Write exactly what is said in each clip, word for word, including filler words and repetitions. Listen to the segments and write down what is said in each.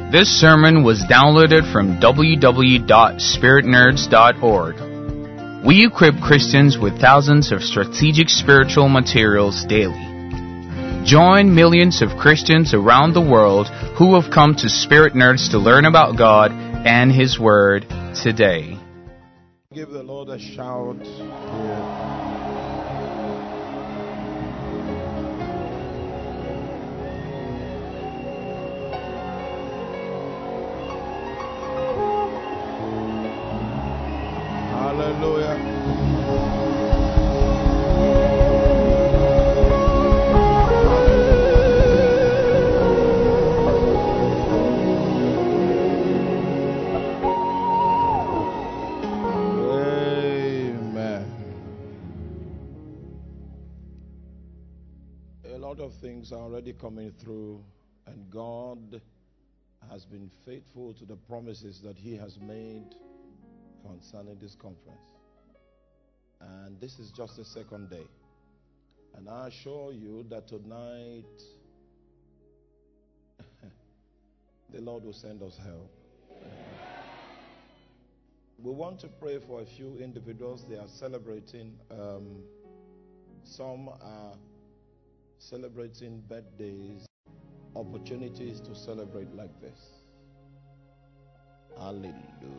This sermon was downloaded from w w w dot spirit nerds dot org. We equip Christians with thousands of strategic spiritual materials daily. Join millions of Christians around the world who have come to Spirit Nerds to learn about God and His Word today. Give the Lord a shout here. Hallelujah. Amen. A lot of things are already coming through, and God has been faithful to the promises that He has made concerning this conference. And this is just the second day. And I assure you that tonight the Lord will send us help. We want to pray for a few individuals. They are celebrating. Um, some are celebrating birthdays, opportunities to celebrate like this. Hallelujah.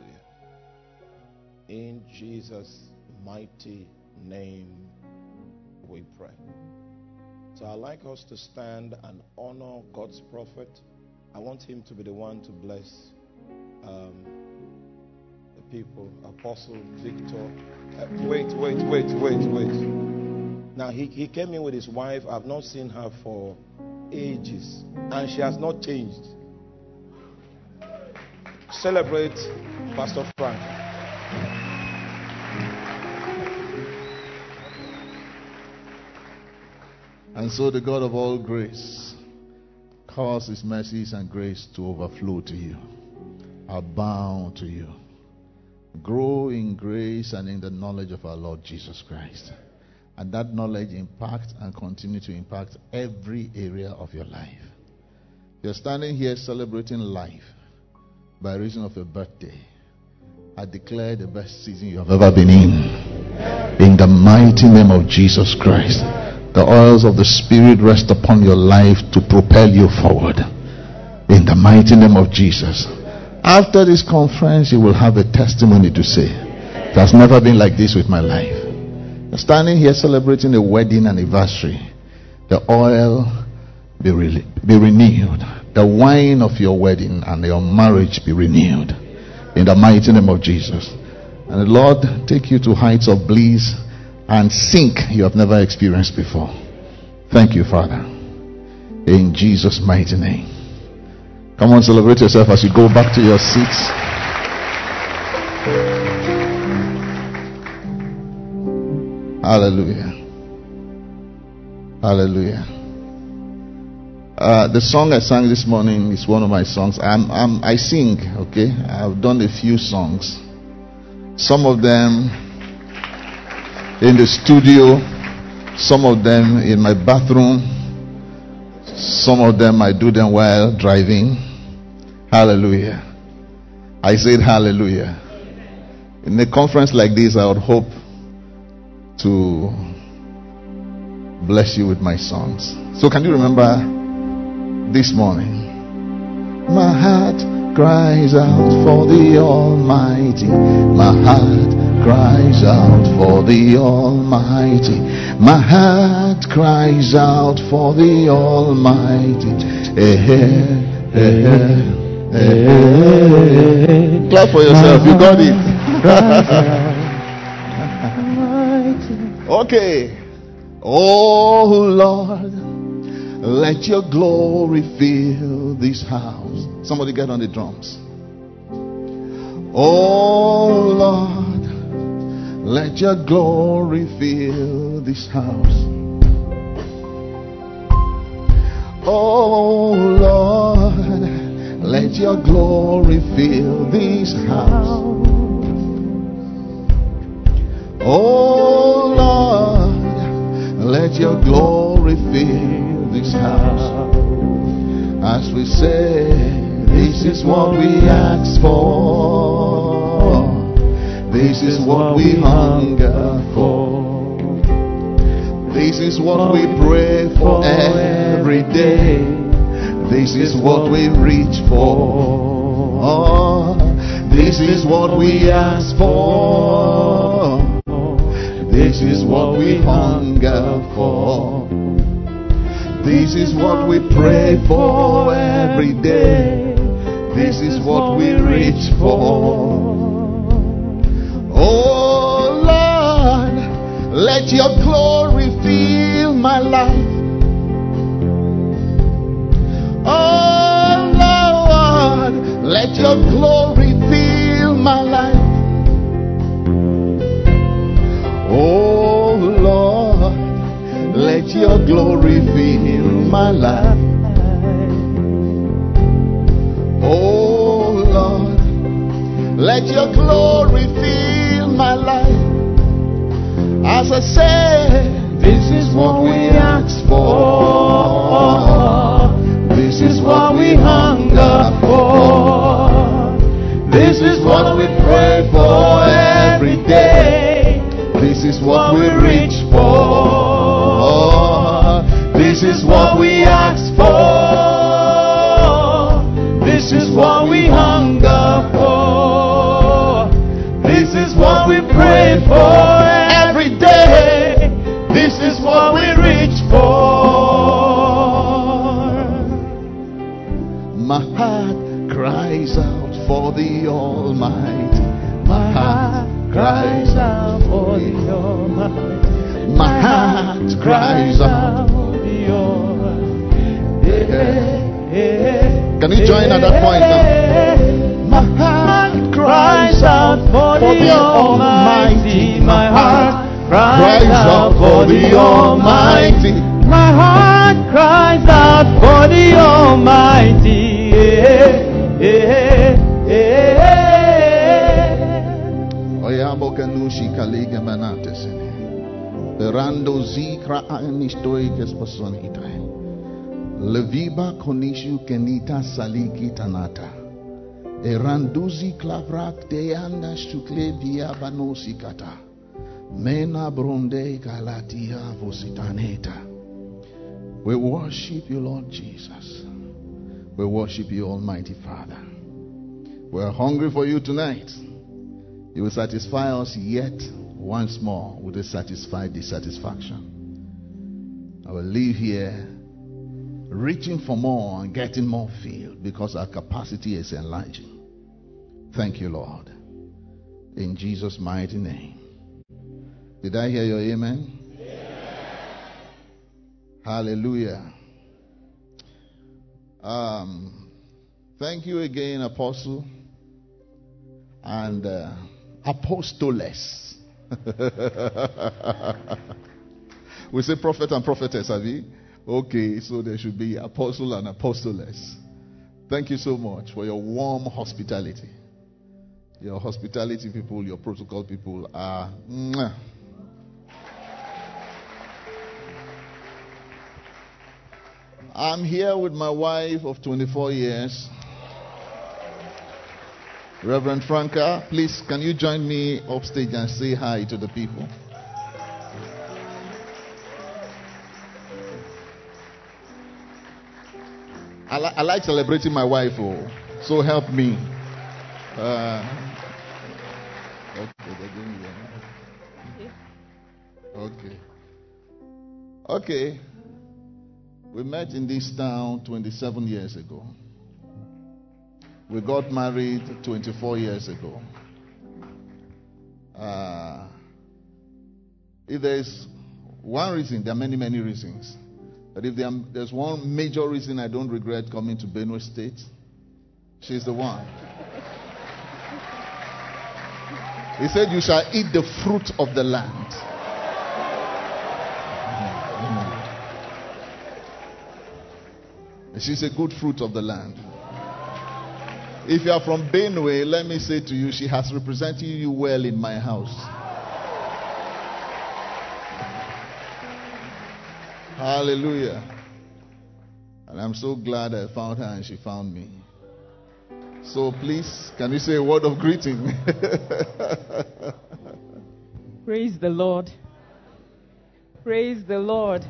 In Jesus' mighty name we pray. So I'd like us to stand and honor God's prophet. I want him to be the one to bless um, the people. Apostle Victor. Uh, wait, wait, wait, wait, wait. Now he, he came in with his wife. I've not seen her for ages. And she has not changed. Celebrate Pastor Frank. And so the God of all grace cause His mercies and grace to overflow to you, abound to you. Grow in grace and in the knowledge of our Lord Jesus Christ. And that knowledge impact and continue to impact every area of your life. You're standing here celebrating life by reason of your birthday. I declare the best season you have ever been in. In the mighty name of Jesus Christ. The oils of the Spirit rest upon your life to propel you forward. In the mighty name of Jesus. After this conference, you will have a testimony to say, it has never been like this with my life. You're standing here celebrating a wedding anniversary. The oil be, re- be renewed. The wine of your wedding and your marriage be renewed. In the mighty name of Jesus. And the Lord take you to heights of bliss and sink you have never experienced before. Thank you, Father. In Jesus' mighty name. Come on, celebrate yourself as you go back to your seats. Hallelujah. Hallelujah. Uh, the song I sang this morning is one of my songs. I'm, I'm, I sing, okay? I've done a few songs. Some of them in the studio, some of them in my bathroom, some of them I do them while driving. Hallelujah. I said hallelujah. In a conference like this, I would hope to bless you with my songs. So can you remember this morning? My heart cries out for the Almighty. My heart cries out for the Almighty. My heart cries out for the Almighty. Eh, eh, eh, eh. Clap for yourself. You got it. Okay. Oh Lord, let your glory fill this house. Somebody get on the drums. Oh Lord, let your glory fill this house. Oh Lord, let your glory fill this house. Oh Lord, let your glory fill this house. As we say, This is what we ask for. This is what we hunger for. This is what we pray for every day. This is what we reach for. Oh, this is what we ask for. This is what we hunger for. This is what we pray for every day. This is what we reach for. Oh Lord, let your glory fill my life. Oh Lord, let your glory fill my life. Oh Lord, let your glory fill my life. Oh Lord, let your glory fill my life. As I say, this is what we ask for. This is what we hunger for. This is what we pray for every day. This is what we reach for. This is what we ask for. This is what we hunger for. This is what we pray for every day. This is what we reach for. My heart cries out for the Almighty. My heart cries out for the Almighty. My heart cries out for the Almighty. Can you join at that point now? My heart cries out for the Almighty. My heart cries out for the Almighty. My heart cries out for the Almighty. Oyabo kanushi kalige manatesene. Berando zikra anistoikes pasonita. Leviba konishu kenita saliki tanata. Eranduzi klavrak teanda shukle via banosikata. Mena bronde galatia vositaneta. We worship you, Lord Jesus. We worship you, Almighty Father. We are hungry for you tonight. You will satisfy us yet once more with a satisfied dissatisfaction. I will leave here reaching for more and getting more filled because our capacity is enlarging. Thank you, Lord. In Jesus' mighty name. Did I hear your amen? Yeah. Hallelujah. Um, thank you again, Apostle and uh, Apostoles. We say prophet and prophetess, have you? Okay, so there should be apostle and apostoles. Thank you so much for your warm hospitality. Your hospitality people, your protocol people are... Mwah. I'm here with my wife of twenty-four years. Reverend Franca, please, can you join me upstage and say hi to the people? I, li- I like celebrating my wife, oh, so help me. Uh, okay, they're doing well. Okay. Okay. We met in this town twenty-seven years ago. We got married twenty-four years ago. Uh, if there is one reason, there are many, many reasons. But if there, there's one major reason I don't regret coming to Benue State, she's the one. He said, you shall eat the fruit of the land. And she's a good fruit of the land. If you are from Benue, let me say to you, she has represented you well in my house. Hallelujah. And I'm so glad I found her and she found me. So please, can you say a word of greeting? Praise the Lord. Praise the Lord.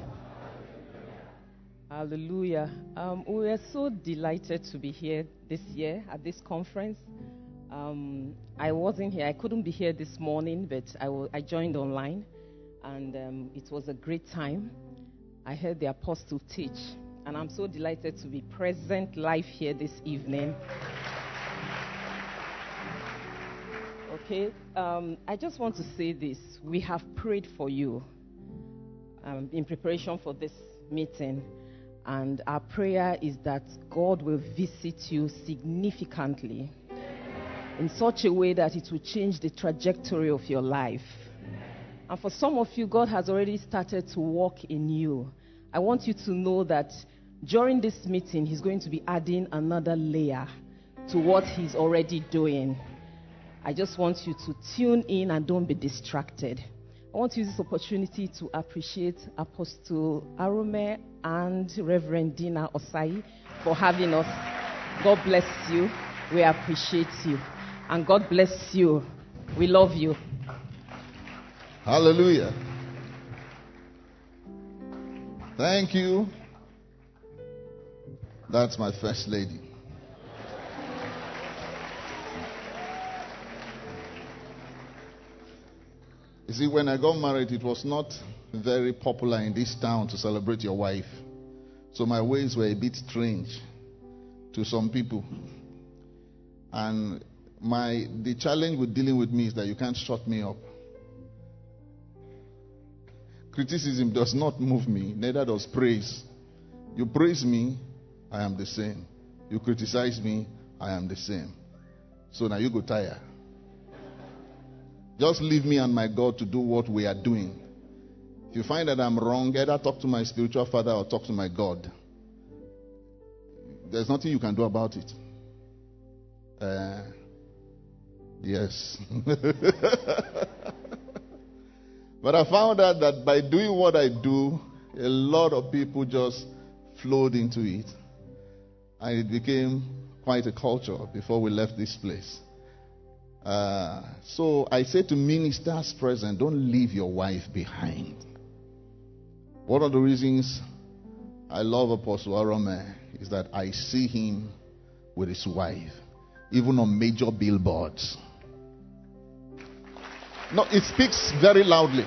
Hallelujah. Um, we are so delighted to be here this year at this conference. Um, I wasn't here. I couldn't be here this morning, but I, w- I joined online, and um, it was a great time. I heard the apostle teach, and I'm so delighted to be present live here this evening. Okay, um, I just want to say this. We have prayed for you um, in preparation for this meeting, and our prayer is that God will visit you significantly in such a way that it will change the trajectory of your life. And for some of you, God has already started to work in you. I want you to know that during this meeting, He's going to be adding another layer to what He's already doing. I just want you to tune in and don't be distracted. I want to use this opportunity to appreciate Apostle Arome and Reverend Dina Osai for having us. God bless you. We appreciate you. And God bless you. We love you. Hallelujah. Thank you. That's my first lady. You see, when I got married, it was not very popular in this town to celebrate your wife. So my ways were a bit strange to some people. And my the challenge with dealing with me is that you can't shut me up. Criticism does not move me, neither does praise. You praise me, I am the same. You criticize me, I am the same. So now you go tire. Just leave me and my God to do what we are doing. If you find that I'm wrong, either talk to my spiritual father or talk to my God. There's nothing you can do about it. Uh, yes. But I found out that by doing what I do, a lot of people just flowed into it. And it became quite a culture before we left this place. Uh, so I say to ministers present, don't leave your wife behind. One of the reasons I love Apostle Arome is that I see him with his wife, even on major billboards. No, it speaks very loudly.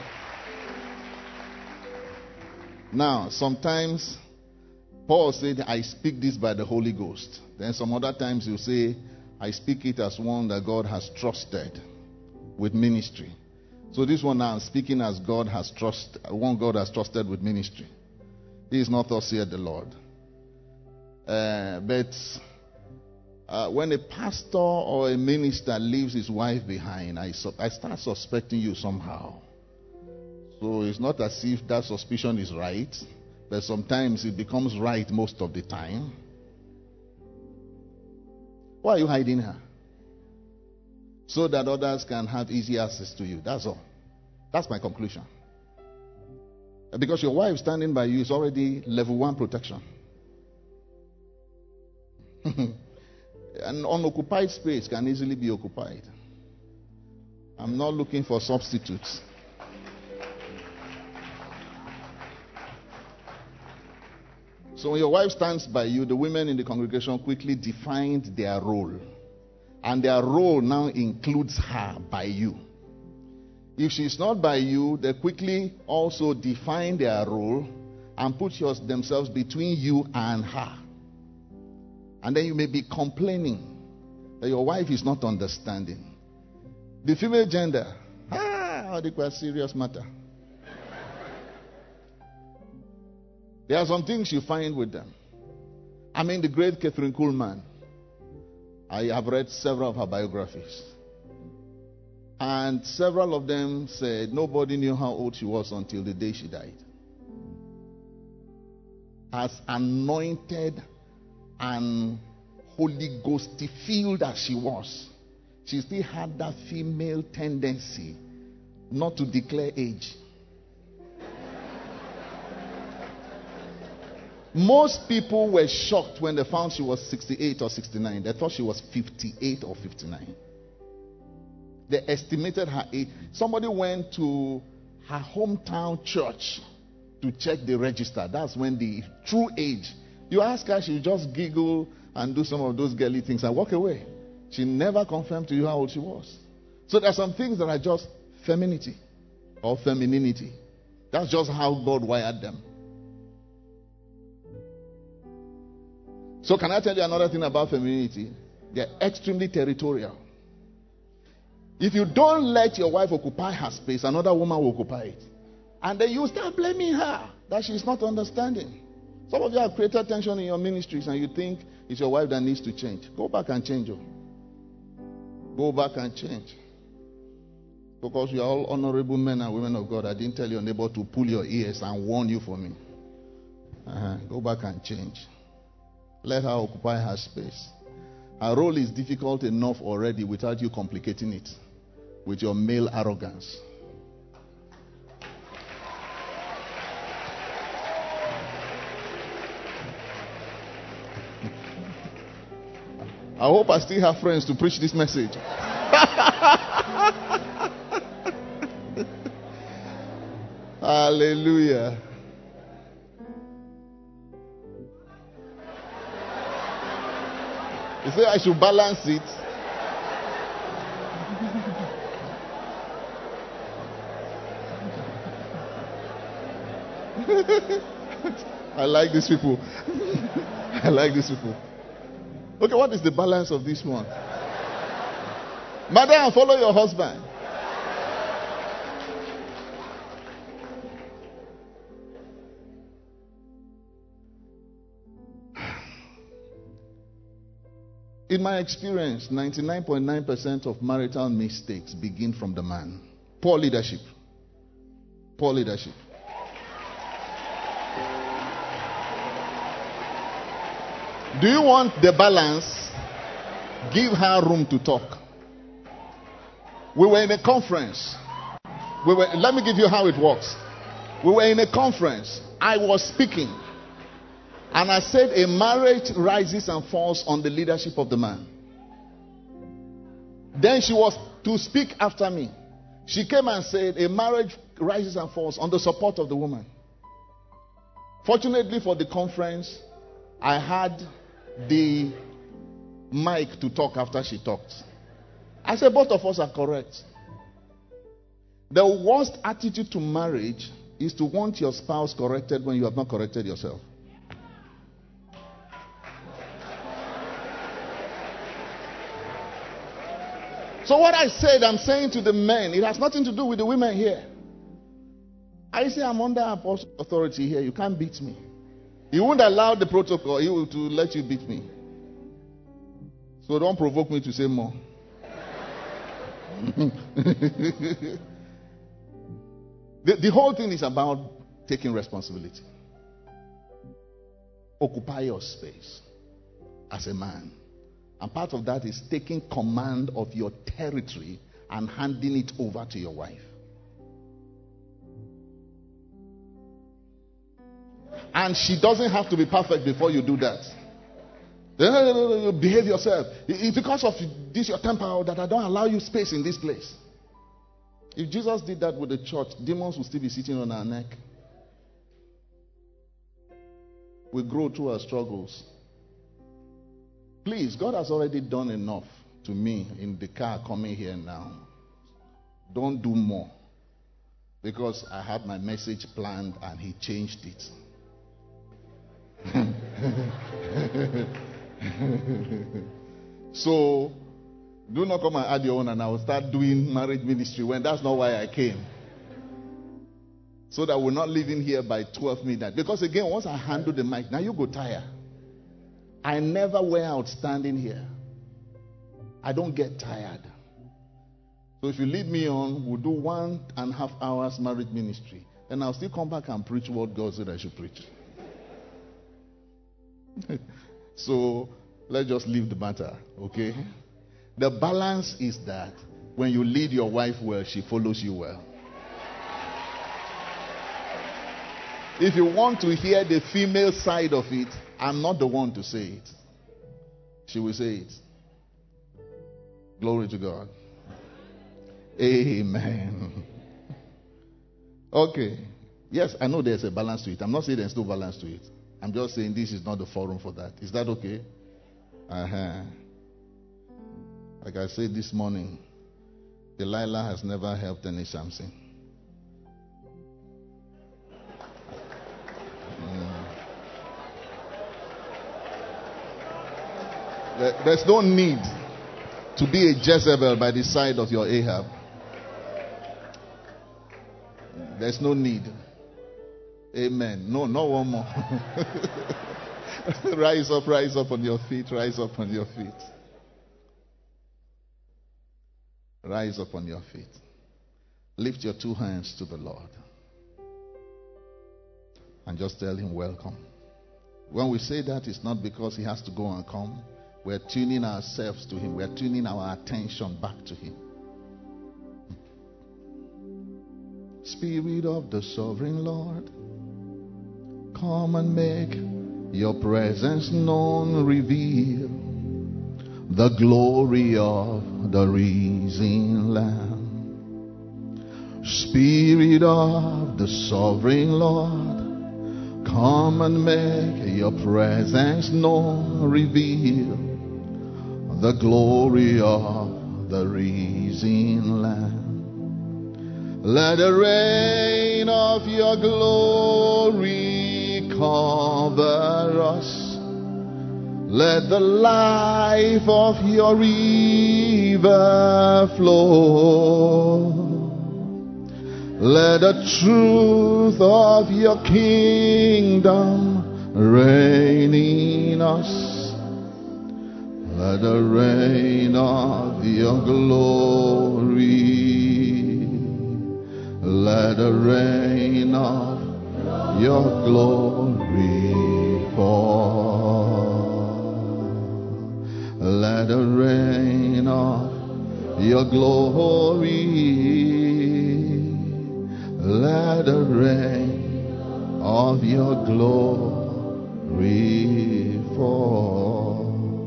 Now, sometimes Paul said, I speak this by the Holy Ghost. Then some other times he'll say, I speak it as one that God has trusted with ministry. So this one now I'm speaking as God has trusted, one God has trusted with ministry. This is not thus saith the Lord. Uh, but uh, when a pastor or a minister leaves his wife behind, I, su- I start suspecting you somehow. So it's not as if that suspicion is right, but sometimes it becomes right most of the time. Why are you hiding her? So that others can have easy access to you. That's all. That's my conclusion. Because your wife standing by you is already level one protection. An unoccupied space can easily be occupied. I'm not looking for substitutes. So when your wife stands by you, the women in the congregation quickly defined their role. And their role now includes her by you. If she's not by you, they quickly also define their role and put yours, themselves between you and her. And then you may be complaining that your wife is not understanding. The female gender, ah, they quite serious matter. There are some things you find with them. I mean, the great Catherine Kuhlman. I have read several of her biographies. And several of them said nobody knew how old she was until the day she died. As anointed and Holy Ghost filled as she was, she still had that female tendency not to declare age. Most people were shocked when they found she was sixty-eight or sixty-nine. They thought she was fifty-eight or fifty-nine. They estimated her age. Somebody went to her hometown church to check the register. That's when the true age. You ask her, she'll just giggle and do some of those girly things and walk away. She never confirmed to you how old she was. So there are some things that are just femininity or femininity. That's just how God wired them. So can I tell you another thing about femininity? They're extremely territorial. If you don't let your wife occupy her space, another woman will occupy it. And then you start blaming her that she's not understanding. Some of you have created tension in your ministries and you think it's your wife that needs to change. Go back and change her. Go back and change. Because you are all honorable men and women of God. I didn't tell your neighbor to pull your ears and warn you for me. Uh-huh. Go back and change. Let her occupy her space. Her role is difficult enough already without you complicating it with your male arrogance. I hope I still have friends to preach this message. Hallelujah. You say I should balance it. I like these people. I like these people. Okay, what is the balance of this one? Madam, follow your husband. In my experience, ninety-nine point nine percent of marital mistakes begin from the man. Poor leadership. Poor leadership. Do you want the balance? Give her room to talk. We were in a conference. We were, let me give you how it works. We were in a conference. I was speaking. And I said a marriage rises and falls on the leadership of the man. Then she was to speak after me. She came and said a marriage rises and falls on the support of the woman. Fortunately for the conference, I had the mic to talk after she talked. I said both of us are correct. The worst attitude to marriage is to want your spouse corrected when you have not corrected yourself. So what I said, I'm saying to the men, it has nothing to do with the women here. I say I'm under apostle authority here. You can't beat me. He won't allow the protocol he will to let you beat me. So don't provoke me to say more. the, the whole thing is about taking responsibility. Occupy your space as a man. And part of that is taking command of your territory and handing it over to your wife. And she doesn't have to be perfect before you do that. Behave yourself. It's because of this your temper that I don't allow you space in this place. If Jesus did that with the church, demons will still be sitting on our neck. We grow through our struggles. Please, God has already done enough to me in the car coming here now. Don't do more. Because I had my message planned and he changed it. So, do not come and add your own and I will start doing marriage ministry when that's not why I came. So that we're not leaving here by twelve midnight. Because again, once I handle the mic, now you go tired. I never wear out standing here. I don't get tired. So if you lead me on, we'll do one and a half hours marriage ministry. Then I'll still come back and preach what God said I should preach. So let's just leave the matter, okay? The balance is that when you lead your wife well, she follows you well. If you want to hear the female side of it, I'm not the one to say it. She will say it. Glory to God. Amen. Okay. Yes, I know there's a balance to it. I'm not saying there's no balance to it. I'm just saying this is not the forum for that. Is that okay? Uh-huh. Like I said this morning, Delilah has never helped any Samson. Mm. There, there's no need to be a Jezebel by the side of your Ahab. There's no need. Amen. No, no one more. Rise up, rise up on your feet, rise up on your feet. Rise up on your feet. Lift your two hands to the Lord. And just tell him welcome. When we say that, it's not because he has to go and come. We're tuning ourselves to him. We're tuning our attention back to him. Spirit of the sovereign Lord, come and make your presence known, reveal the glory of the risen Lamb. Spirit of the sovereign Lord, come and make your presence known, reveal the glory of the risen Lamb. Let the rain of your glory cover us. Let the life of your river flow. Let the truth of your kingdom reign in us. Let the rain of your glory, let the rain of your glory fall. Let the rain of your glory, let the rain of your glory fall.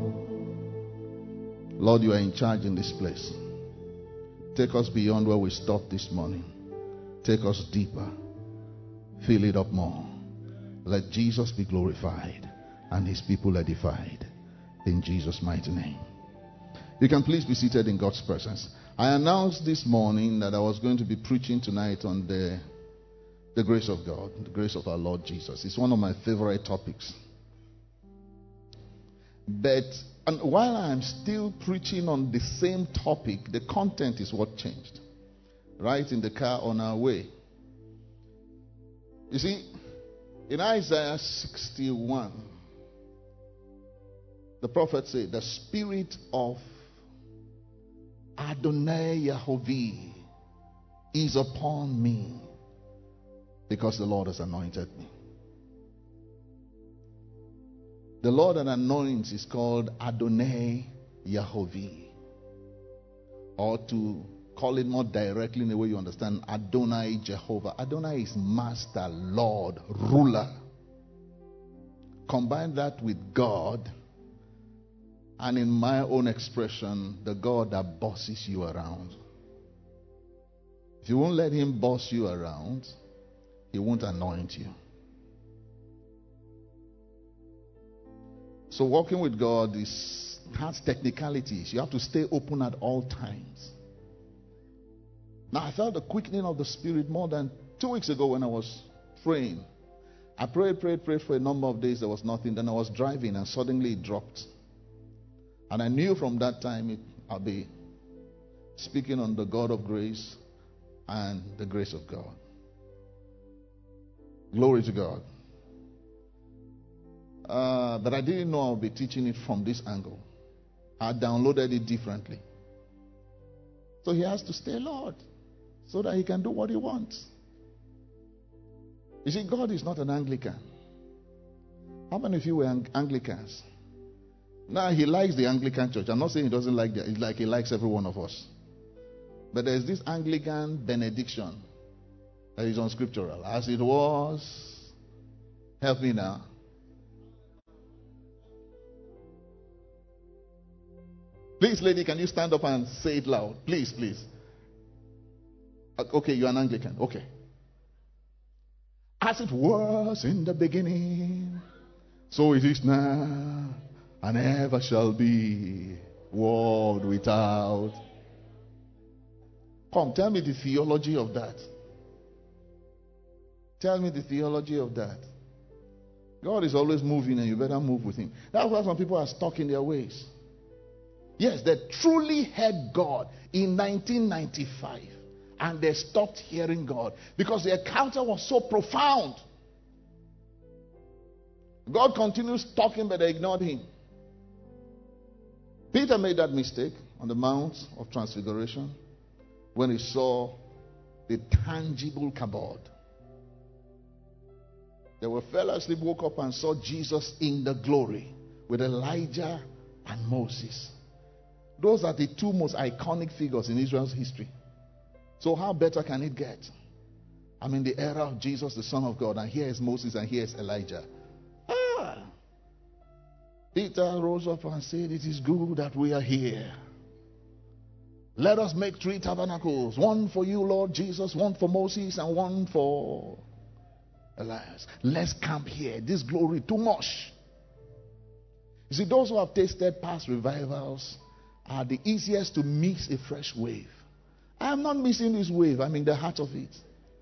Lord, you are in charge in this place. Take us beyond where we stopped this morning. Take us deeper. Fill it up more. Let Jesus be glorified and his people edified. In Jesus' mighty name. You can please be seated in God's presence. I announced this morning that I was going to be preaching tonight on the, the grace of God, the grace of our Lord Jesus. It's one of my favorite topics. But and while I'm still preaching on the same topic, the content is what changed. Right in the car on our way. You see, in Isaiah sixty-one, the prophet said, the spirit of Adonai Yahovah is upon me because the Lord has anointed me. The Lord that anoints is called Adonai Yahovah. Or to call it more directly in the way you understand, Adonai Jehovah. Adonai is master, Lord, ruler. Combine that with God, and in my own expression, the God that bosses you around. If you won't let him boss you around, he won't anoint you. So walking with God is has technicalities. You have to stay open at all times. Now, I felt the quickening of the Spirit more than two weeks ago when I was praying. I prayed, prayed, prayed for a number of days. There was nothing. Then I was driving and suddenly it dropped. And I knew from that time it, I'll be speaking on the God of grace and the grace of God. Glory to God. Uh, but I didn't know I'll be teaching it from this angle. I downloaded it differently. So he has to stay Lord so that he can do what he wants. You see, God is not an Anglican. How many of you were Anglicans? Now, he likes the Anglican church. I'm not saying he doesn't like that. It's like he likes every one of us. But there's this Anglican benediction that is unscriptural. As it was Help me now. Please, lady, can you stand up and say it loud? Please, please. Okay, you're an Anglican. Okay. As it was in the beginning, so it is now, and ever shall be, world without. Come, tell me the theology of that. Tell me the theology of that. God is always moving, and you better move with him. That's why some people are stuck in their ways. Yes, they truly heard God in nineteen ninety-five, and they stopped hearing God because the encounter was so profound. God continues talking, but they ignored him. Peter made that mistake on the Mount of Transfiguration when he saw the tangible kabod. There were fellows who woke up and saw Jesus in the glory with Elijah and Moses. Those are the two most iconic figures in Israel's history. So how better can it get? I'm in the era of Jesus, the Son of God, and here is Moses and here is Elijah. Ah! Peter rose up and said, it is good that we are here. Let us make three tabernacles. One for you, Lord Jesus, one for Moses, and one for Elias. Let's camp here. This glory, too much. You see, those who have tasted past revivals are the easiest to miss a fresh wave. I am not missing this wave. I'm in the heart of it.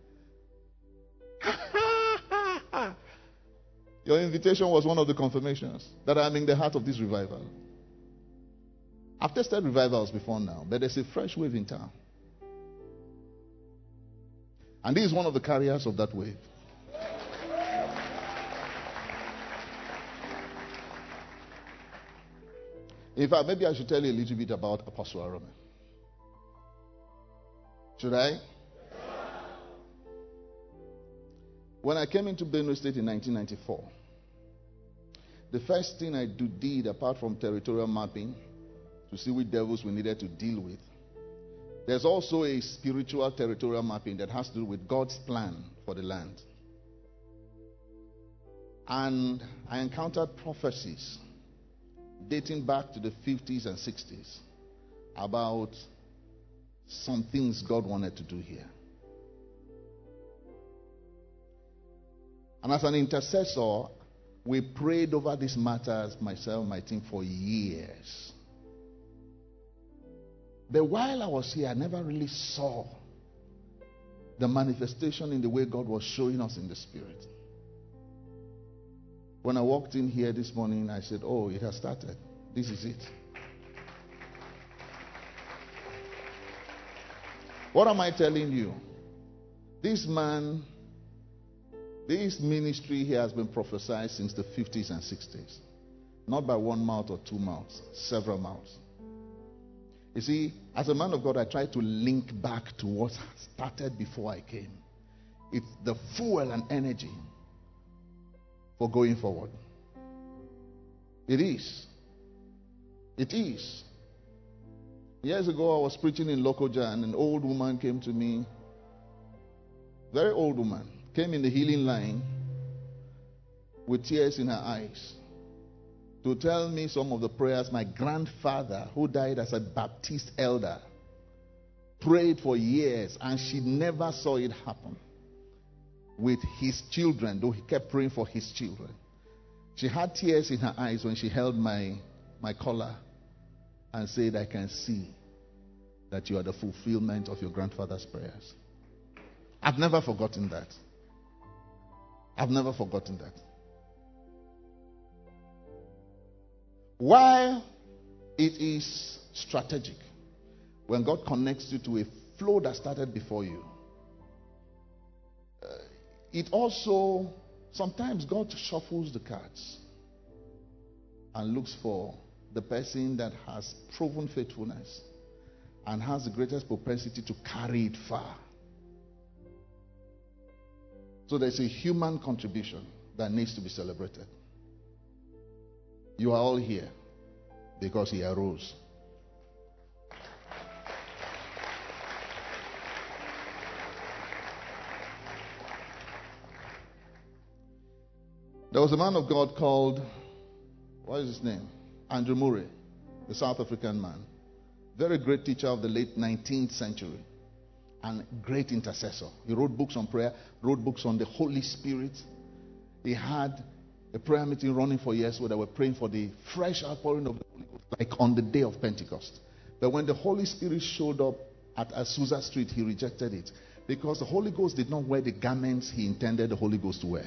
Your invitation was one of the confirmations that I'm in the heart of this revival. I've tasted revivals before now, but there's a fresh wave in town. And this is one of the carriers of that wave. In fact, maybe I should tell you a little bit about Apostle Aaron. Should I? When I came into Benue State in nineteen ninety-four, the first thing I do, did, apart from territorial mapping, to see which devils we needed to deal with, there's also a spiritual territorial mapping that has to do with God's plan for the land. And I encountered prophecies dating back to the fifties and sixties about some things God wanted to do here. And as an intercessor, we prayed over these matters, myself and my team, for years. But while I was here, I never really saw the manifestation in the way God was showing us in the Spirit. When I walked in here this morning, I said, oh, it has started. This is it. What am I telling you? This man, this ministry here has been prophesied since the fifties and sixties. Not by one mouth or two mouths, several mouths. You see, as a man of God, I try to link back to what started before I came. It's the fuel and energy for going forward. It is. It is. Years ago, I was preaching in Lokoja, and an old woman came to me. Very old woman. Came in the healing line with tears in her eyes to tell me some of the prayers my grandfather, who died as a Baptist elder, prayed for years, and she never saw it happen with his children, though he kept praying for his children. She had tears in her eyes when she held my, my collar and said, I can see that you are the fulfillment of your grandfather's prayers. I've never forgotten that. I've never forgotten that. While it is strategic, when God connects you to a flow that started before you, uh, it also, sometimes God shuffles the cards and looks for the person that has proven faithfulness and has the greatest propensity to carry it far. So there's a human contribution that needs to be celebrated. You are all here because he arose. There was a man of God called, what is his name? Andrew Murray, the South African man. Very great teacher of the late nineteenth century. And great intercessor. He wrote books on prayer, wrote books on the Holy Spirit. He had a prayer meeting running for years where they were praying for the fresh outpouring of the Holy Ghost, like on the day of Pentecost. But when the Holy Spirit showed up at Azusa Street, he rejected it. Because the Holy Ghost did not wear the garments he intended the Holy Ghost to wear.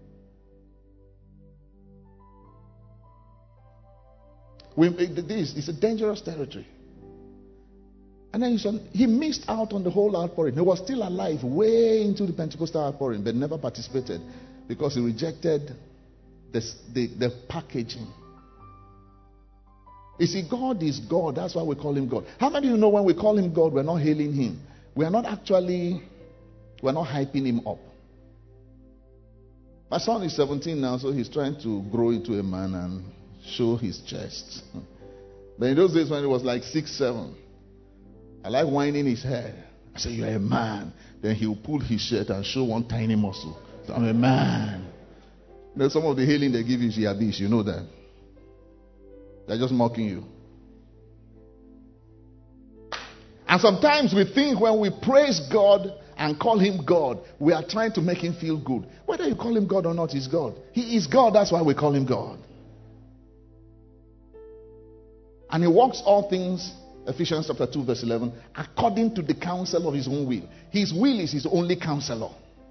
We, this is a dangerous territory. And then he missed out on the whole outpouring. He was still alive way into the Pentecostal outpouring, but never participated because he rejected the, the, the packaging. You see, God is God. That's why we call him God. How many of you know when we call him God, we're not hailing him? We are not actually, we're not hyping him up. My son is seventeen now, so he's trying to grow into a man and show his chest. But in those days when he was like six, seven, I like whining his head. I say, you're a man. Then he'll pull his shirt and show one tiny muscle. So I'm a man. You know, some of the healing they give you is yabis. You know that. They're just mocking you. And sometimes we think when we praise God and call him God, we are trying to make him feel good. Whether you call him God or not, he's God. He is God. That's why we call him God. And he works all things, Ephesians chapter two verse eleven, according to the counsel of his own will. His will is his only counselor.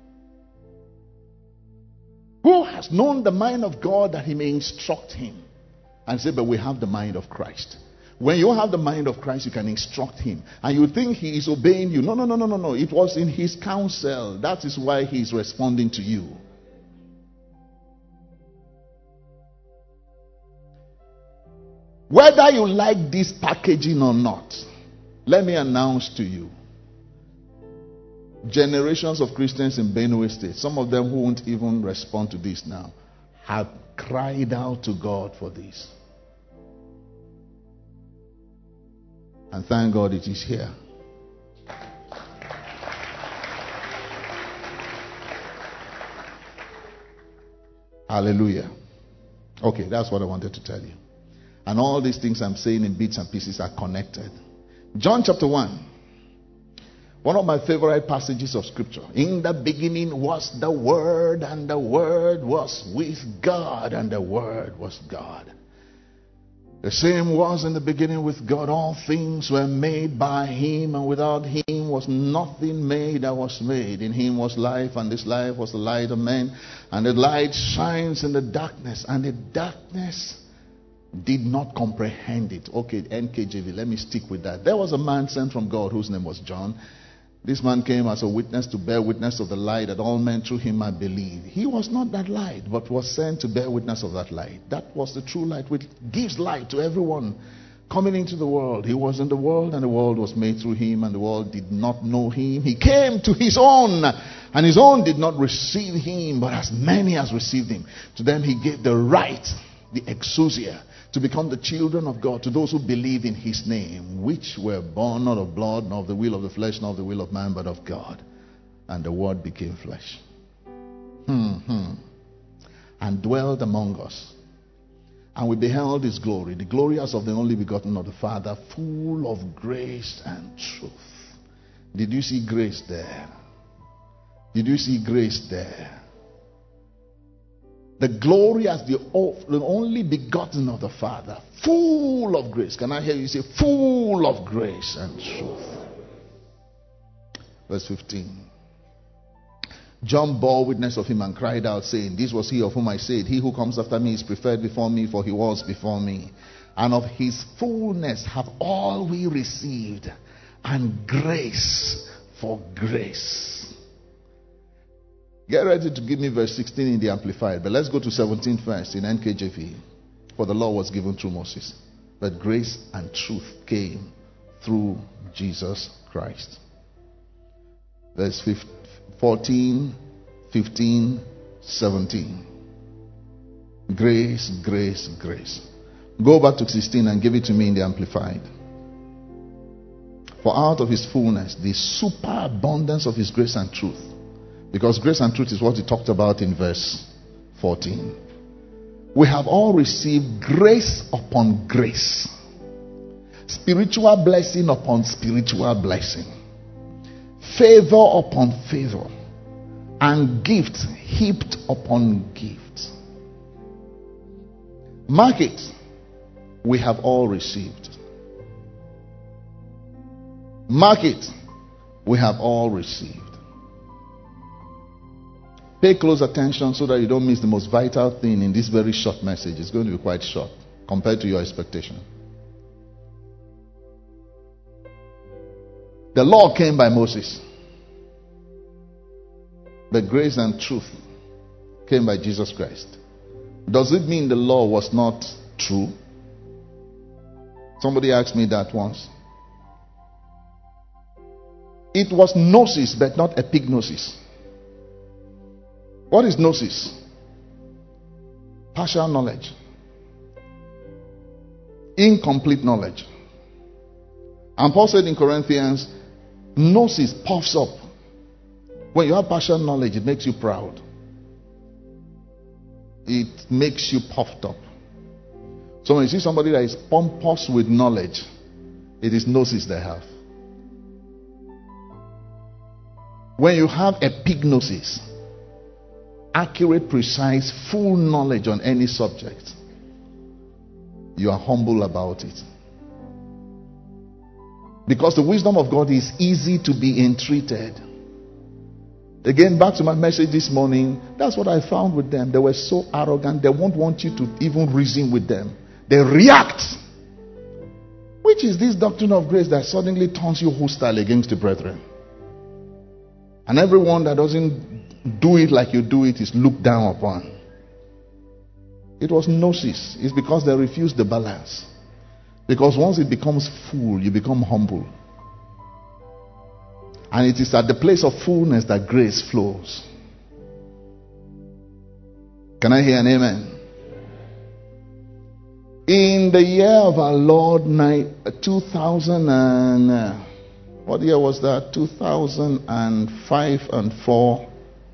Who has known the mind of God that he may instruct him? And say, but we have the mind of Christ. When you have the mind of Christ, you can instruct him. And you think he is obeying you. No, no, no, no, no, no. It was in his counsel. That is why he is responding to you. Whether you like this packaging or not, let me announce to you, generations of Christians in Benue State, some of them who won't even respond to this now, have cried out to God for this. And thank God it is here. Hallelujah. Okay, that's what I wanted to tell you. And all these things I'm saying in bits and pieces are connected. John chapter one. One of my favorite passages of scripture. In the beginning was the Word, and the Word was with God, and the Word was God. The same was in the beginning with God. All things were made by him, and without him was nothing made that was made. In him was life, and this life was the light of men. And the light shines in the darkness, and the darkness did not comprehend it. Okay, N K J V, let me stick with that. There was a man sent from God whose name was John. This man came as a witness to bear witness of the light, that all men through him might believe. He was not that light, but was sent to bear witness of that light. That was the true light, which gives light to everyone coming into the world. He was in the world, and the world was made through him, and the world did not know him. He came to his own, and his own did not receive him, but as many as received him, to them he gave the right, the exousia, to become the children of God, to those who believe in his name, which were born not of blood, nor of the will of the flesh, nor of the will of man, but of God. And the word became flesh. Hmm-hmm. And dwelled among us. And we beheld his glory, the glory as of the only begotten of the Father, full of grace and truth. Did you see grace there? Did you see grace there? The glory as the only begotten of the Father, full of grace. Can I hear you say, full of grace and truth? Verse fifteen. John bore witness of him and cried out, saying, this was he of whom I said, he who comes after me is preferred before me, for he was before me. And of his fullness have all we received, and grace for grace. Get ready to give me verse sixteen in the Amplified. But let's go to seventeen first in N K J V. For the law was given through Moses, but grace and truth came through Jesus Christ. Verse fourteen, fifteen, seventeen. Grace, grace, grace. Go back to sixteen and give it to me in the Amplified. For out of his fullness, the superabundance of his grace and truth. Because grace and truth is what he talked about in verse fourteen. We have all received grace upon grace, spiritual blessing upon spiritual blessing, favor upon favor, and gifts heaped upon gifts. Mark it. We have all received. Mark it. We have all received. Pay close attention so that you don't miss the most vital thing in this very short message. It's going to be quite short compared to your expectation. The law came by Moses. But grace and truth came by Jesus Christ. Does it mean the law was not true? Somebody asked me that once. It was gnosis, but not epignosis. What is gnosis? Partial knowledge. Incomplete knowledge. And Paul said in Corinthians, gnosis puffs up. When you have partial knowledge, it makes you proud. It makes you puffed up. So when you see somebody that is pompous with knowledge, it is gnosis they have. When you have epignosis, accurate, precise, full knowledge on any subject, you are humble about it. Because the wisdom of God is easy to be entreated. Again, back to my message this morning, that's what I found with them. They were so arrogant, they won't want you to even reason with them. They react. Which is this doctrine of grace that suddenly turns you hostile against the brethren. And everyone that doesn't do it like you do it is looked down upon. It was gnosis. It's because they refused the balance. Because once it becomes full, you become humble. And it is at the place of fullness that grace flows. Can I hear an amen? In the year of our Lord two thousand and uh, what year was that? two thousand five and four.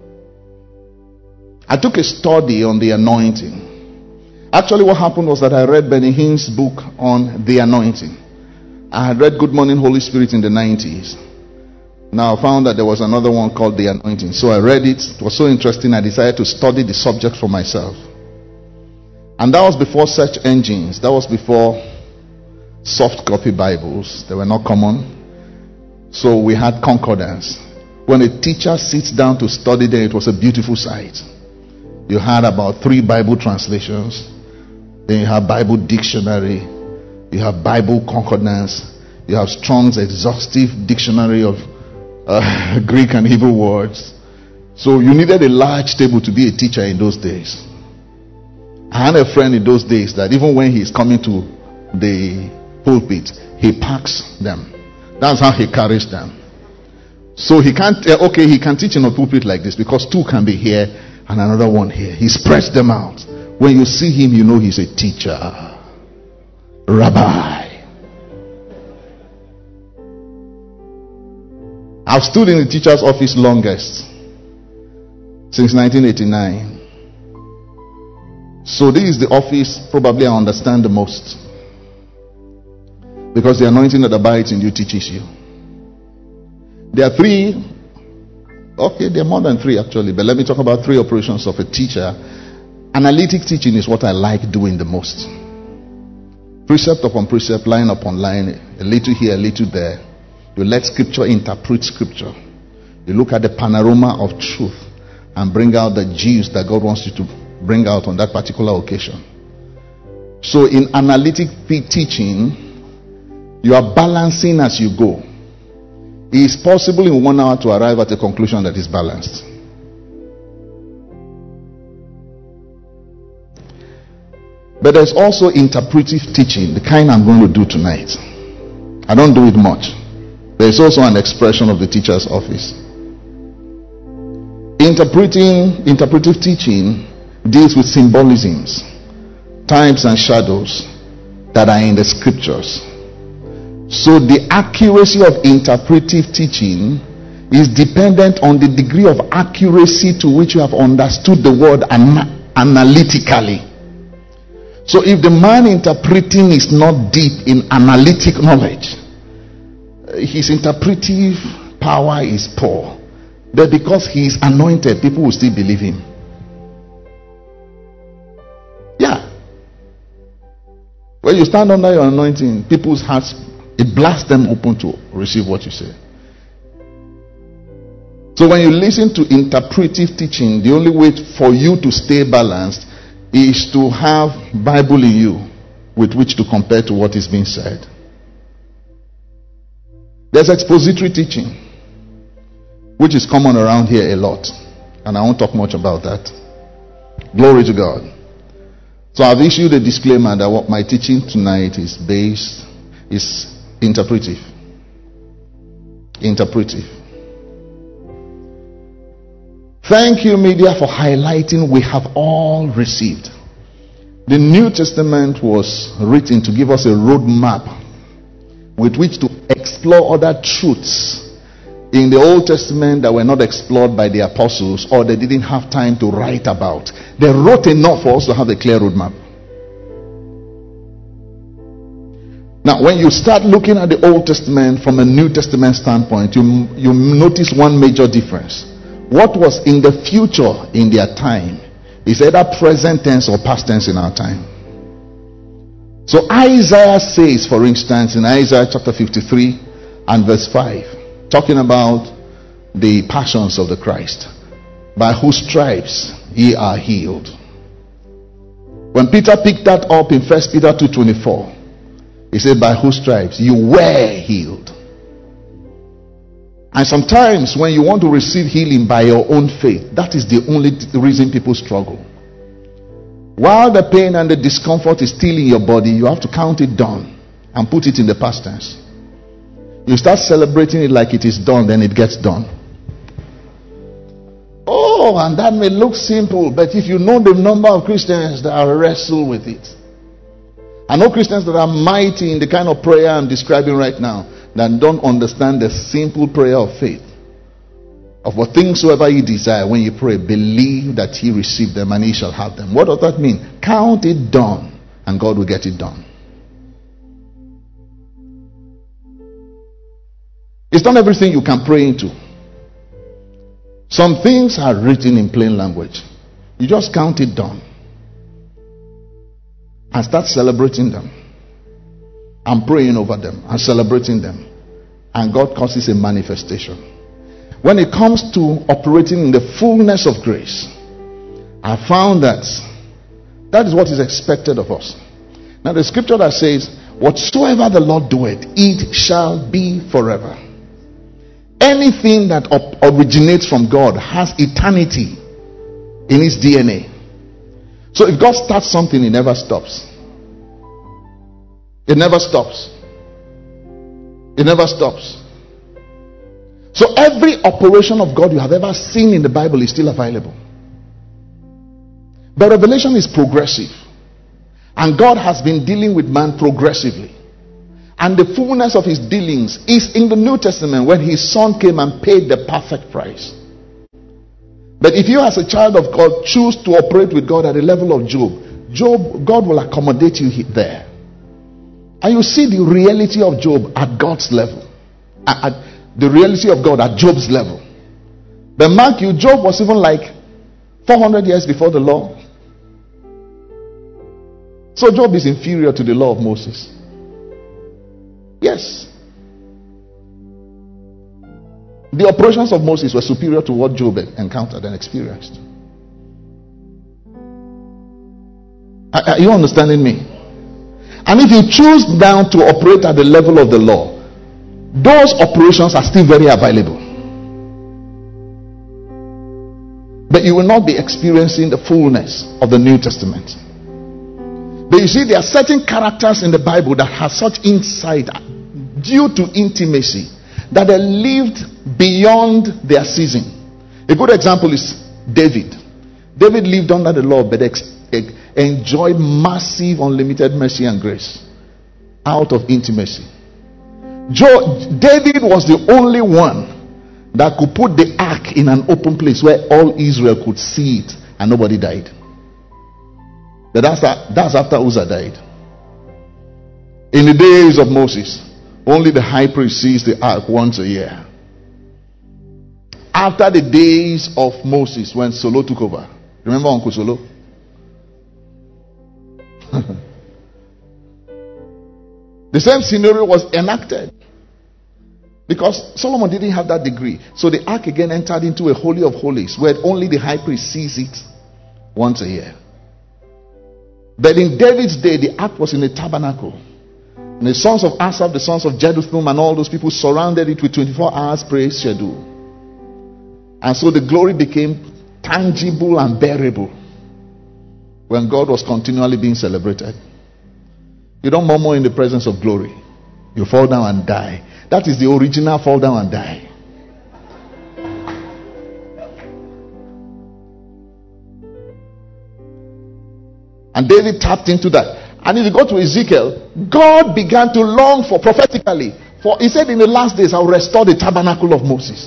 I took a study on the anointing. Actually, what happened was that I read Benny Hinn's book on the anointing. I had read Good Morning Holy Spirit in the nineties. Now I found that there was another one called The Anointing. So I read it. It was so interesting, I decided to study the subject for myself. And that was before search engines. That was before soft copy Bibles. They were not common. So we had concordance. When a teacher sits down to study there, it was a beautiful sight. You had about three Bible translations. Then you have Bible dictionary. You have Bible concordance. You have Strong's exhaustive dictionary of uh, Greek and Hebrew words. So you needed a large table to be a teacher in those days. I had a friend in those days that even when he's coming to the pulpit, he packs them. That's how he carries them. So he can't, uh, okay, he can teach in a pulpit like this because two can be here and another one here. He spreads them out. When you see him, you know he's a teacher. Rabbi. I've stood in the teacher's office longest, since nineteen eighty-nine. So this is the office probably I understand the most, because the anointing that abides in you teaches you. There are three, okay, there are more than three actually, but let me talk about three operations of a teacher. Analytic teaching is what I like doing the most. Precept upon precept, line upon line, a little here, a little there. You let scripture interpret scripture. You look at the panorama of truth and bring out the juice that God wants you to bring out on that particular occasion. So in analytic teaching, you are balancing as you go. It is possible in one hour to arrive at a conclusion that is balanced. But there's also interpretive teaching, the kind I'm going to do tonight. I don't do it much. There's also an expression of the teacher's office. Interpreting, interpretive teaching deals with symbolisms, types and shadows that are in the scriptures. So the accuracy of interpretive teaching is dependent on the degree of accuracy to which you have understood the word and analytically. So if the man interpreting is not deep in analytic knowledge, his interpretive power is poor. But because he is anointed, people will still believe him. Yeah. When you stand under your anointing, people's hearts, it blasts them open to receive what you say. So when you listen to interpretive teaching, the only way for you to stay balanced is to have Bible in you with which to compare to what is being said. There's expository teaching, which is common around here a lot, and I won't talk much about that. Glory to God. So I've issued a disclaimer that what my teaching tonight is based, is interpretive. Interpretive. Thank you, media, for highlighting we have all received. The New Testament was written to give us a roadmap with which to explore other truths in the Old Testament that were not explored by the apostles, or they didn't have time to write about. They wrote enough for us to have a clear roadmap. Now, when you start looking at the Old Testament from a New Testament standpoint, you, you notice one major difference. What was in the future in their time is either present tense or past tense in our time. So Isaiah says, for instance, in Isaiah chapter fifty-three and verse five, talking about the passions of the Christ, by whose stripes ye are healed. When Peter picked that up in First Peter two twenty-four, he said, by whose stripes you were healed. And sometimes when you want to receive healing by your own faith, that is the only reason people struggle. While the pain and the discomfort is still in your body, you have to count it done and put it in the past tense. You start celebrating it like it is done, then it gets done. Oh, and that may look simple, but if you know the number of Christians that wrestle with it, I know Christians that are mighty in the kind of prayer I'm describing right now, that don't understand the simple prayer of faith. Of what things soever you desire, when you pray, believe that ye receive them and ye shall have them. What does that mean? Count it done and God will get it done. It's not everything you can pray into. Some things are written in plain language. You just count it done and start celebrating them and praying over them and celebrating them, and God causes a manifestation. When it comes to operating in the fullness of grace, I found that that is what is expected of us. Now the scripture that says, whatsoever the Lord doeth, it shall be forever. Anything that op- originates from God has eternity in its D N A. So if God starts something, it never stops. It never stops. It never stops. So every operation of God you have ever seen in the Bible is still available. But revelation is progressive. And God has been dealing with man progressively. And the fullness of his dealings is in the New Testament, when his son came and paid the perfect price. But if you as a child of God choose to operate with God at the level of Job, Job, God will accommodate you there. And you see the reality of Job at God's level. At, at the reality of God at Job's level. But mark you, Job was even like four hundred years before the law. So Job is inferior to the law of Moses. Yes. The operations of Moses were superior to what Job encountered and experienced. Are, are you understanding me? And if you choose now to operate at the level of the law, those operations are still very available. But you will not be experiencing the fullness of the New Testament. But you see, there are certain characters in the Bible that have such insight due to intimacy that they lived beyond their season. A good example is David. David lived under the law, but ex- enjoyed massive, unlimited mercy and grace out of intimacy. Jo- David was the only one that could put the ark in an open place where all Israel could see it and nobody died. But that's, that's after Uzzah died. In the days of Moses, only the high priest sees the ark once a year. After the days of Moses, when Solo took over. Remember Uncle Solo? The same scenario was enacted. Because Solomon didn't have that degree. So the ark again entered into a holy of holies, where only the high priest sees it once a year. But in David's day, the ark was in a tabernacle. And the sons of Asaph, the sons of Jeduthun, and all those people surrounded it with twenty-four hours praise schedule. And so the glory became tangible and bearable when God was continually being celebrated. You don't murmur in the presence of glory. You fall down and die. That is the original fall down and die. And David tapped into that. And if you go to Ezekiel, God began to long for, prophetically, for he said in the last days, I'll restore the tabernacle of Moses.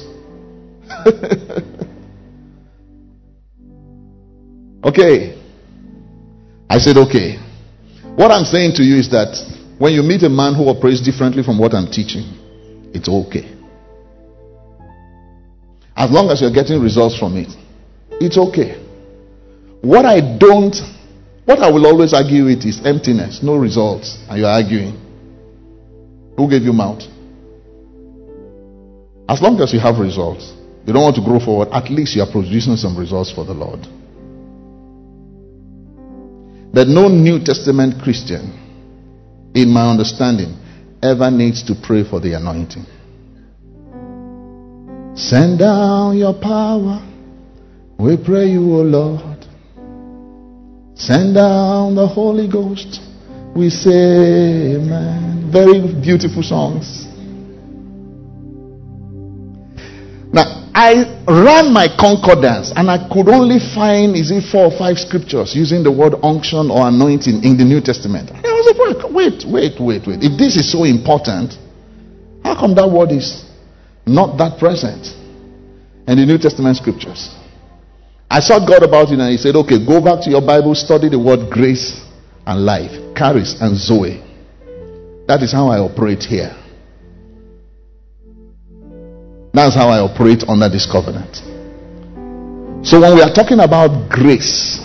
Okay. I said, okay. What I'm saying to you is that when you meet a man who operates differently from what I'm teaching, it's okay. As long as you're getting results from it, it's okay. What I don't, what I will always argue with is emptiness, no results, and you're arguing. Who gave you mouth? As long as you have results, you don't want to grow forward, at least you are producing some results for the Lord. But no New Testament Christian, in my understanding, ever needs to pray for the anointing. Send down your power, we pray you, O Lord. Send down the Holy Ghost, we say amen. Very beautiful songs. Now, I ran my concordance and I could only find, is it four or five scriptures using the word unction or anointing in the New Testament. I was like, wait, wait, wait, wait. If this is so important, how come that word is not that present in the New Testament scriptures? I sought God about it and he said, okay, go back to your Bible, study the word grace and life, charis and zoe. That is how I operate here. That's how I operate under this covenant. So when we are talking about grace,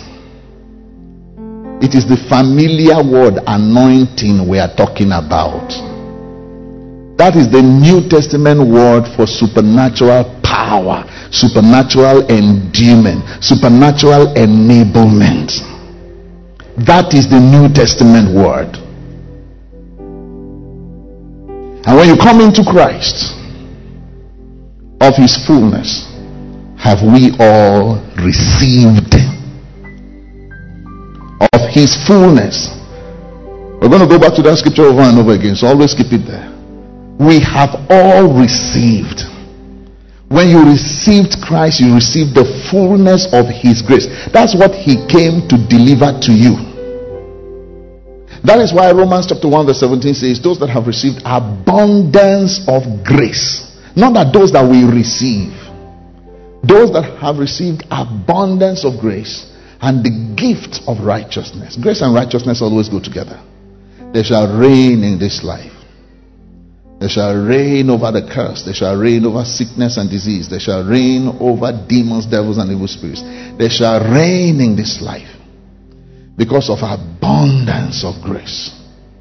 it is the familiar word anointing we are talking about. That is the New Testament word for supernatural power, supernatural endowment, supernatural enablement. That is the New Testament word. And when you come into Christ, of his fullness have we all received. Of his fullness. We're going to go back to that scripture over and over again, so always keep it there. We have all received. When you received Christ, you received the fullness of his grace. That's what he came to deliver to you. That is why Romans chapter one verse seventeen says, those that have received abundance of grace. Not that those that we receive, those that have received abundance of grace and the gift of righteousness. Grace and righteousness always go together. They shall reign in this life. They shall reign over the curse. They shall reign over sickness and disease. They shall reign over demons, devils, and evil spirits. They shall reign in this life because of abundance of grace.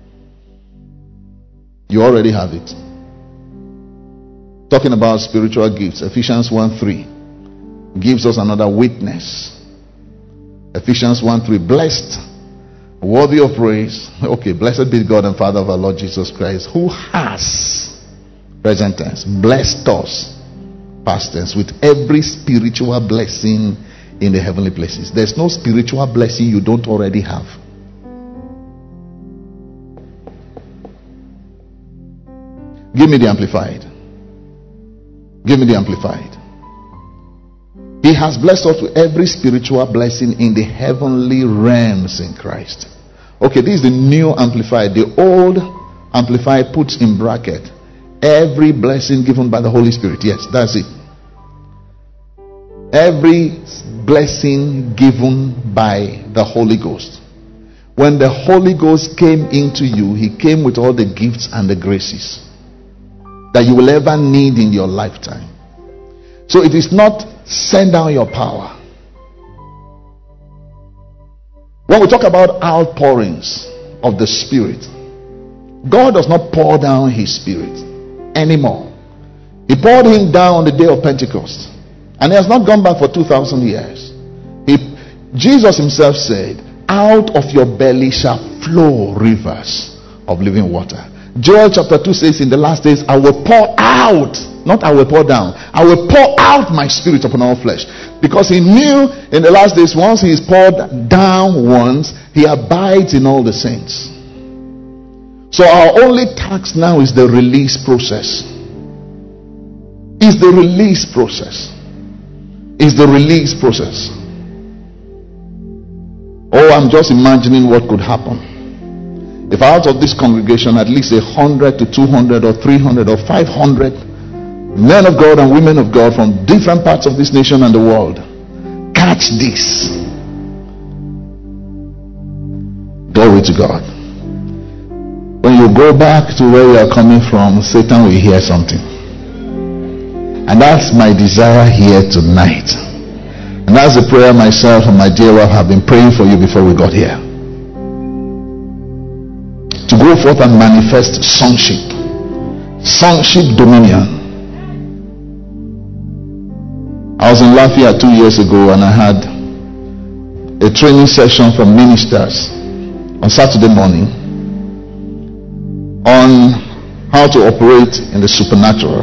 You already have it. Talking about spiritual gifts, Ephesians one three gives us another witness. Ephesians one three, blessed, worthy of praise. Okay, blessed be God and Father of our Lord Jesus Christ, who has, present tense, blessed us, past tense, with every spiritual blessing in the heavenly places. There's no spiritual blessing you don't already have. Give me the Amplified. Give me the Amplified. He has blessed us with every spiritual blessing in the heavenly realms in Christ. Okay, this is the new Amplified. The old Amplified puts in bracket every blessing given by the Holy Spirit. Yes, that's it. Every blessing given by the Holy Ghost. when the Holy Ghost came into you, he came with all the gifts and the graces that you will ever need in your lifetime. So it is not send down your power. When we talk about outpourings of the Spirit, God does not pour down his Spirit anymore. He poured him down on the day of Pentecost, and he has not gone back for two thousand years. He, Jesus himself said, out of your belly shall flow rivers of living water. Joel chapter two says, in the last days I will pour out, not I will pour down, I will pour out my Spirit upon all flesh. Because he knew in the last days, once he is poured down once, he abides in all the saints. So our only task now is the release process. Is the release process. Is the release process. Oh, I'm just imagining what could happen if out of this congregation at least a hundred to two hundred or three hundred or five hundred men of God and women of God from different parts of this nation and the world catch this. Glory to God. When you go back to where you are coming from, Satan will hear something. And that's my desire here tonight. And that's the prayer myself and my dear wife have been praying for you before we got here. To go forth and manifest sonship. Sonship dominion. I was in Lafayette two years ago and I had a training session for ministers on Saturday morning on how to operate in the supernatural.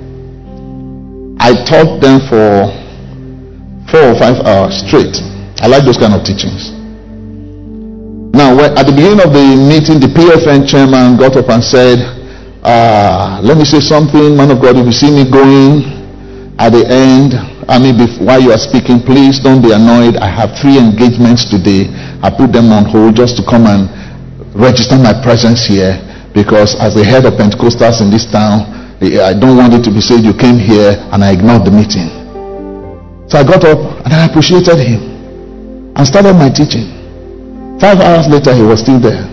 I taught them for four or five hours straight. I like those kind of teachings. Now, when, at the beginning of the meeting, the P F N chairman got up and said, uh, let me say something, man of God, if you see me going at the end, I mean, while you are speaking, please don't be annoyed. I have three engagements today. I put them on hold just to come and register my presence here, because as the head of Pentecostals in this town, I don't want it to be said you came here and I ignored the meeting. So I got up and I appreciated him and started my teaching. Five hours later, he was still there.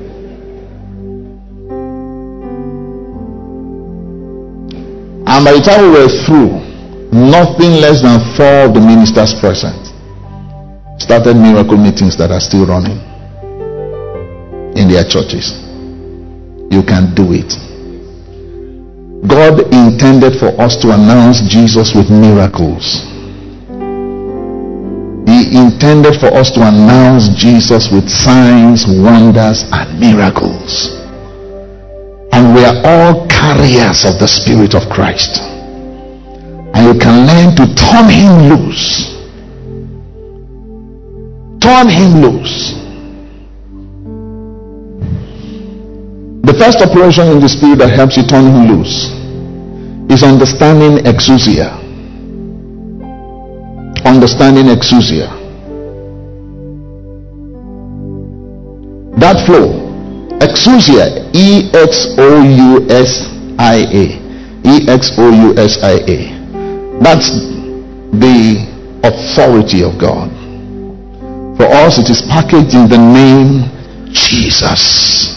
And by the time we were through, nothing less than four of the ministers present started miracle meetings that are still running in their churches. You can do it. God intended for us to announce Jesus with miracles. He intended for us to announce Jesus with signs, wonders, and miracles. And we are all carriers of the Spirit of Christ. And you can learn to turn him loose. Turn him loose. The first operation in the Spirit that helps you turn him loose is understanding exousia. Understanding exousia. That flow. Exousia. E X O U S I A. E X O U S I A. That's the authority of God. For us, it is packaged in the name Jesus.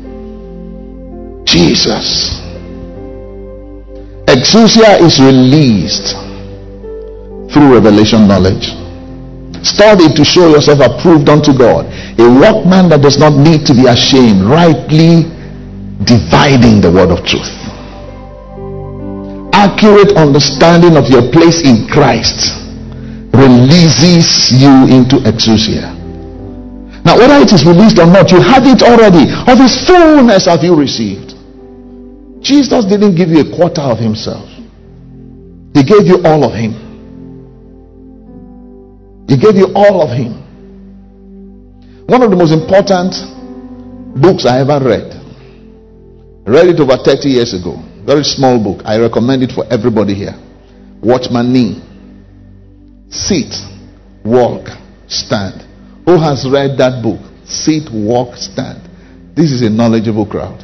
Jesus. Exousia is released through revelation knowledge. Study to show yourself approved unto God, a workman that does not need to be ashamed, rightly dividing the word of truth. Accurate understanding of your place in Christ releases you into exousia. Now, whether it is released or not, you have it already. Of his fullness have you received. Jesus didn't give you a quarter of himself. He gave you all of him. He gave you all of him. One of the most important books I ever read. I read it over thirty years ago. Very small book. I recommend it for everybody here. Watchman Nee. Sit, walk, stand. Who has read that book? Sit, walk, stand. This is a knowledgeable crowd.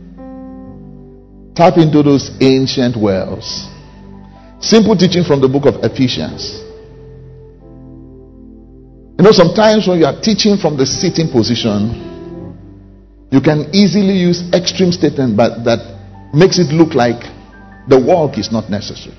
Tap into those ancient wells. Simple teaching from the book of Ephesians. You know, sometimes when you are teaching from the sitting position, you can easily use extreme statement, but that makes it look like the walk is not necessary.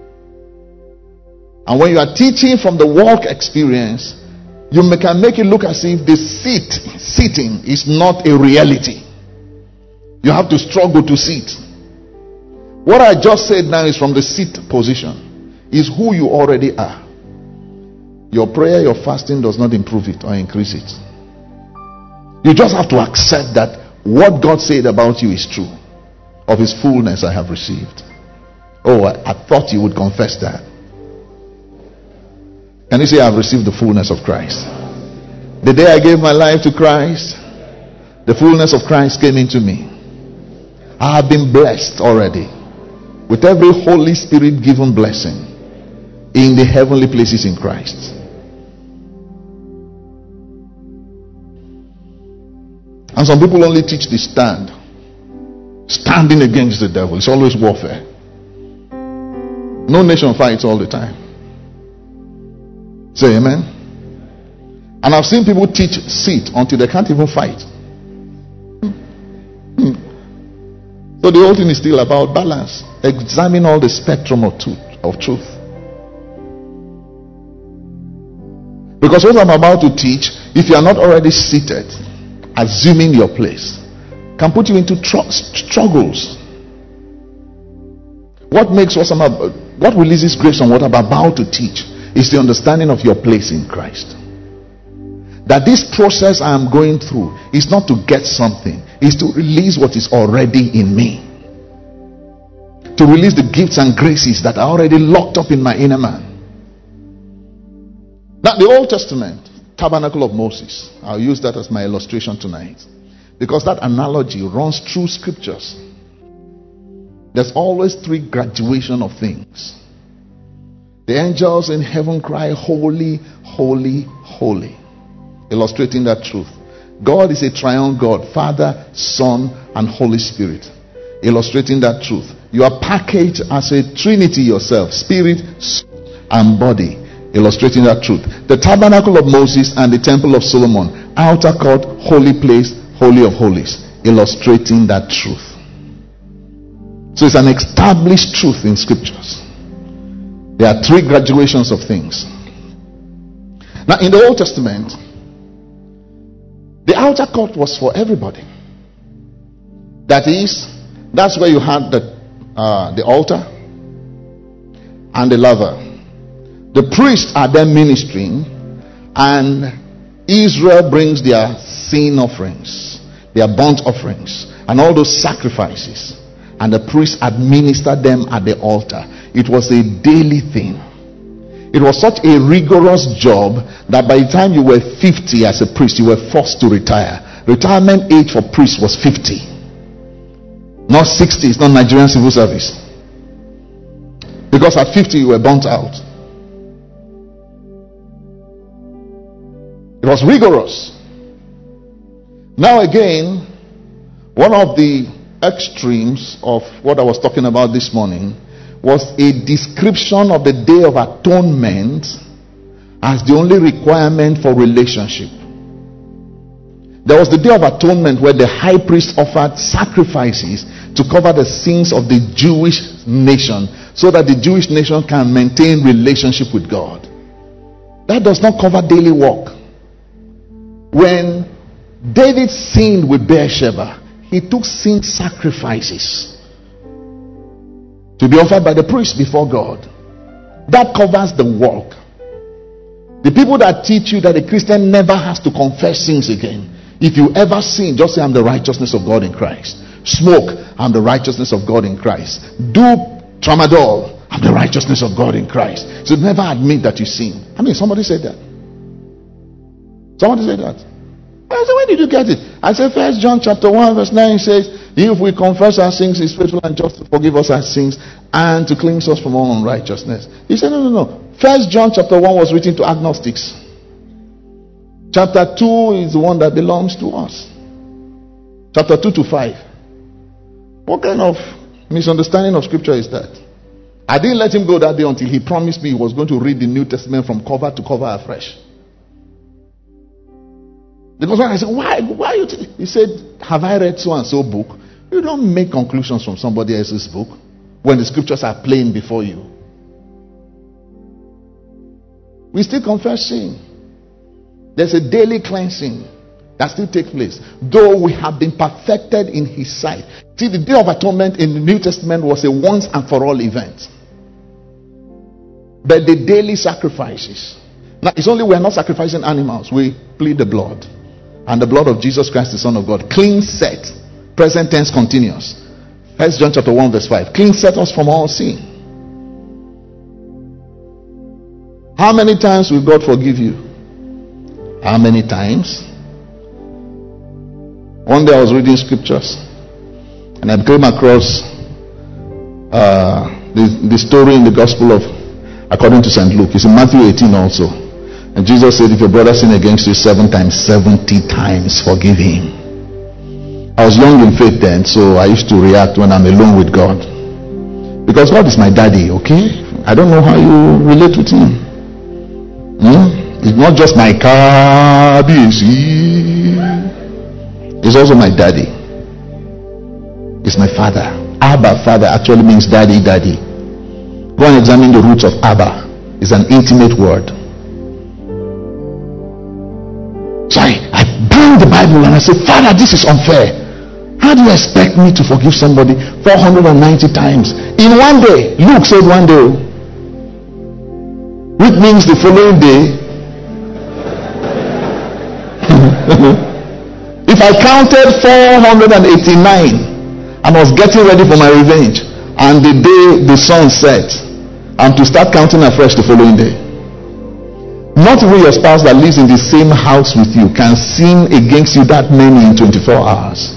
And when you are teaching from the walk experience, you can make it look as if the sit, sitting is not a reality. You have to struggle to sit. What I just said now is from the sit position, is who you already are. Your prayer, your fasting does not improve it or increase it. You just have to accept that what God said about you is true. Of his fullness I have received. Oh, I, I thought you would confess that. Can you say, I have received the fullness of Christ? The day I gave my life to Christ, the fullness of Christ came into me. I have been blessed already with every Holy Spirit given blessing in the heavenly places in Christ. And some people only teach the stand. Standing against the devil. It's always warfare. No nation fights all the time. Say amen. And I've seen people teach sit until they can't even fight. So the whole thing is still about balance. Examine all the spectrum of truth, of truth. Because what I'm about to teach, if you are not already seated, assuming your place, can put you into tr- struggles. What makes what, I'm, what releases grace on what I'm about to teach is the understanding of your place in Christ. That this process I am going through is not to get something, is to release what is already in me. To release the gifts and graces that are already locked up in my inner man. Now, the Old Testament, Tabernacle of Moses, I'll use that as my illustration tonight, because that analogy runs through scriptures. There's always three graduation of things. The angels in heaven cry, holy, holy, holy. Illustrating that truth. God is a triune God, Father, Son, and Holy Spirit. Illustrating that truth. You are packaged as a trinity yourself, spirit, soul, and body. Illustrating that truth. The tabernacle of Moses and the temple of Solomon, outer court, holy place, holy of holies. Illustrating that truth. So it's an established truth in scriptures. There are three graduations of things. Now in the Old Testament, the outer court was for everybody. That is, that's where you had the uh, the altar and the laver. The priests are then ministering, and Israel brings their sin offerings, their burnt offerings, and all those sacrifices, and the priests administer them at the altar. It was a daily thing. It was such a rigorous job that by the time you were fifty as a priest, you were forced to retire. Retirement age for priests was fifty. Not sixty. It's not Nigerian civil service. Because at fifty you were burnt out. It was rigorous. Now again, one of the extremes of what I was talking about this morning was a description of the Day of Atonement as the only requirement for relationship. There was the Day of Atonement where the high priest offered sacrifices to cover the sins of the Jewish nation, so that the Jewish nation can maintain relationship with God. That does not cover daily walk. When David sinned with Bathsheba, he took sin sacrifices to be offered by the priest before God. That covers the walk. The people that teach you that a Christian never has to confess sins again. If you ever sin, just say, I'm the righteousness of God in Christ. Smoke, I'm the righteousness of God in Christ. Do tramadol, I'm the righteousness of God in Christ. So never admit that you sin. I mean, somebody said that. Somebody said that. I said, where did you get it? I said, First John chapter one verse nine says, if we confess our sins, He is faithful and just to forgive us our sins and to cleanse us from all unrighteousness. He said, no, no, no. First John chapter one was written to agnostics. Chapter two is the one that belongs to us. Chapter two to five. What kind of misunderstanding of scripture is that? I didn't let him go that day until he promised me he was going to read the New Testament from cover to cover afresh. Because when I said, why, why are you t-? He said, have I read so and so book? You don't make conclusions from somebody else's book when the scriptures are plain before you. We still confess sin. There's a daily cleansing that still takes place, though we have been perfected in his sight. See, the Day of Atonement in the New Testament was a once and for all event. But the daily sacrifices, now it's only we are not sacrificing animals, we plead the blood. And the blood of Jesus Christ, the Son of God, clean set, present tense continuous. First John chapter one verse five, clean set us from all sin. How many times will God forgive you? How many times? One day I was reading scriptures and I came across uh, the, the story in the Gospel of according to Saint Luke. It's in Matthew eighteen also. And Jesus said, if your brother sin against you seven times, seventy times forgive him. I was young in faith then, so I used to react when I'm alone with God. Because God is my daddy, okay? I don't know how you relate with him. Hmm? It's not just my car, B C. It's also my daddy. It's my father. Abba, father, actually means daddy, daddy. Go and examine the roots of Abba. It's an intimate word. So I, I bring the Bible and I say, Father, this is unfair. How do you expect me to forgive somebody four hundred ninety times in one day? Luke said one day, which means the following day. If I counted four hundred eighty-nine and was getting ready for my revenge, and the day the sun set, I'm to start counting afresh the following day. Not even your spouse that lives in the same house with you can sin against you that many in twenty-four hours.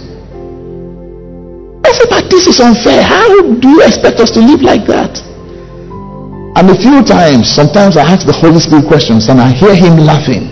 I said, but this is unfair. How do you expect us to live like that? And a few times, sometimes I ask the Holy Spirit questions and I hear him laughing.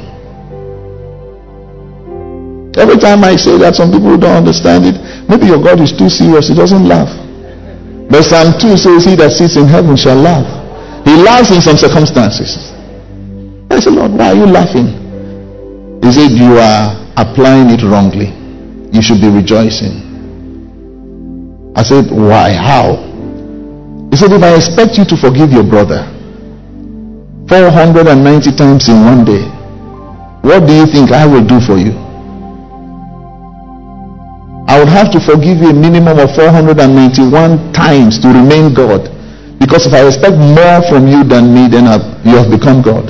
Every time I say that, some people don't understand it. Maybe your God is too serious, he doesn't laugh. But Psalm two says, he that sits in heaven shall laugh. He laughs in some circumstances. I said, Lord, why are you laughing? He said, you are applying it wrongly. You should be rejoicing. I said, why? How? He said, if I expect you to forgive your brother four hundred ninety times in one day, what do you think I will do for you? I would have to forgive you a minimum of four hundred ninety-one times to remain God. Because if I expect more from you than me, then I've, you have become God.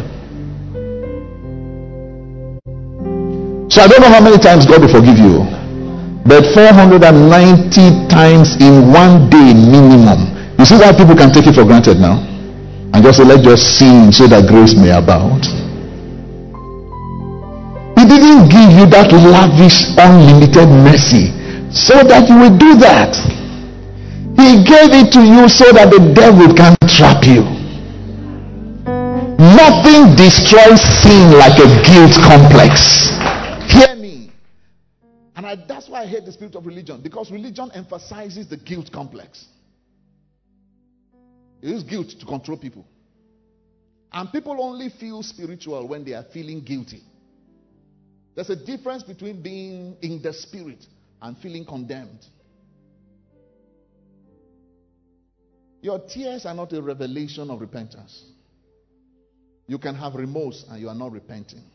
So I don't know how many times God will forgive you. But four hundred ninety times in one day minimum. You see why people can take it for granted now? And just say, let's just sin so that grace may abound. He didn't give you that lavish, unlimited mercy so that you will do that. He gave it to you so that the devil can trap you. Nothing destroys sin like a guilt complex. Hear me. And I, that's why I hate the spirit of religion. Because religion emphasizes the guilt complex. It is guilt to control people. And people only feel spiritual when they are feeling guilty. There's a difference between being in the spirit and feeling condemned. Your tears are not a revelation of repentance. You can have remorse and you are not repenting.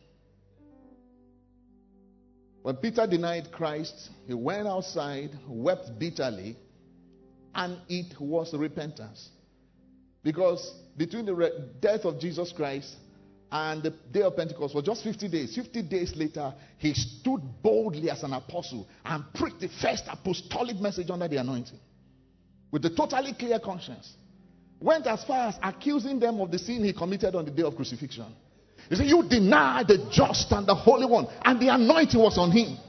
When Peter denied Christ, he went outside, wept bitterly, and it was repentance. Because between the re- death of Jesus Christ and the day of Pentecost was just fifty days. fifty days later, he stood boldly as an apostle and preached the first apostolic message under the anointing. With a totally clear conscience. Went as far as accusing them of the sin he committed on the day of crucifixion. He said, you deny the just and the Holy One, and the anointing was on him.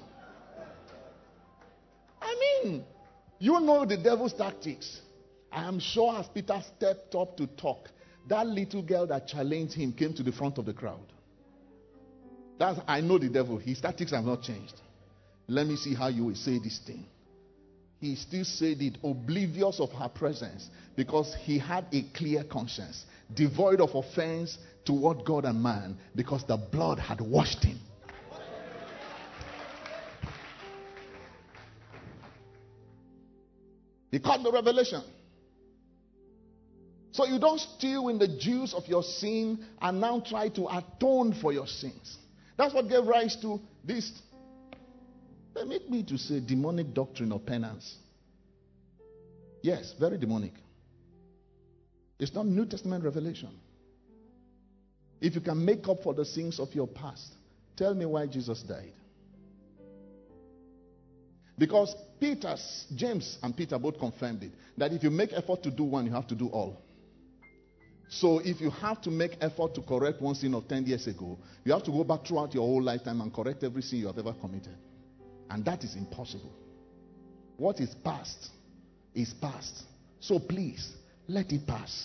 I mean, you know the devil's tactics. I am sure as Peter stepped up to talk, that little girl that challenged him came to the front of the crowd. That's, I know the devil. His tactics have not changed. Let me see how you will say this thing. He still said it oblivious of her presence because he had a clear conscience, devoid of offense toward God and man, because the blood had washed him. He caught the revelation. So you don't stew in the juice of your sin and now try to atone for your sins. That's what gave rise to this, permit me to say, demonic doctrine of penance. Yes, very demonic. It's not New Testament revelation. If you can make up for the sins of your past, tell me why Jesus died. Because Peter, James and Peter both confirmed it, that if you make effort to do one, you have to do all. So if you have to make effort to correct one sin of ten years ago, you have to go back throughout your whole lifetime and correct every sin you have ever committed. And that is impossible. What is past is past. So please, let it pass.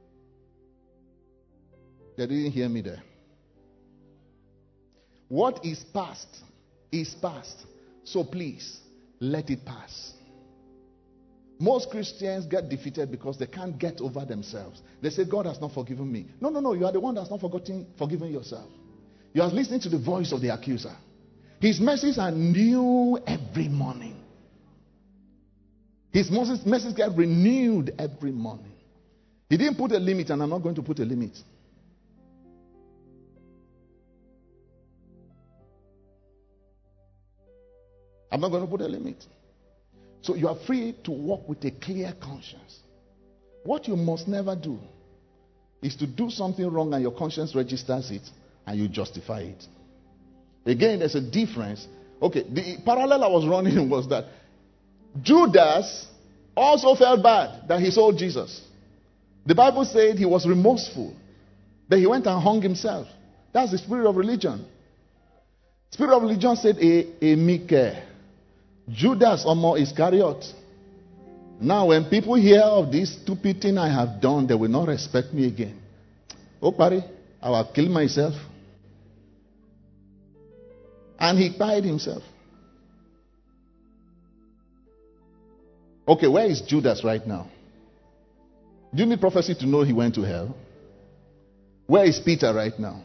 They didn't hear me there. What is past is past. So please, let it pass. Most Christians get defeated because they can't get over themselves. They say, God has not forgiven me. No, no, no. You are the one that's not forgotten, forgiven yourself. You are listening to the voice of the accuser. His mercies are new every morning. His mercies, mercies get renewed every morning. He didn't put a limit, and I'm not going to put a limit. I'm not going to put a limit. So you are free to walk with a clear conscience. What you must never do is to do something wrong and your conscience registers it and you justify it. Again, there's a difference. Okay, the parallel I was running was that Judas also felt bad that he sold Jesus. The Bible said he was remorseful, that he went and hung himself. That's the spirit of religion. Spirit of religion said, a, a Mike. Judas or more Iscariot. Now, when people hear of this stupid thing I have done, they will not respect me again. Oh, Pari, I will kill myself. And he died himself. Okay, where is Judas right now? Do you need prophecy to know he went to hell? Where is Peter right now?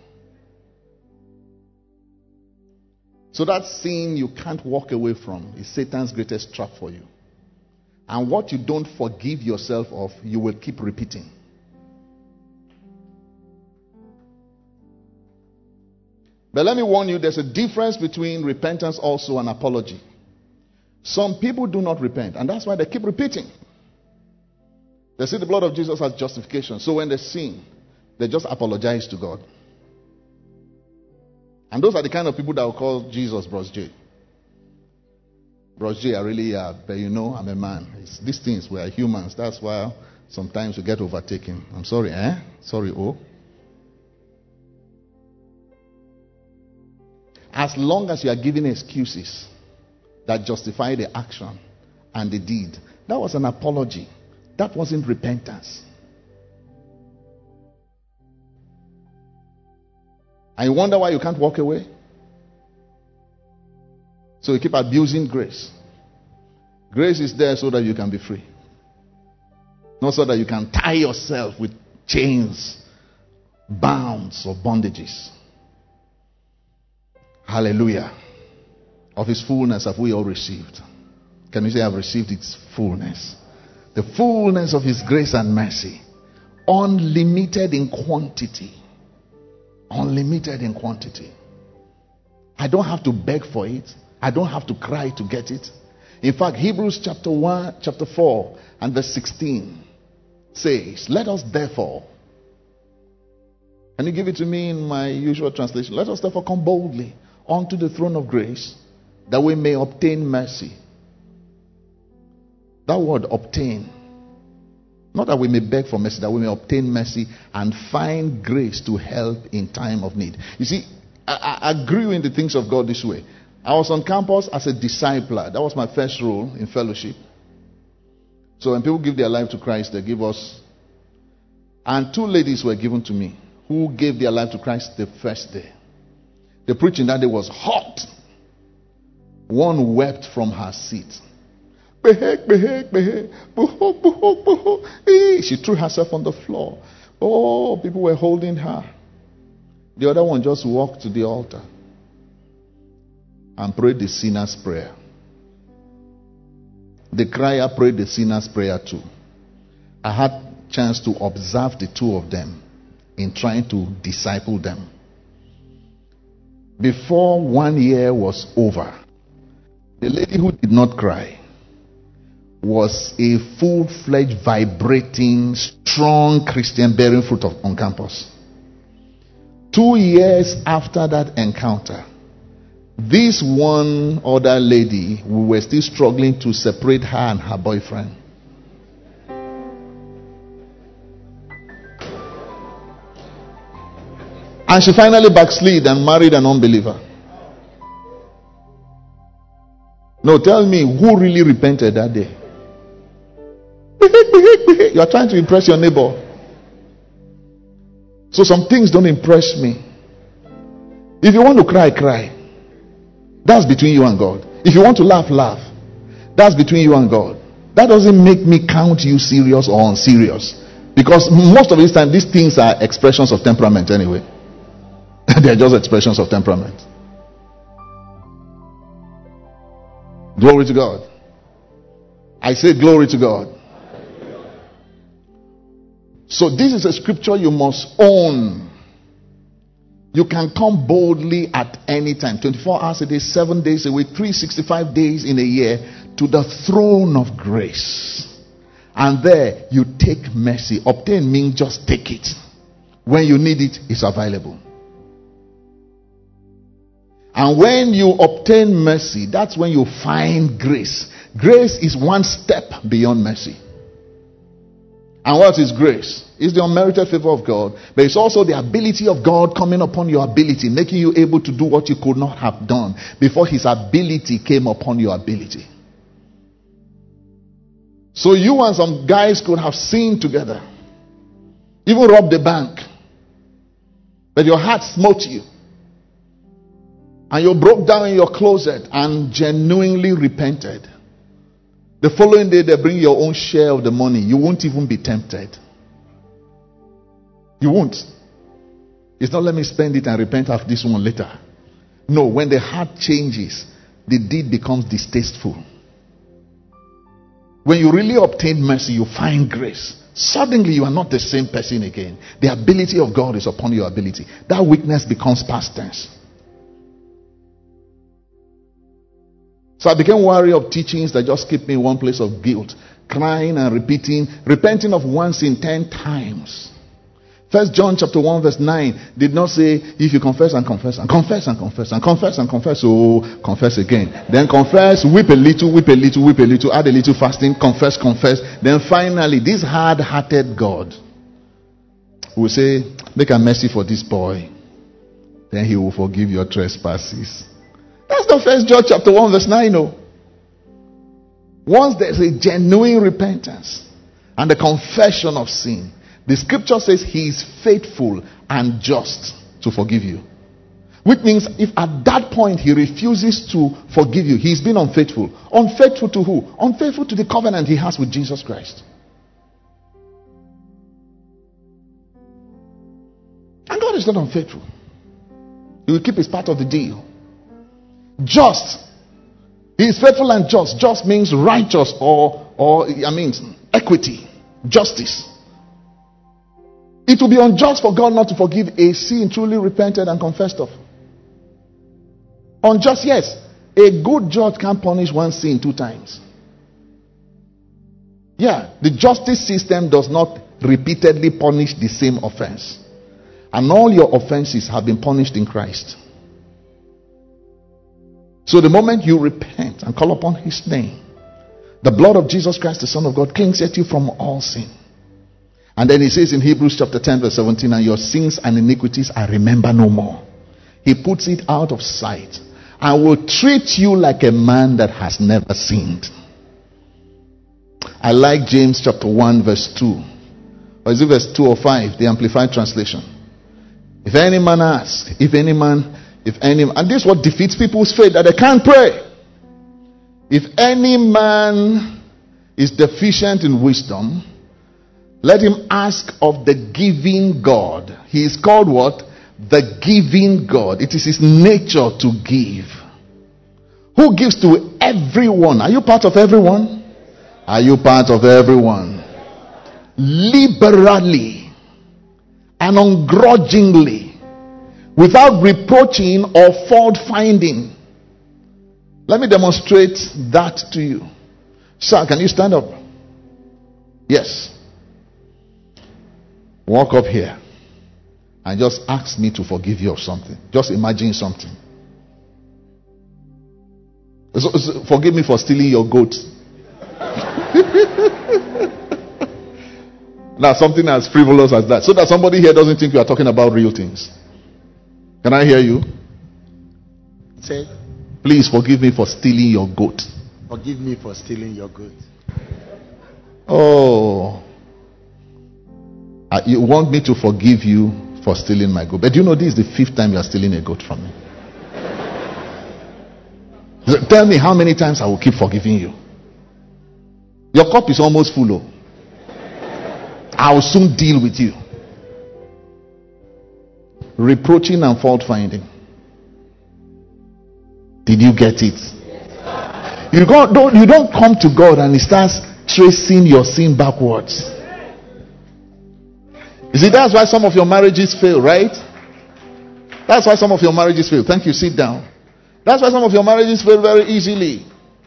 So that sin you can't walk away from is Satan's greatest trap for you. And what you don't forgive yourself of, you will keep repeating. But let me warn you, there's a difference between repentance also and apology. Some people do not repent, and that's why they keep repeating. They see the blood of Jesus as justification. So when they sin, they just apologize to God. And those are the kind of people that will call Jesus Bros J. Bros J, I really are, but you know, I'm a man. It's, these things, we are humans. That's why sometimes we get overtaken. I'm sorry, eh? Sorry, oh. As long as you are giving excuses that justify the action and the deed, that was an apology. That wasn't repentance. And you wonder why you can't walk away? So you keep abusing grace. Grace is there so that you can be free. Not so that you can tie yourself with chains, bounds, or bondages. Hallelujah. Of his fullness have we all received. Can you say, I've received its fullness? The fullness of his grace and mercy. Unlimited in quantity. Unlimited in quantity. I don't have to beg for it. I don't have to cry to get it. In fact, Hebrews chapter one, chapter four, and verse sixteen says, let us therefore, can you give it to me in my usual translation? Let us therefore come boldly unto the throne of grace, that we may obtain mercy. That word obtain, not that we may beg for mercy, that we may obtain mercy and find grace to help in time of need. You see, I, I agree in the things of God this way. I was on campus as a discipler. That was my first role in fellowship. So when people give their life to Christ, they give us. And two ladies were given to me who gave their life to Christ the first day. The preaching that day was hot. One wept from her seat. She threw herself on the floor. Oh, people were holding her. The other one just walked to the altar and prayed the sinner's prayer. The crier prayed the sinner's prayer too. I had chance to observe the two of them in trying to disciple them. Before one year was over, the lady who did not cry was a full-fledged, vibrating, strong Christian bearing fruit of, on campus. Two years after that encounter, this one other lady, we were still struggling to separate her and her boyfriend. And she finally backslid and married an unbeliever. No, tell me, who really repented that day? You are trying to impress your neighbor. So some things don't impress me. If you want to cry, cry. That's between you and God. If you want to laugh, laugh. That's between you and God. That doesn't make me count you serious or unserious. Because most of this time, these things are expressions of temperament anyway. They're just expressions of temperament. Glory to God. I say glory to God. So this is a scripture you must own. You can come boldly at any time, twenty-four hours a day, seven days a week, three hundred sixty-five days in a year, to the throne of grace. And there you take mercy. Obtain means just take it. When you need it, it's available. And when you obtain mercy, that's when you find grace. Grace is one step beyond mercy. And what is grace? It's the unmerited favor of God, but it's also the ability of God coming upon your ability, making you able to do what you could not have done before his ability came upon your ability. So you and some guys could have sinned together, even robbed the bank, but your heart smote you. And you broke down in your closet and genuinely repented. The following day, they bring your own share of the money. You won't even be tempted. You won't. It's not let me spend it and repent of this one later. No, when the heart changes, the deed becomes distasteful. When you really obtain mercy, you find grace. Suddenly, you are not the same person again. The ability of God is upon your ability. That weakness becomes past tense. So I became wary of teachings that just keep me in one place of guilt, crying and repeating, repenting of one sin ten times. First John chapter one verse nine did not say, if you confess and confess and confess and confess and confess and confess, oh, confess again. Then confess, weep a little, weep a little, weep a little, add a little fasting, confess, confess. Then finally, this hard-hearted God will say, make a mercy for this boy. Then he will forgive your trespasses. That's not First John chapter one verse nine. No. Once there's a genuine repentance and the confession of sin, the scripture says he is faithful and just to forgive you. Which means if at that point he refuses to forgive you, he's been unfaithful. Unfaithful to who? Unfaithful to the covenant he has with Jesus Christ. And God is not unfaithful. He will keep his part of the deal. Just. He is faithful and just. Just means righteous or, or I mean, equity, justice. It will be unjust for God not to forgive a sin truly repented and confessed of. Unjust, yes. A good judge can't punish one sin two times. Yeah, the justice system does not repeatedly punish the same offense. And all your offenses have been punished in Christ. So the moment you repent and call upon his name, the blood of Jesus Christ, the Son of God, cleanses you from all sin. And then he says in Hebrews chapter ten verse seventeen, and your sins and iniquities I remember no more. He puts it out of sight. I will treat you like a man that has never sinned. I like James chapter one verse two. Or is it verse two or five? The Amplified Translation. If any man asks, if any man If any, and this is what defeats people's faith, that they can't pray. If any man is deficient in wisdom, let him ask of the giving God. He is called what? The giving God. It is his nature to give. Who gives to everyone? Are you part of everyone? Are you part of everyone? Liberally and ungrudgingly, without reproaching or fault finding. Let me demonstrate that to you. Sir, can you stand up? Yes. Walk up here and just ask me to forgive you of something. Just imagine something. So, so, forgive me for stealing your goat. Now, something as frivolous as that, so that somebody here doesn't think you are talking about real things. Can I hear you? Say, please forgive me for stealing your goat. Forgive me for stealing your goat. Oh, uh, you want me to forgive you for stealing my goat? But you know, this is the fifth time you are stealing a goat from me. So tell me how many times I will keep forgiving you. Your cup is almost full. Oh. I will soon deal with you. Reproaching and fault finding. Did you get it? You don't, don't, you don't come to God and He starts tracing your sin backwards. You see, that's why some of your marriages fail, right? That's why some of your marriages fail. Thank you. Sit down. That's why some of your marriages fail very easily.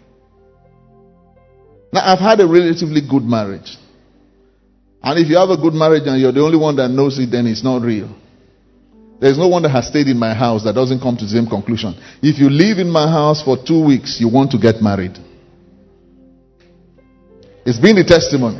Now, I've had a relatively good marriage. And if you have a good marriage and you're the only one that knows it, then it's not real. There's no one that has stayed in my house that doesn't come to the same conclusion. If you live in my house for two weeks, you want to get married. It's been a testimony.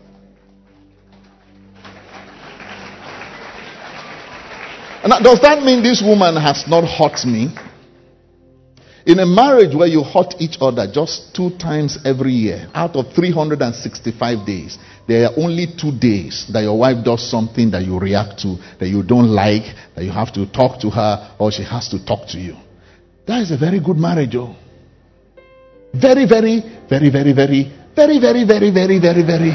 And does that mean this woman has not hurt me? In a marriage where you hurt each other just two times every year, out of three hundred sixty-five days, there are only two days that your wife does something that you react to, that you don't like, that you have to talk to her, or she has to talk to you. That is a very good marriage, oh. Very, very, very, very, very, very, very, very, very, very, very.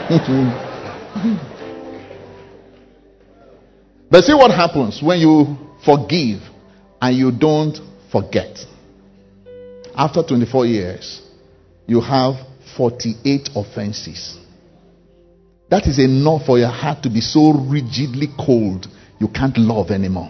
But see what happens when you forgive and you don't forget. After twenty-four years, you have forty-eight offenses. That is enough for your heart to be so rigidly cold, you can't love anymore.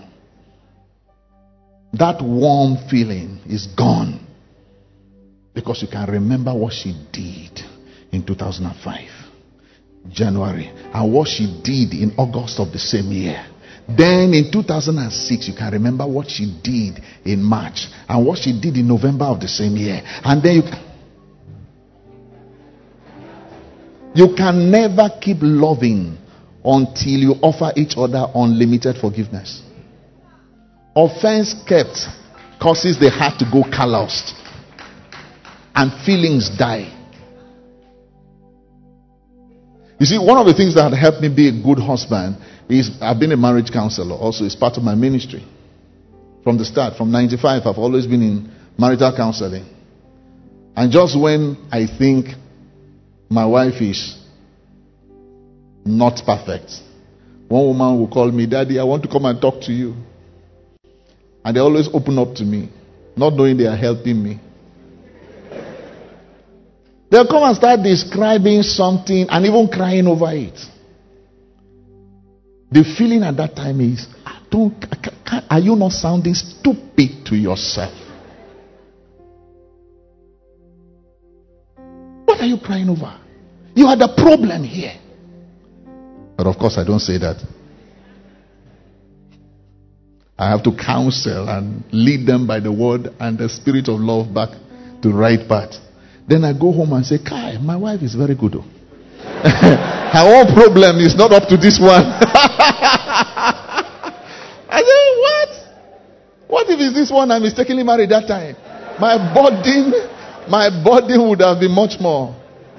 That warm feeling is gone. Because you can remember what she did in two thousand five, January, and what she did in August of the same year. Then in two thousand six, you can remember what she did in March and what she did in November of the same year. And then you can, you can never keep loving until you offer each other unlimited forgiveness. Offense kept causes the heart to go calloused and feelings die. You see, one of the things that helped me be a good husband is I've been a marriage counselor. Also, it's part of my ministry. From the start, from ninety-five, I've always been in marital counseling. And just when I think my wife is not perfect, one woman will call me, "Daddy, I want to come and talk to you." And they always open up to me, not knowing they are helping me. They'll come and start describing something and even crying over it. The feeling at that time is, don't, are you not sounding stupid to yourself? What are you crying over? You are the problem here. But of course, I don't say that. I have to counsel and lead them by the word and the spirit of love back to the right path. Then I go home and say, Kai, my wife is very good. Oh. Her own problem is not up to this one. I say, what? What if it's this one I mistakenly married that time? My burden, my burden would have been much more.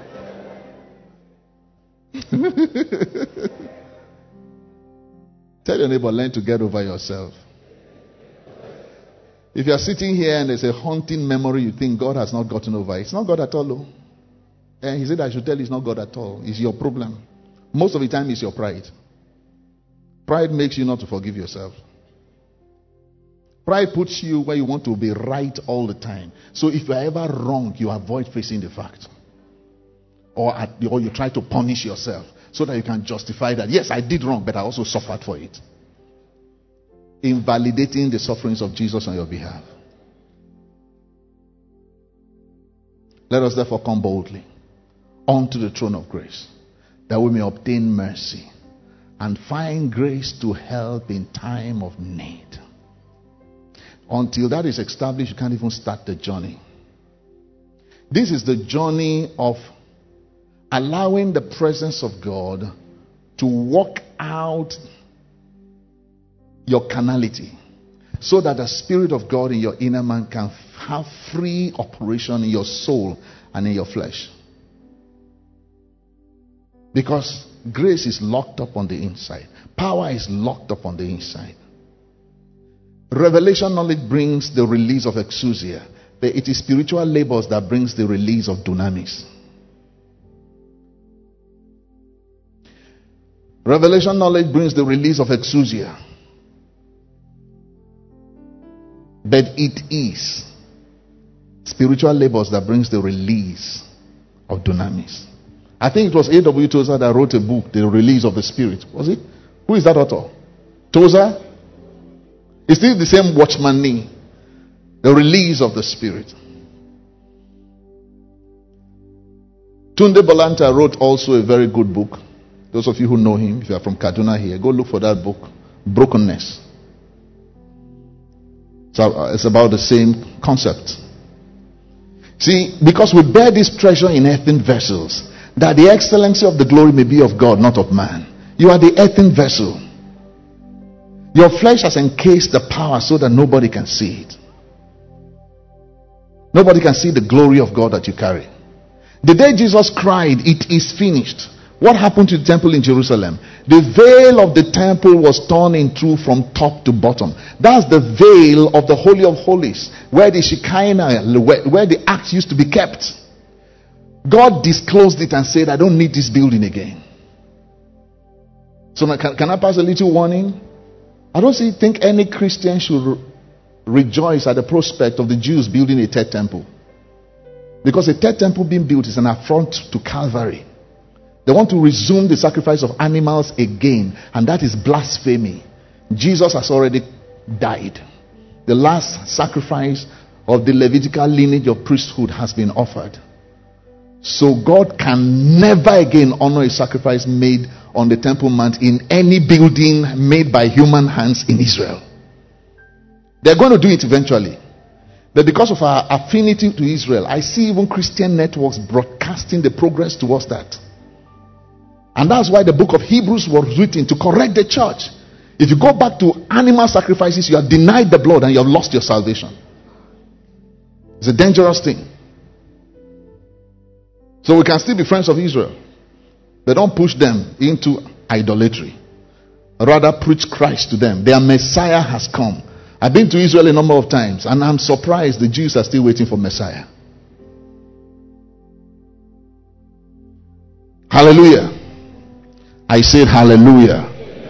Tell your neighbor, learn to get over yourself. If you are sitting here and there's a haunting memory you think God has not gotten over, it's not God at all. Oh. And he said I should tell you it's not God at all. It's your problem. Most of the time it's your pride. Pride makes you not to forgive yourself. Pride puts you where you want to be right all the time. So if you are ever wrong, you avoid facing the fact. Or, at, or you try to punish yourself so that you can justify that, yes, I did wrong, but I also suffered for it. Invalidating the sufferings of Jesus on your behalf. Let us therefore come boldly unto the throne of grace, that we may obtain mercy and find grace to help in time of need. Until that is established, you can't even start the journey. This is the journey of allowing the presence of God to work out your carnality, so that the Spirit of God in your inner man can have free operation in your soul and in your flesh. Because grace is locked up on the inside. Power is locked up on the inside. Revelation knowledge brings the release of exousia, but it is spiritual labors that brings the release of dunamis. Revelation knowledge brings the release of exousia, but it is spiritual labors that brings the release of dunamis. I think it was A W Tozer that wrote a book, The Release of the Spirit. Was it? Who is that author? Tozer? It's still the same Watchman Nee. The Release of the Spirit. Tunde Bolanta wrote also a very good book. Those of you who know him, if you are from Kaduna here, go look for that book, Brokenness. So it's about the same concept. See, because we bear this treasure in earthen vessels, that the excellency of the glory may be of God, not of man. You are the earthen vessel. Your flesh has encased the power so that nobody can see it. Nobody can see the glory of God that you carry. The day Jesus cried, "It is finished," what happened to the temple in Jerusalem? The veil of the temple was torn in two from top to bottom. That's the veil of the Holy of Holies, where the Shekinah, where, where the ark used to be kept. God disclosed it and said, "I don't need this building again." So can, can I pass a little warning? I don't see, think any Christian should re- rejoice at the prospect of the Jews building a third temple. Because a third temple being built is an affront to Calvary. They want to resume the sacrifice of animals again, and that is blasphemy. Jesus has already died. The last sacrifice of the Levitical lineage of priesthood has been offered. So God can never again honor a sacrifice made on the Temple Mount in any building made by human hands in Israel. They're going to do it eventually. But because of our affinity to Israel, I see even Christian networks broadcasting the progress towards that. And that's why the book of Hebrews was written, to correct the church. If you go back to animal sacrifices, you have denied the blood and you have lost your salvation. It's a dangerous thing. So we can still be friends of Israel, but don't push them into idolatry. Rather preach Christ to them. Their Messiah has come. I've been to Israel a number of times, and I'm surprised the Jews are still waiting for Messiah. Hallelujah. I said hallelujah.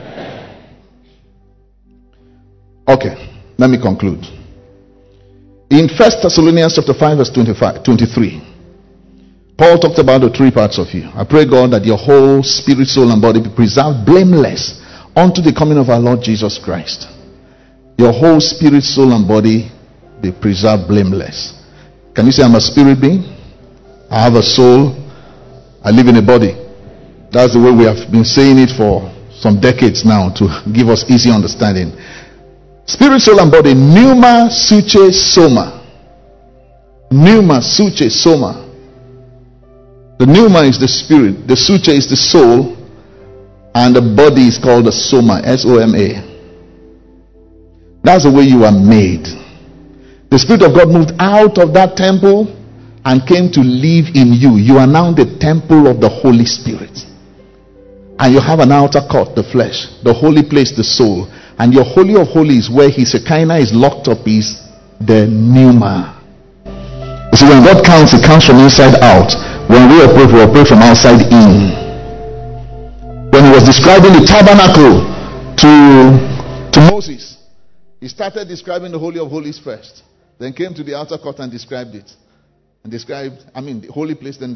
Okay, let me conclude. In First Thessalonians chapter five verse twenty-five, twenty-three, Paul talked about the three parts of you. I pray, God, that your whole spirit, soul, and body be preserved blameless unto the coming of our Lord Jesus Christ. Your whole spirit, soul, and body be preserved blameless. Can you say, I'm a spirit being? I have a soul. I live in a body. That's the way we have been saying it for some decades now, to give us easy understanding. Spirit, soul, and body. Pneuma, suche, soma. Pneuma, suche, soma. The pneuma is the spirit, the suche is the soul, and the body is called the soma, S O M A. That's the way you are made. The Spirit of God moved out of that temple and came to live in you. You are now the temple of the Holy Spirit. And you have an outer court, the flesh, the holy place, the soul. And your Holy of Holies, where his Shekinah is locked up, is the pneuma. You see, when God counts, it counts from inside out. When we operate, we operate from outside in. When he was describing the tabernacle to, to Moses, he started describing the Holy of Holies first. Then came to the outer court and described it. And described, I mean, the holy place then there.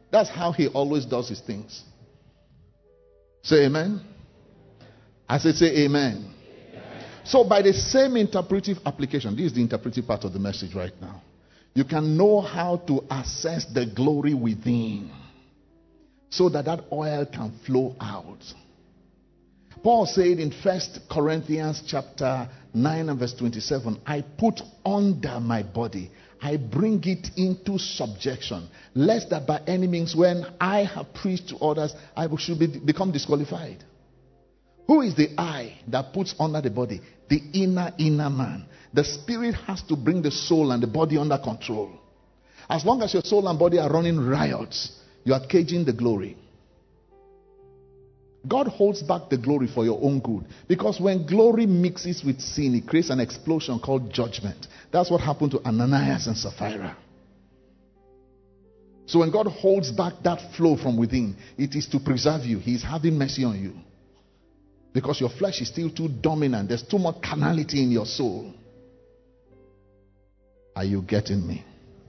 That's how he always does his things. Say amen. I said say amen. Amen. So by the same interpretive application, this is the interpretive part of the message right now. You can know how to assess the glory within so that that oil can flow out. Paul said in First Corinthians chapter nine and verse twenty-seven, I put under my body, I bring it into subjection, lest that by any means when I have preached to others, I should be, become disqualified. Who is the I that puts under the body? The inner, inner man. The spirit has to bring the soul and the body under control. As long as your soul and body are running riots, you are caging the glory. God holds back the glory for your own good. Because when glory mixes with sin, it creates an explosion called judgment. That's what happened to Ananias and Sapphira. So when God holds back that flow from within, it is to preserve you. He is having mercy on you. Because your flesh is still too dominant. There's too much carnality in your soul. Are you getting me?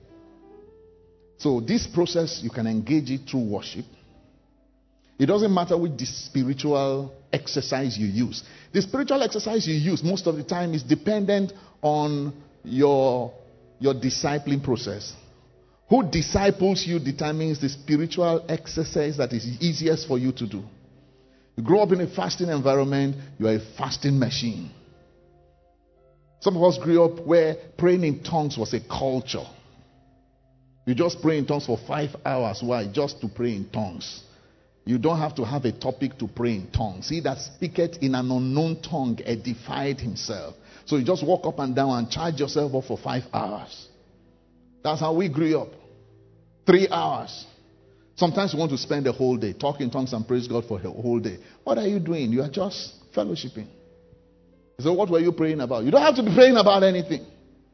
So this process, you can engage it through worship. It doesn't matter which spiritual exercise you use. The spiritual exercise you use most of the time is dependent on your, your discipling process. Who disciples you determines the spiritual exercise that is easiest for you to do. You grow up in a fasting environment, you are a fasting machine. Some of us grew up where praying in tongues was a culture. You just pray in tongues for five hours. Why? Just to pray in tongues. You don't have to have a topic to pray in tongues. He that speaketh in an unknown tongue edified himself. So you just walk up and down and charge yourself up for five hours. That's how we grew up. Three hours. Sometimes you want to spend the whole day, talk in tongues and praise God for the whole day. What are you doing? You are just fellowshipping. So what were you praying about? You don't have to be praying about anything.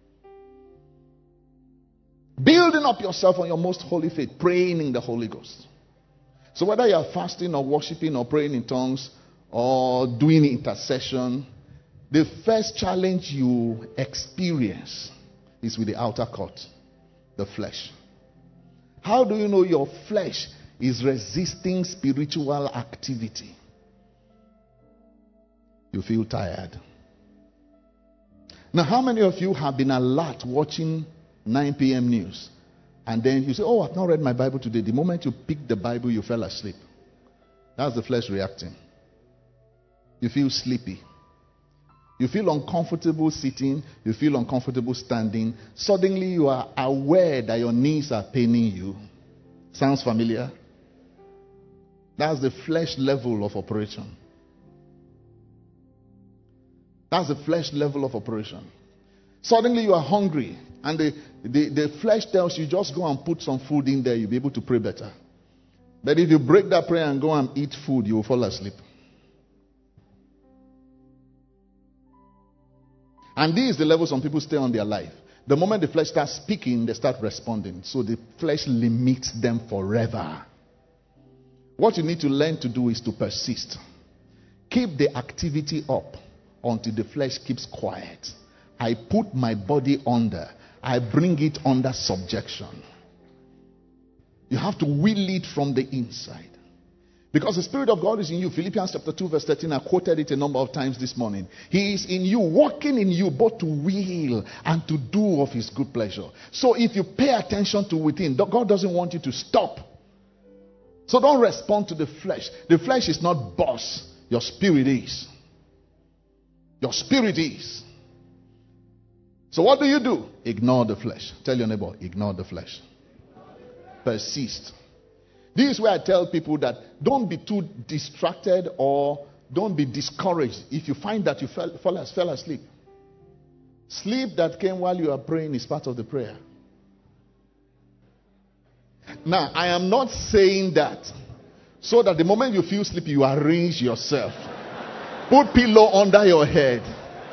Building up yourself on your most holy faith, praying in the Holy Ghost. So whether you are fasting or worshiping or praying in tongues or doing intercession, the first challenge you experience is with the outer court, the flesh. How do you know your flesh is resisting spiritual activity? You feel tired. Now, how many of you have been alert watching nine p.m. news? And then you say, oh, I've not read my Bible today. The moment you picked the Bible, you fell asleep. That's the flesh reacting. You feel sleepy. You feel uncomfortable sitting. You feel uncomfortable standing. Suddenly you are aware that your knees are paining you. Sounds familiar? That's the flesh level of operation. That's the flesh level of operation. Suddenly you are hungry. And the, the, the flesh tells you, just go and put some food in there. You'll be able to pray better. But if you break that prayer and go and eat food, you will fall asleep. And this is the level some people stay on their life. The moment the flesh starts speaking, they start responding. So the flesh limits them forever. What you need to learn to do is to persist. Keep the activity up until the flesh keeps quiet. I put my body under. I bring it under subjection. You have to will it from the inside. Because the Spirit of God is in you. Philippians chapter two verse thirteen. I quoted it a number of times this morning. He is in you, working in you, both to will and to do of His good pleasure. So if you pay attention to within, God doesn't want you to stop. So don't respond to the flesh. The flesh is not boss. Your spirit is. Your spirit is. So what do you do? Ignore the flesh. Tell your neighbor, ignore the flesh. Persist. This is where I tell people that don't be too distracted or don't be discouraged if you find that you fell, fell, fell asleep. Sleep that came while you are praying is part of the prayer. Now, I am not saying that so that the moment you feel sleepy, you arrange yourself. Put pillow under your head.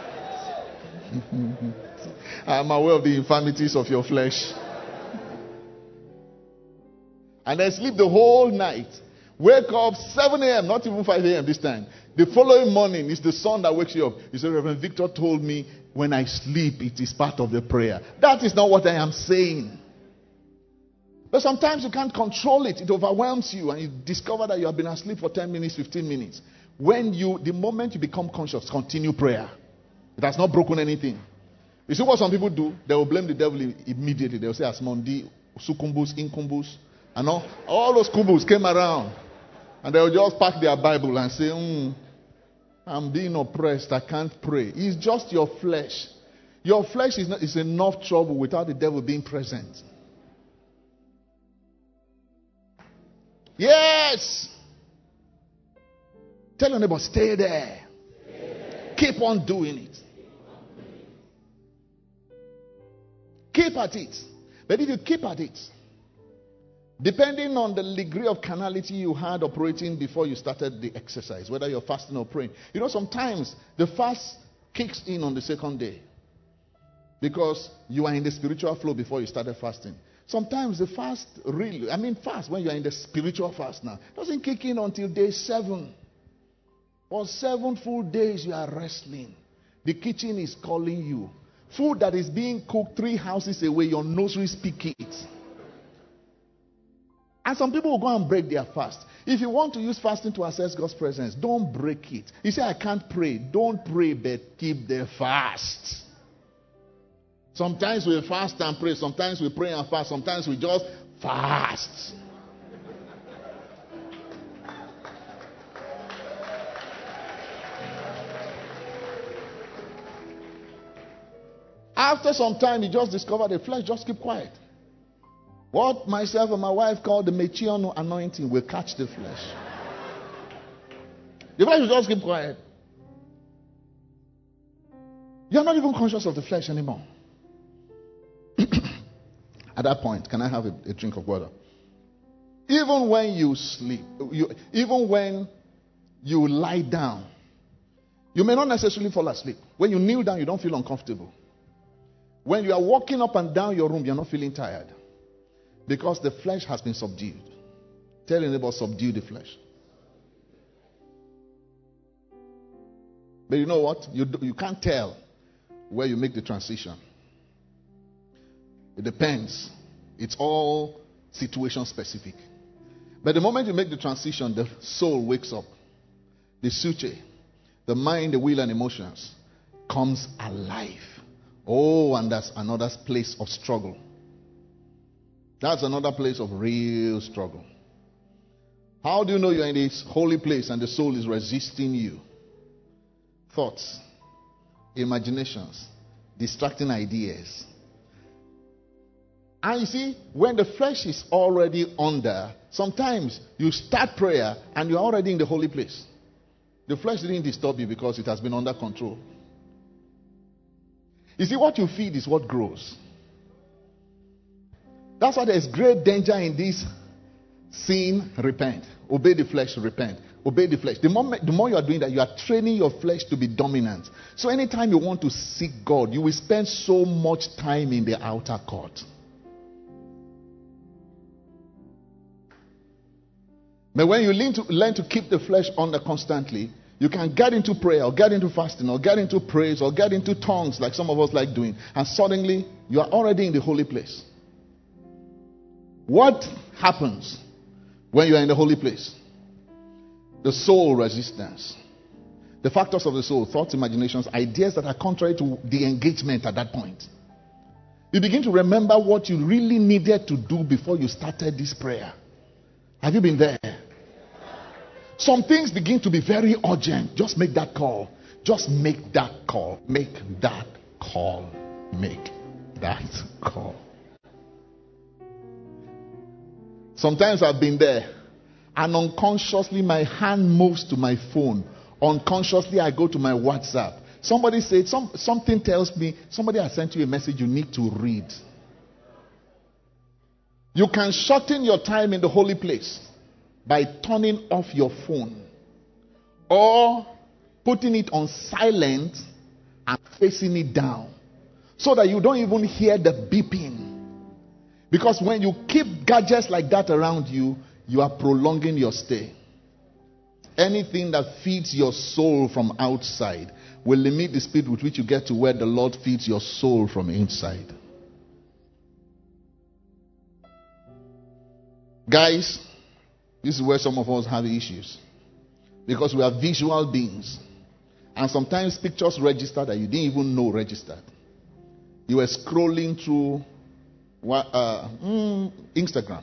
I am aware of the infirmities of your flesh. And then sleep the whole night. Wake up seven a.m., not even five a.m. this time. The following morning, it's the sun that wakes you up. You say, Reverend Victor told me when I sleep, it is part of the prayer. That is not what I am saying. But sometimes you can't control it. It overwhelms you and you discover that you have been asleep for ten minutes, fifteen minutes. When you, the moment you become conscious, continue prayer. It has not broken anything. You see what some people do? They will blame the devil immediately. They will say, Asmondi, Sukumbus, Inkumbus, and all, all those kumbus came around. And they will just pack their Bible and say, mm, I'm being oppressed. I can't pray. It's just your flesh. Your flesh is, not, is enough trouble without the devil being present. Yes. Tell your neighbor, stay there. Stay there. Keep on doing it. Keep at it. But if you keep at it, depending on the degree of carnality you had operating before you started the exercise, whether you're fasting or praying, you know, sometimes the fast kicks in on the second day because you are in the spiritual flow before you started fasting. Sometimes the fast really, I mean fast, when you are in the spiritual fast now, doesn't kick in until day seven. For seven full days you are wrestling. The kitchen is calling you. Food that is being cooked three houses away, your nursery speak it. And some people will go and break their fast. If you want to use fasting to access God's presence, don't break it. You say, I can't pray. Don't pray, but keep the fast. Sometimes we fast and pray. Sometimes we pray and fast. Sometimes we just fast. After some time, you just discover the flesh just keep quiet. What myself and my wife call the Mechiano anointing will catch the flesh. The flesh will just keep quiet. You're not even conscious of the flesh anymore. At that point, can I have a, a drink of water? Even when you sleep, you, even when you lie down, you may not necessarily fall asleep. When you kneel down, you don't feel uncomfortable. When you are walking up and down your room, you're not feeling tired. Because the flesh has been subdued. Tell your neighbor, subdue the flesh. But you know what? You, you can't tell where you make the transition. It depends. It's all situation specific. But the moment you make the transition, the soul wakes up. The suche, the mind, the will, and emotions comes alive. Oh, and that's another place of struggle. That's another place of real struggle. How do you know you're in this holy place and the soul is resisting you? Thoughts, imaginations, distracting ideas. And you see, when the flesh is already under, sometimes you start prayer and you're already in the holy place. The flesh didn't disturb you because it has been under control. You see, what you feed is what grows. That's why there's great danger in this sin, repent. Obey the flesh, repent. Obey the flesh. The more, the more you are doing that, you are training your flesh to be dominant. So anytime you want to seek God, you will spend so much time in the outer court. But when you learn to, learn to keep the flesh under constantly, you can get into prayer or get into fasting or get into praise or get into tongues like some of us like doing. And suddenly, you are already in the holy place. What happens when you are in the holy place? The soul resistance. The factors of the soul, thoughts, imaginations, ideas that are contrary to the engagement at that point. You begin to remember what you really needed to do before you started this prayer. Have you been there? Some things begin to be very urgent. Just make that call. Just make that call. Make that call. Make that call. Sometimes I've been there and unconsciously my hand moves to my phone. Unconsciously I go to my WhatsApp. Somebody said, some, something tells me, somebody has sent you a message you need to read. You can shorten your time in the holy place by turning off your phone or putting it on silent and facing it down so that you don't even hear the beeping. Because when you keep gadgets like that around you, you are prolonging your stay. Anything that feeds your soul from outside will limit the speed with which you get to where the Lord feeds your soul from inside. Guys, this is where some of us have issues. Because we are visual beings. And sometimes pictures register that you didn't even know registered. You were scrolling through uh, mm, Instagram.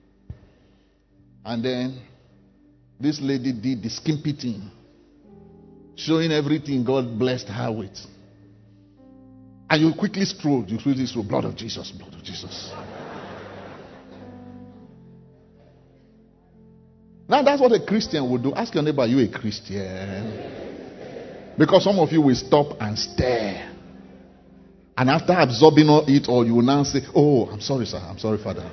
And then this lady did the skimpy thing, showing everything God blessed her with. And you quickly scroll, you quickly scroll, blood of Jesus, blood of Jesus. Now that's what a Christian would do. Ask your neighbor, are you a Christian? Because some of you will stop and stare. And after absorbing it all, you will now say, oh, I'm sorry, sir. I'm sorry, Father.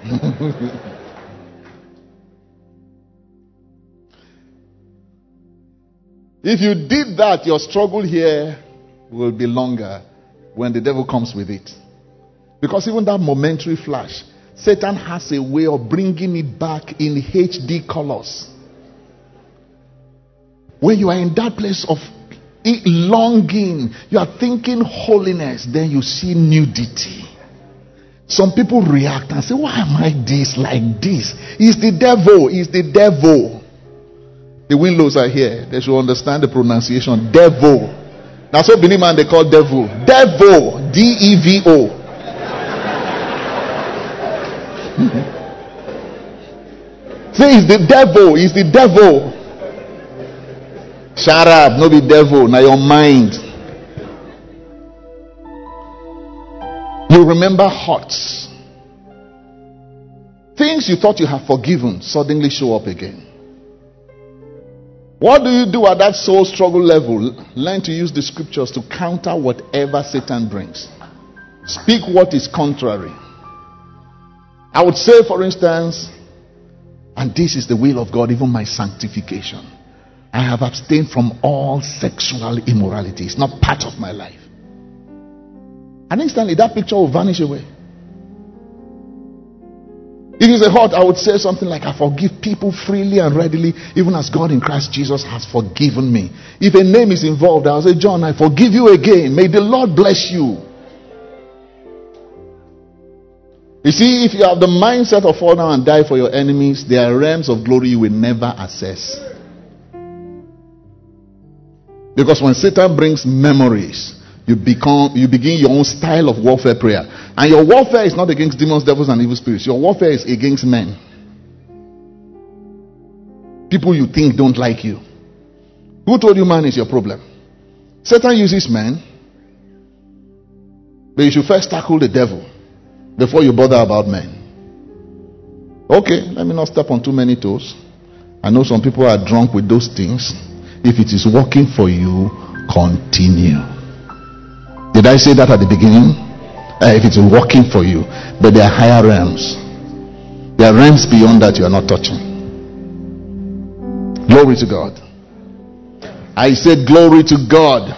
If you did that, your struggle here will be longer when the devil comes with it. Because even that momentary flash, Satan has a way of bringing it back in H D colors. When you are in that place of longing, you are thinking holiness, then you see nudity. Some people react and say, why am I this like this? It's the devil. It's the devil. The Winlows are here. They should understand the pronunciation. Devil. That's what Benin man they call devil. Devil. D E V O. Say it's the devil. It's the devil. Shut up. No be devil. Now your mind. You remember hurts. Things you thought you have forgiven suddenly show up again. What do you do at that soul struggle level? Learn to use the scriptures to counter whatever Satan brings. Speak what is contrary. I would say, for instance, and this is the will of God, even my sanctification. I have abstained from all sexual immorality. It's not part of my life. And instantly that picture will vanish away. If it's a hurt, I would say something like, I forgive people freely and readily, even as God in Christ Jesus has forgiven me. If a name is involved, I'll say, John, I forgive you again. May the Lord bless you. You see, if you have the mindset of fall down and die for your enemies, there are realms of glory you will never access. Because when Satan brings memories, you become you begin your own style of warfare prayer. And your warfare is not against demons, devils, and evil spirits. Your warfare is against men. People you think don't like you. Who told you man is your problem? Satan uses men. But you should first tackle the devil before you bother about men. Okay, let me not step on too many toes. I know some people are drunk with those things. If it is working for you, continue. Did I say that at the beginning? Uh, if it's working for you. But there are higher realms. There are realms beyond that you are not touching. Glory to God. I said glory to God.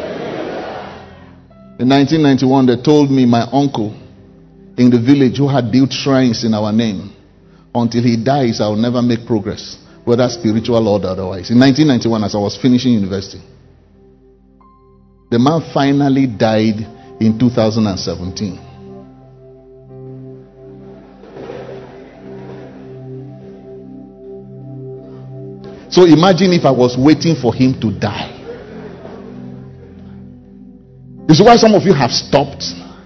In nineteen ninety-one, they told me my uncle in the village who had built shrines in our name, until he dies, I will never make progress, whether spiritual or otherwise. In nineteen ninety-one, as I was finishing university, the man finally died in two thousand seventeen. So imagine if I was waiting for him to die. This is why some of you have stopped.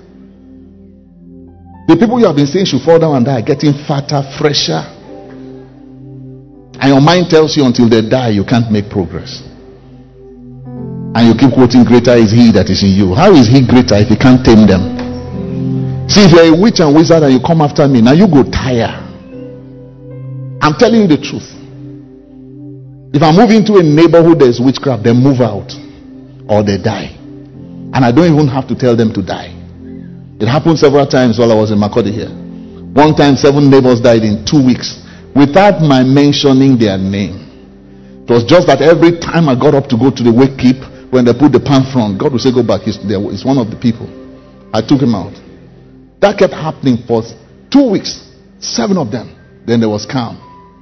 The people you have been saying should fall down and die are getting fatter, fresher. And your mind tells you until they die you can't make progress. And you keep quoting, greater is he that is in you. How is he greater if he can't tame them? See, if you're a witch and wizard and you come after me, now you go tire. I'm telling you the truth. If I move into a neighborhood there's witchcraft, they move out or they die. And I don't even have to tell them to die. It happened several times while I was in Makodi here. One time seven neighbors died in two weeks without my mentioning their name. It was just that every time I got up to go to the wake keep, when they put the palm front, God would say, go back. He's, there, he's one of the people. I took him out. That kept happening for two weeks. Seven of them. Then there was calm.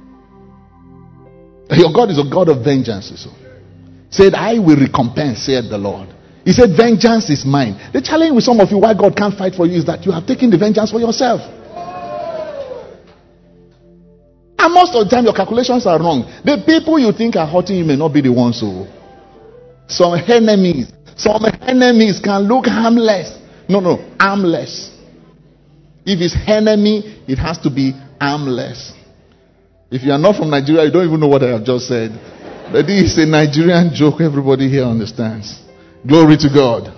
Your God is a God of vengeance. So. Said, I will recompense, said the Lord. He said, vengeance is mine. The challenge with some of you why God can't fight for you is that you have taken the vengeance for yourself. And most of the time, your calculations are wrong. The people you think are hurting you may not be the ones who. Some enemies, some enemies can look harmless. No, no, harmless. If it's enemy, it has to be harmless. If you are not from Nigeria, you don't even know what I have just said. But this is a Nigerian joke. Everybody here understands. Glory to God.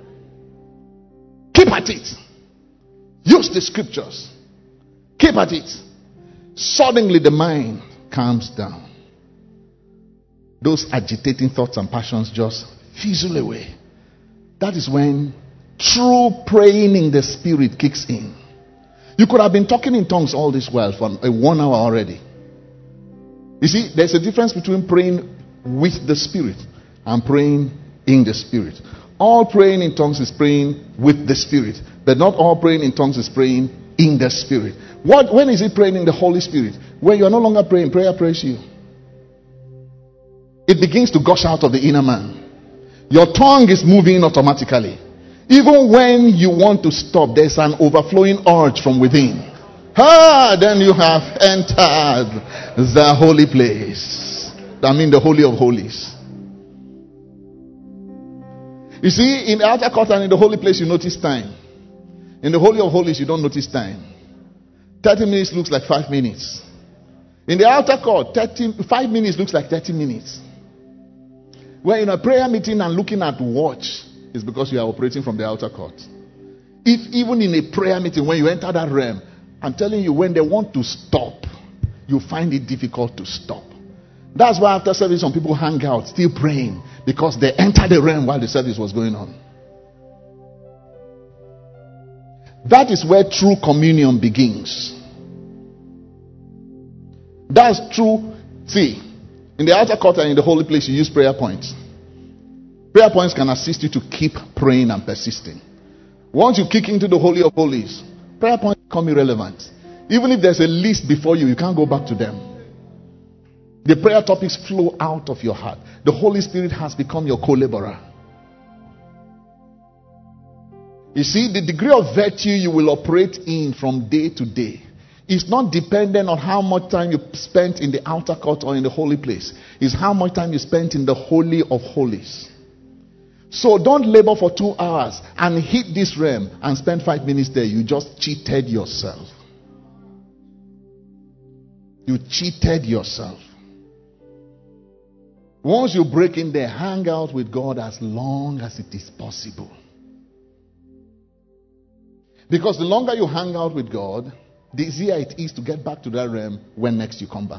Keep at it. Use the scriptures. Keep at it. Suddenly the mind calms down. Those agitating thoughts and passions just fizzle away. That is when true praying in the spirit kicks in. You could have been talking in tongues all this while for a one hour already. You see, there's a difference between praying with the spirit and praying in the spirit. All praying in tongues is praying with the spirit, but not all praying in tongues is praying in the spirit. What? When is it praying in the Holy Spirit? When you are no longer praying, prayer prays you. It begins to gush out of the inner man. Your tongue is moving automatically. Even when you want to stop, there's an overflowing urge from within. Ah, then you have entered the holy place. I mean the Holy of Holies. You see, in the outer court and in the holy place, you notice time. In the Holy of Holies, you don't notice time. thirty minutes looks like five minutes. In the outer court, thirty, five minutes looks like thirty minutes. When in a prayer meeting and looking at watch, it's because you are operating from the outer court. If even in a prayer meeting, when you enter that realm, I'm telling you, when they want to stop, you find it difficult to stop. That's why after service, some people hang out, still praying, because they entered the realm while the service was going on. That is where true communion begins. That's true. See, in the outer court and in the holy place, you use prayer points. Prayer points can assist you to keep praying and persisting. Once you kick into the Holy of Holies, prayer points become irrelevant. Even if there's a list before you, you can't go back to them. The prayer topics flow out of your heart. The Holy Spirit has become your co-laborer. You see, the degree of virtue you will operate in from day to day is not dependent on how much time you spent in the outer court or in the holy place. It's how much time you spent in the Holy of Holies. So don't labor for two hours and hit this realm and spend five minutes there. You just cheated yourself. You cheated yourself. Once you break in there, hang out with God as long as it is possible. Because the longer you hang out with God, the easier it is to get back to that realm when next you come back.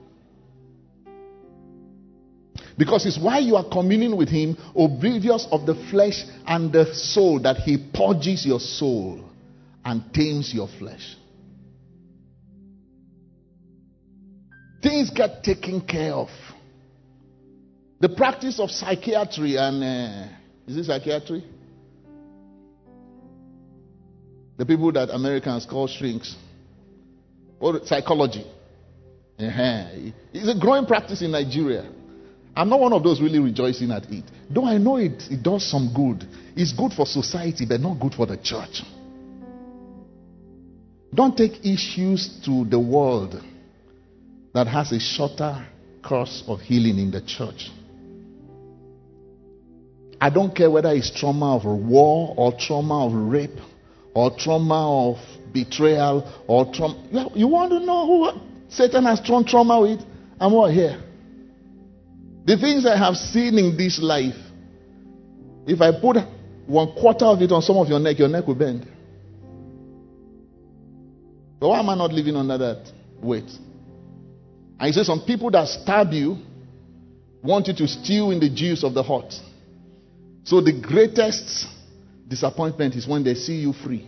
Because it's while you are communing with Him, oblivious of the flesh and the soul, that He purges your soul and tames your flesh. Things get taken care of. The practice of psychiatry and uh, is it psychiatry? The people that Americans call shrinks, or psychology. Uh-huh. It's a growing practice in Nigeria. I'm not one of those really rejoicing at it. Though I know it, it does some good. It's good for society, but not good for the church. Don't take issues to the world that has a shorter course of healing in the church. I don't care whether it's trauma of war or trauma of rape or trauma of betrayal or trauma. You want to know who Satan has thrown trauma with? I'm what here. The things I have seen in this life, if I put one quarter of it on some of your neck, your neck will bend. But why am I not living under that weight? And you say some people that stab you want you to stew in the juice of the heart. So the greatest disappointment is when they see you free.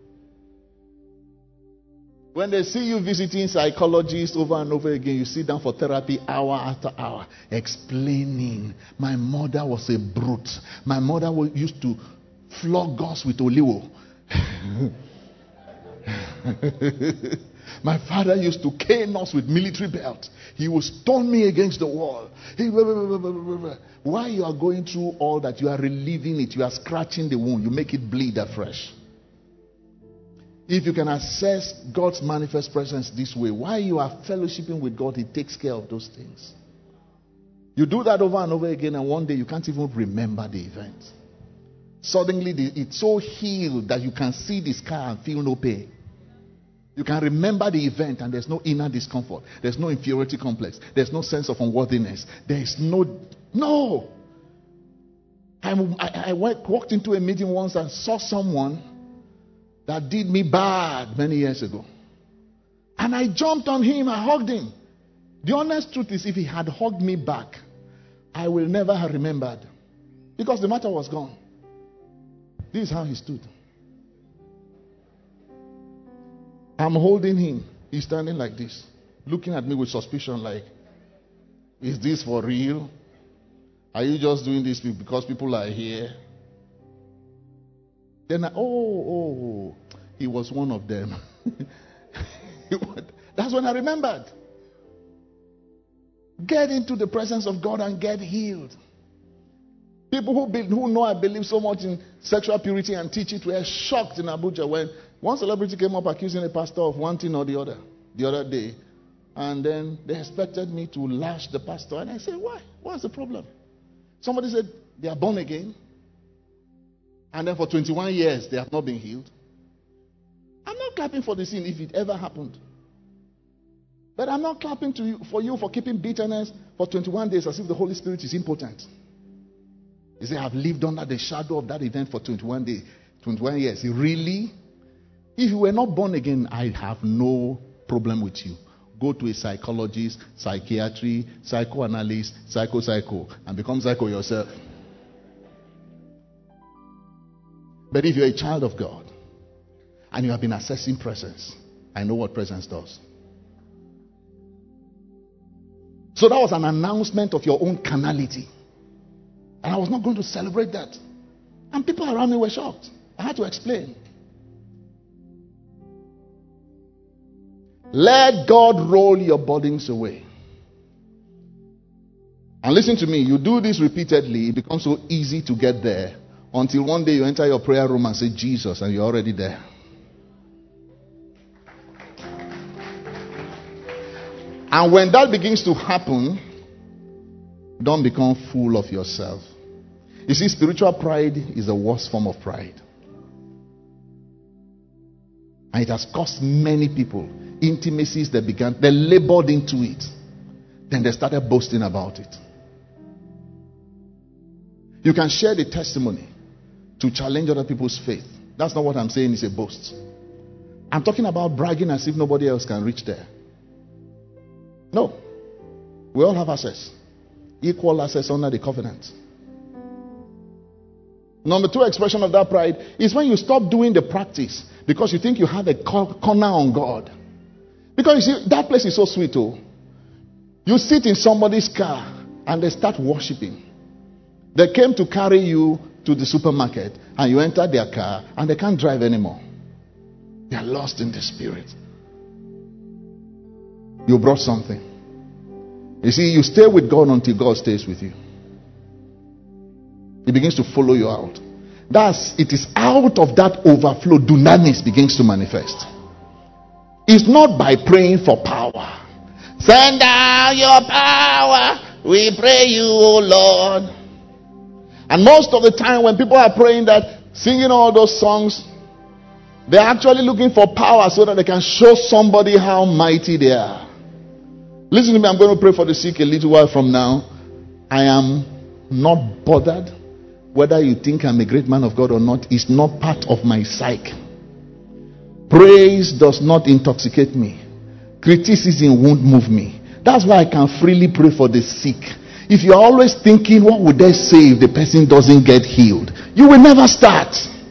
When they see you visiting psychologists over and over again, you sit down for therapy hour after hour, explaining, my mother was a brute. My mother used to flog us with olivo. My father used to cane us with military belt. He would stone me against the wall. While you are going through all that, you are relieving it. You are scratching the wound. You make it bleed afresh. If you can access God's manifest presence this way, while you are fellowshipping with God, He takes care of those things. You do that over and over again, and one day you can't even remember the event. Suddenly, the, it's so healed that you can see the scar and feel no pain. You can remember the event, and there's no inner discomfort. There's no inferiority complex. There's no sense of unworthiness. There's no... No! I, I, I went, walked into a meeting once and saw someone that did me bad many years ago. And I jumped on him, I hugged him. The honest truth is, if he had hugged me back, I will never have remembered. Because the matter was gone. This is how he stood. I'm holding him. He's standing like this, looking at me with suspicion like, is this for real? Are you just doing this because people are here? Then, I, oh, oh, he was one of them. That's when I remembered. Get into the presence of God and get healed. People who, be, who know I believe so much in sexual purity and teach it were shocked in Abuja when one celebrity came up accusing a pastor of one thing or the other the other day. And then they expected me to lash the pastor. And I said, why? What's the problem? Somebody said they are born again. And then for twenty-one years, they have not been healed. I'm not clapping for the sin if it ever happened. But I'm not clapping to you, for you for keeping bitterness for twenty-one days as if the Holy Spirit is impotent. You say, I've lived under the shadow of that event for twenty-one days, twenty-one years. Really? If you were not born again, I have no problem with you. Go to a psychologist, psychiatry, psychoanalyst, psycho-psycho, and become psycho yourself. But if you're a child of God and you have been accessing presence, I know what presence does. So that was an announcement of your own carnality. And I was not going to celebrate that. And people around me were shocked. I had to explain. Let God roll your burdens away. And listen to me, you do this repeatedly, it becomes so easy to get there. Until one day you enter your prayer room and say, Jesus, and you're already there. And when that begins to happen, don't become full of yourself. You see, spiritual pride is the worst form of pride. And it has cost many people intimacies that began, they labored into it. Then they started boasting about it. You can share the testimony to challenge other people's faith. That's not what I'm saying is a boast. I'm talking about bragging as if nobody else can reach there. No. We all have access. Equal access under the covenant. Number two expression of that pride is when you stop doing the practice because you think you have a corner on God. Because you see, that place is so sweet, oh. You sit in somebody's car and they start worshiping. They came to carry you to the supermarket and you enter their car and they can't drive anymore. They are lost in the spirit. You brought something. You see, you stay with God until God stays with you. He begins to follow you out. That's, it is out of that overflow dunamis begins to manifest. It's not by praying for power. Send down your power. We pray you, O Lord. And most of the time when people are praying that, singing all those songs, they're actually looking for power so that they can show somebody how mighty they are. Listen to me, I'm going to pray for the sick a little while from now. I am not bothered whether you think I'm a great man of God or not. It's not part of my psyche. Praise does not intoxicate me. Criticism won't move me. That's why I can freely pray for the sick. If you're always thinking, what would they say if the person doesn't get healed? You will never start.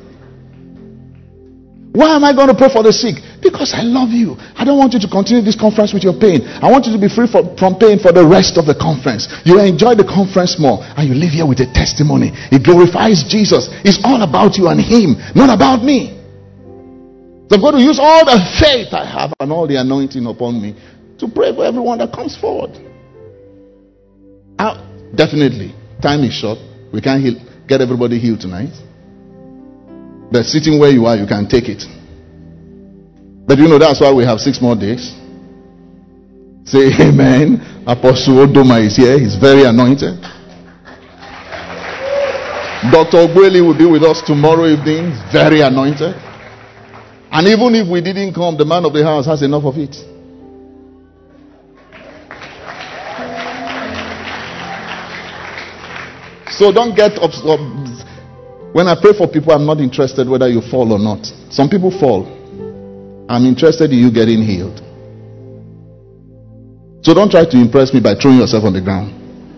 Why am I going to pray for the sick? Because I love you. I don't want you to continue this conference with your pain. I want you to be free for, from pain for the rest of the conference. You enjoy the conference more and you live here with a testimony. It glorifies Jesus. It's all about you and Him, not about me. So I'm going to use all the faith I have and all the anointing upon me to pray for everyone that comes forward. Uh, definitely, time is short. We can't heal, get everybody healed tonight. But sitting where you are, you can take it. But you know that's why we have six more days. Say amen. Apostle Odoma is here. He's very anointed. Doctor Ogweli will be with us tomorrow evening. He's very anointed. And even if we didn't come, the man of the house has enough of it. So don't get upset. When I pray for people, I'm not interested whether you fall or not. Some people fall. I'm interested in you getting healed. So don't try to impress me by throwing yourself on the ground.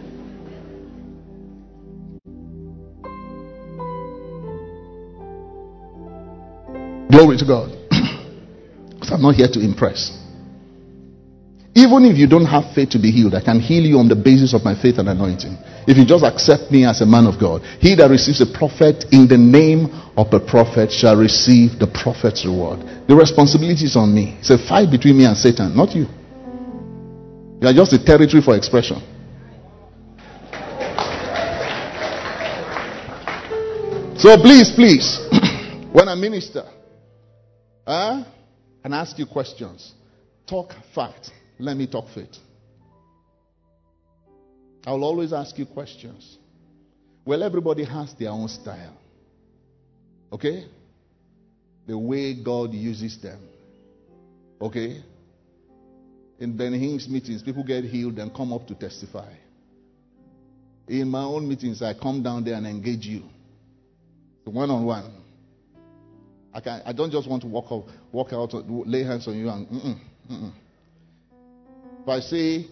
Glory to God. Because I'm not here to impress. Even if you don't have faith to be healed, I can heal you on the basis of my faith and anointing. If you just accept me as a man of God, he that receives a prophet in the name of a prophet shall receive the prophet's reward. The responsibility is on me. It's a fight between me and Satan, not you. You are just a territory for expression. So please, please, when I minister, uh, and ask you questions, talk fact. Let me talk faith. I will always ask you questions. Well, everybody has their own style. Okay? The way God uses them. Okay? In Benny Hinn's meetings, people get healed and come up to testify. In my own meetings, I come down there and engage you. One on one. I can I don't just want to walk out, walk out, lay hands on you and mm-mm, mm-mm. If I say,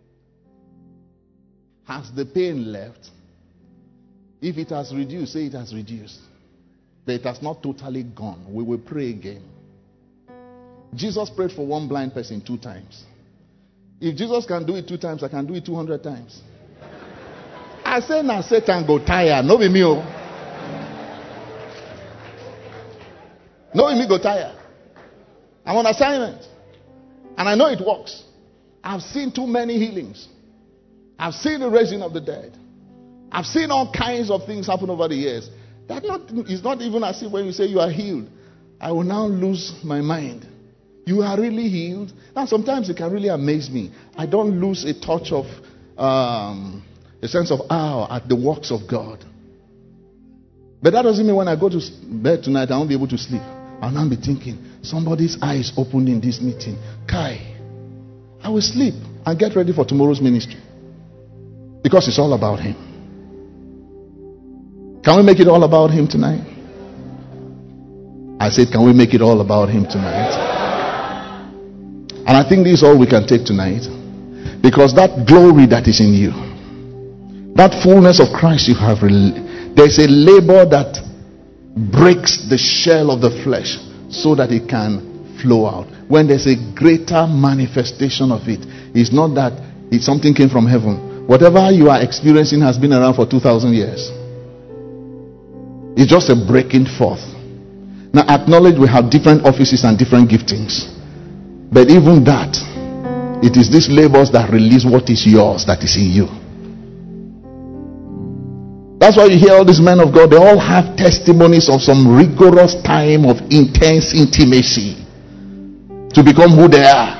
has the pain left? If it has reduced, say it has reduced. But it has not totally gone. We will pray again. Jesus prayed for one blind person two times. If Jesus can do it two times, I can do it two hundred times. I say now Satan go tired. No be me. Oh. No be me go tired. I'm on assignment. And I know it works. I've seen too many healings. I've seen the raising of the dead. I've seen all kinds of things happen over the years. That not is not even as if when you say you are healed, I will now lose my mind. You are really healed. Now sometimes it can really amaze me. I don't lose a touch of um, a sense of awe at the works of God. But that doesn't mean when I go to bed tonight I won't be able to sleep. I'll now be thinking, somebody's eyes opened in this meeting. Kai, I will sleep and get ready for tomorrow's ministry. Because it's all about him. Can we make it all about him tonight? I said, can we make it all about him tonight? And I think this is all we can take tonight. Because that glory that is in you, that fullness of Christ you have, there's a labor that breaks the shell of the flesh so that it can flow out. When there's a greater manifestation of it, it's not that it's something came from heaven. Whatever you are experiencing has been around for two thousand years. It's just a breaking forth. Now acknowledge we have different offices and different giftings. But even that, it is these labors that release what is yours that is in you. That's why you hear all these men of God, they all have testimonies of some rigorous time of intense intimacy to become who they are.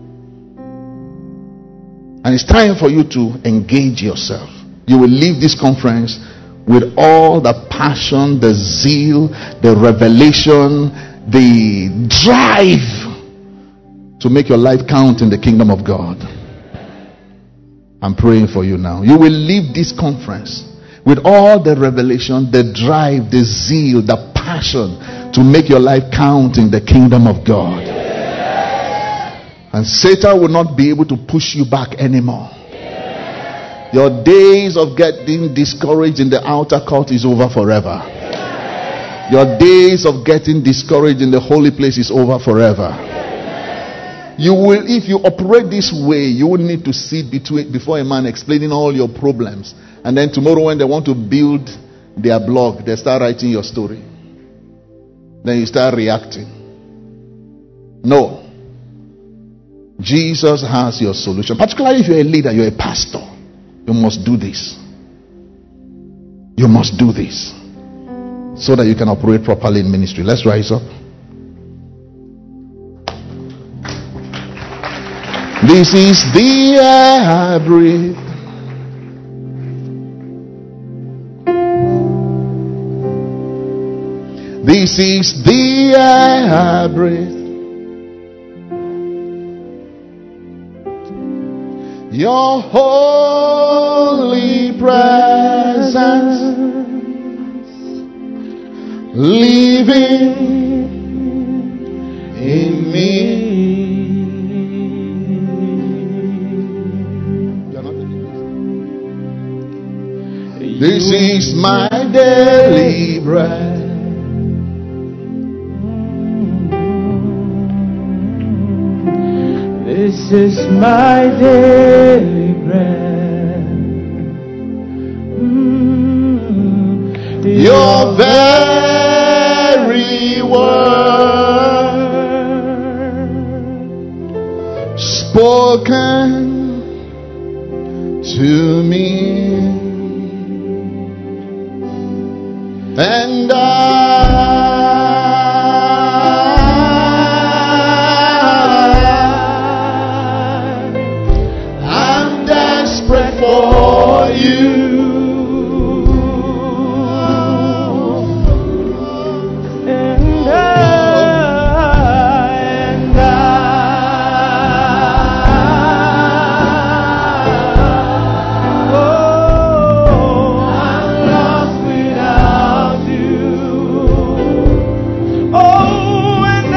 And it's time for you to engage yourself. You will leave this conference with all the passion, the zeal, the revelation, the drive to make your life count in the kingdom of God. I'm praying for you now. You will leave this conference with all the revelation, the drive, the zeal, the passion to make your life count in the kingdom of God. And Satan will not be able to push you back anymore. Your days of getting discouraged in the outer court is over forever. Your days of getting discouraged in the holy place is over forever. You will, if you operate this way, you will need to sit between, before a man explaining all your problems. And then tomorrow when they want to build their blog, they start writing your story. Then you start reacting. No. Jesus has your solution. Particularly if you're a leader, you're a pastor. You must do this. You must do this. So that you can operate properly in ministry. Let's rise up. This is the air I breathe. This is the air I breathe. Your holy presence living in me. This is my daily bread. This is my daily bread. Mm. Your very word spoken to me, and I for you, and I, and I, oh, I'm lost without you. Oh, and I,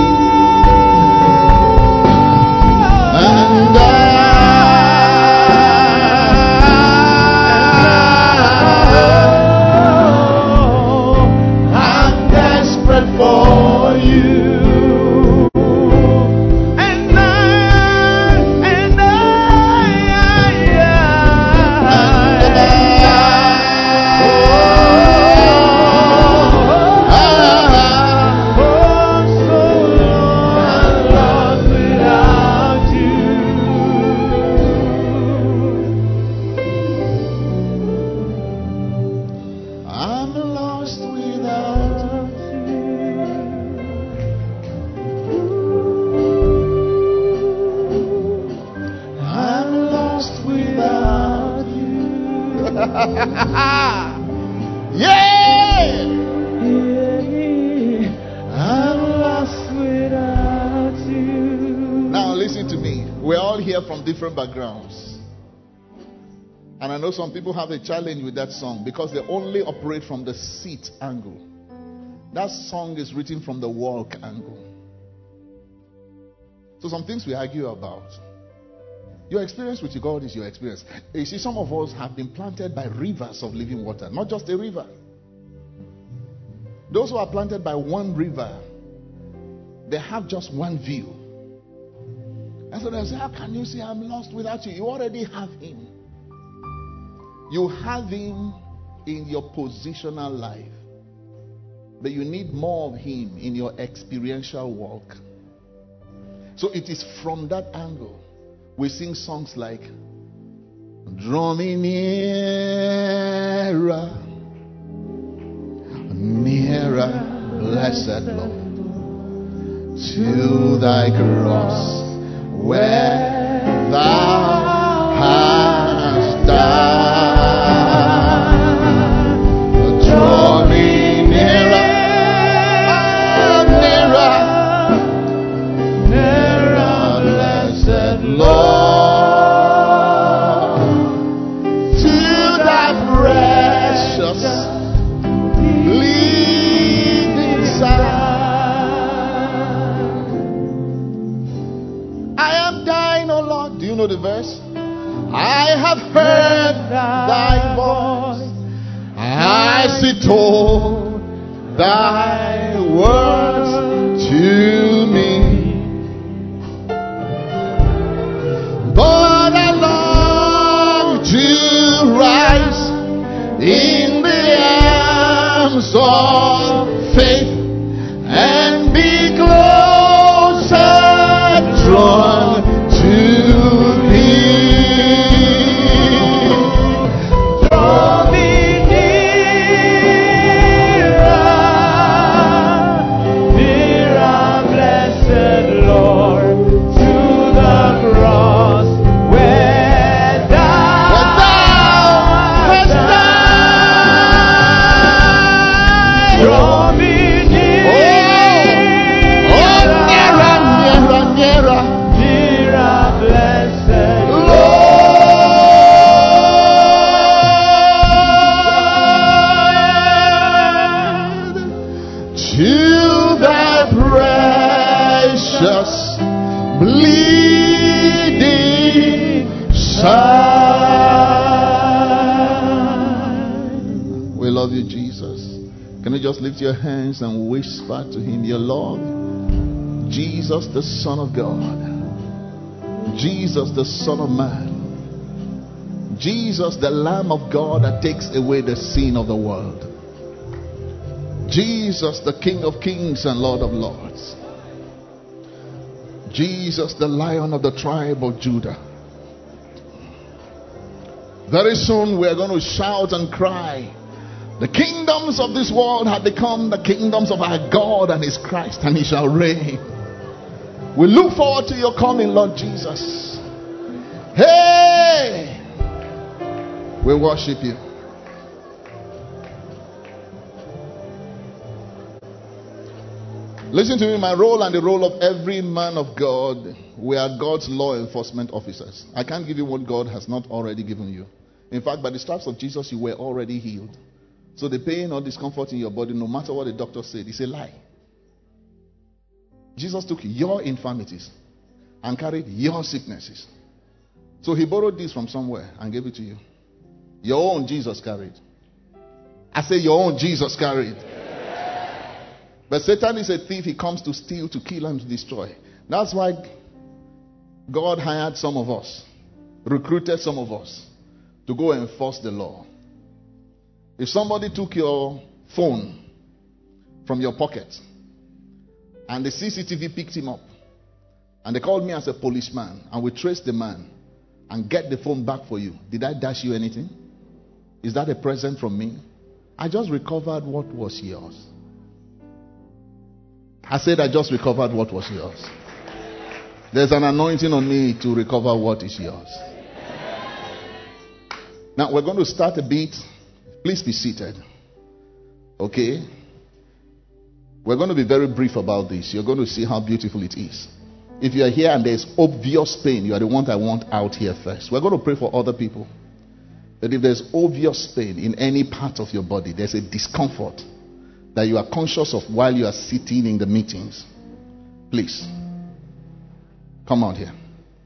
and I. For you, and I, and I, oh, so long, lost without you. I'm lost without you. Yeah! I'm lost without you. Now listen to me. We're all here from different backgrounds. And I know some people have a challenge with that song because they only operate from the seat angle. That song is written from the walk angle. So some things we argue about. Your experience with God is your experience. You see, some of us have been planted by rivers of living water, not just a river. Those who are planted by one river, they have just one view. And so they say, how can you say I'm lost without you? You already have him. You have him in your positional life. But you need more of him in your experiential walk. So it is from that angle we sing songs like, draw me nearer, nearer, blessed Lord, to thy cross, where thou hast died. Draw me nearer, nearer, nearer, blessed Lord. The verse, I have heard thy voice, I see told thy words to me, but I long to rise in the arms of faith and be closer drawn to Lord, to the cross. love you, Jesus. Can you just lift your hands and whisper to him your love? Jesus, the Son of God. Jesus, the Son of Man. Jesus, the Lamb of God that takes away the sin of the world. Jesus, the King of Kings and Lord of Lords. Jesus, the Lion of the tribe of Judah. Very soon we are going to shout and cry, the kingdoms of this world have become the kingdoms of our God and his Christ, and he shall reign. We look forward to your coming, Lord Jesus. Hey! We worship you. Listen to me, my role and the role of every man of God, we are God's law enforcement officers. I can't give you what God has not already given you. In fact, by the stripes of Jesus, you were already healed. So the pain or discomfort in your body, no matter what the doctor said, it's a lie. Jesus took your infirmities and carried your sicknesses. So he borrowed this from somewhere and gave it to you. Your own Jesus carried. I say your own Jesus carried. But Satan is a thief. He comes to steal, to kill, and to destroy. That's why God hired some of us, recruited some of us to go enforce the law. If somebody took your phone from your pocket and the C C T V picked him up and they called me as a policeman and we traced the man and get the phone back for you, did I dash you anything? Is that a present from me? I just recovered what was yours. I said I just recovered what was yours. There's an anointing on me to recover what is yours. Now we're going to start a bit. Please be seated. Okay? We're going to be very brief about this. You're going to see how beautiful it is. If you are here and there's obvious pain, you are the one I want out here first. We're going to pray for other people. But if there's obvious pain in any part of your body, there's a discomfort that you are conscious of while you are sitting in the meetings, please come out here.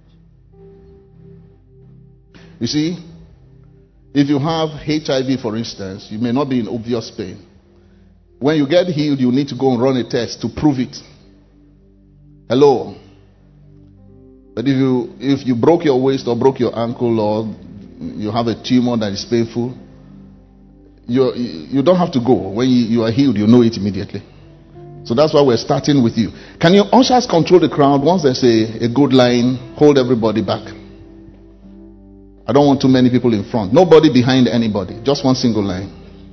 You see, if you have H I V, for instance, you may not be in obvious pain. When you get healed, you need to go and run a test to prove it. Hello. But if you if you broke your waist or broke your ankle or you have a tumor that is painful, You, you don't have to go. When you, you are healed, you know it immediately. So that's why we're starting with you. Can you ushers control the crowd? Once there's a, a good line, hold everybody back. I don't want too many people in front. Nobody behind anybody. Just one single line.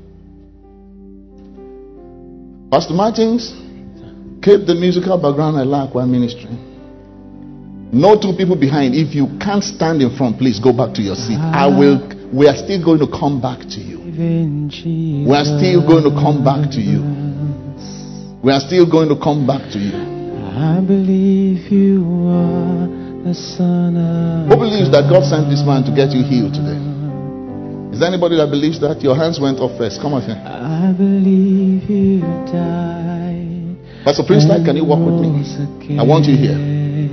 Pastor Martins, keep the musical background I like while ministering. No two people behind. If you can't stand in front, please go back to your seat. I will. We are still going to come back to you. We are still going to come back to you. We are still going to come back to you. I believe you are the Son of Who believes that God sent this man to get you healed today? Is there anybody that believes that? Your hands went up first. Come on here. I believe you died. Pastor Prince, like, can you walk with me? I want you here.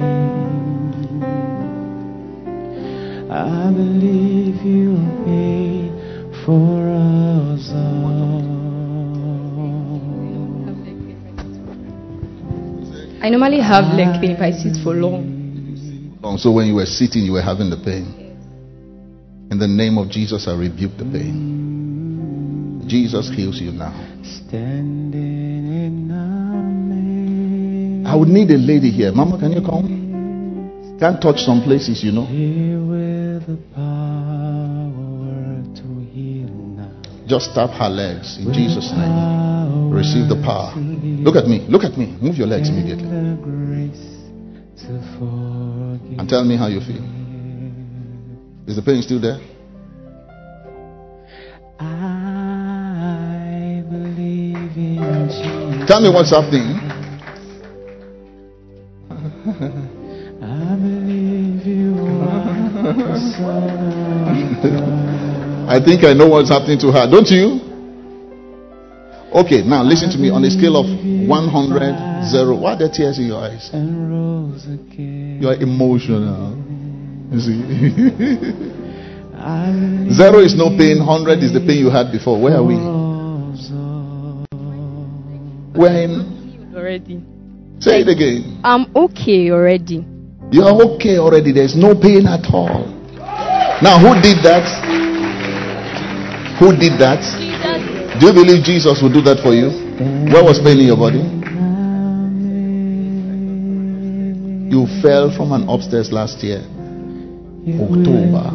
I believe you paid for us all. I normally have leg pain if I sit for long. So when you were sitting, you were having the pain. In the name of Jesus, I rebuke the pain. Jesus heals you now. I would need a lady here. Mama, can you come? Can't touch some places, you know. Just tap her legs in Jesus' name. Receive the power. Look at me. Look at me. Move your legs immediately. And tell me how you feel. Is the pain still there? I believe in Jesus. Tell me what's happening. I believe you are the Son of God. I think I know what's happening to her. Don't you? Okay, now listen to me. On a scale of one hundred, zero. Why are there tears in your eyes? You are emotional. You see? Zero is no pain. one hundred is the pain you had before. Where are we? When? Already. Say it again. I'm okay already. You are okay already. There's no pain at all. Now, who did that? Who did that? Do you believe Jesus will do that for you? Where was pain in your body? You fell from an upstairs last year, October.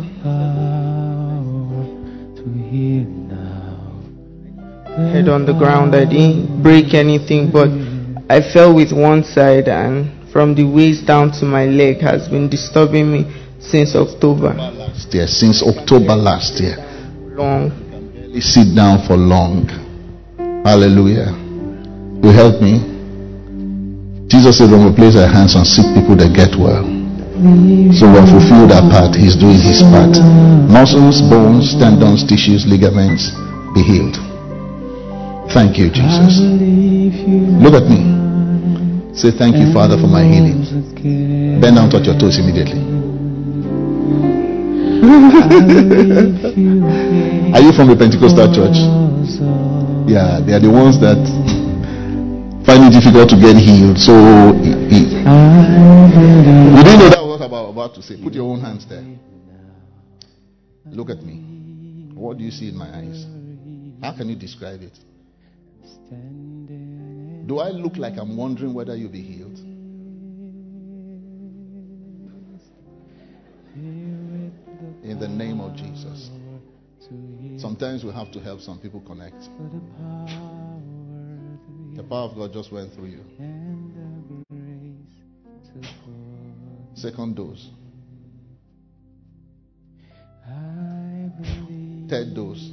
Head on the ground. I didn't break anything, but I fell with one side, and from the waist down to my leg has been disturbing me since October. Last year, since October last year. Long. You sit down for long. Hallelujah. You help me. Jesus said, when we place our hands on sick people, they get well. So we have fulfilled our part. He's doing his part. Muscles, bones, tendons, tissues, ligaments, be healed. Thank you, Jesus. Look at me. Say, thank you, Father, for my healing. Bend down, touch your toes immediately. Are you from the Pentecostal church? Yeah, they are the ones that find it difficult to get healed. So, he, he, you didn't know that was what I'm about to say. Put your own hands there. Look at me. What do you see in my eyes? How can you describe it? Do I look like I'm wondering whether you'll be healed? In the name of Jesus. Sometimes we have to help some people connect. The power of God just went through you. Second dose. Third dose.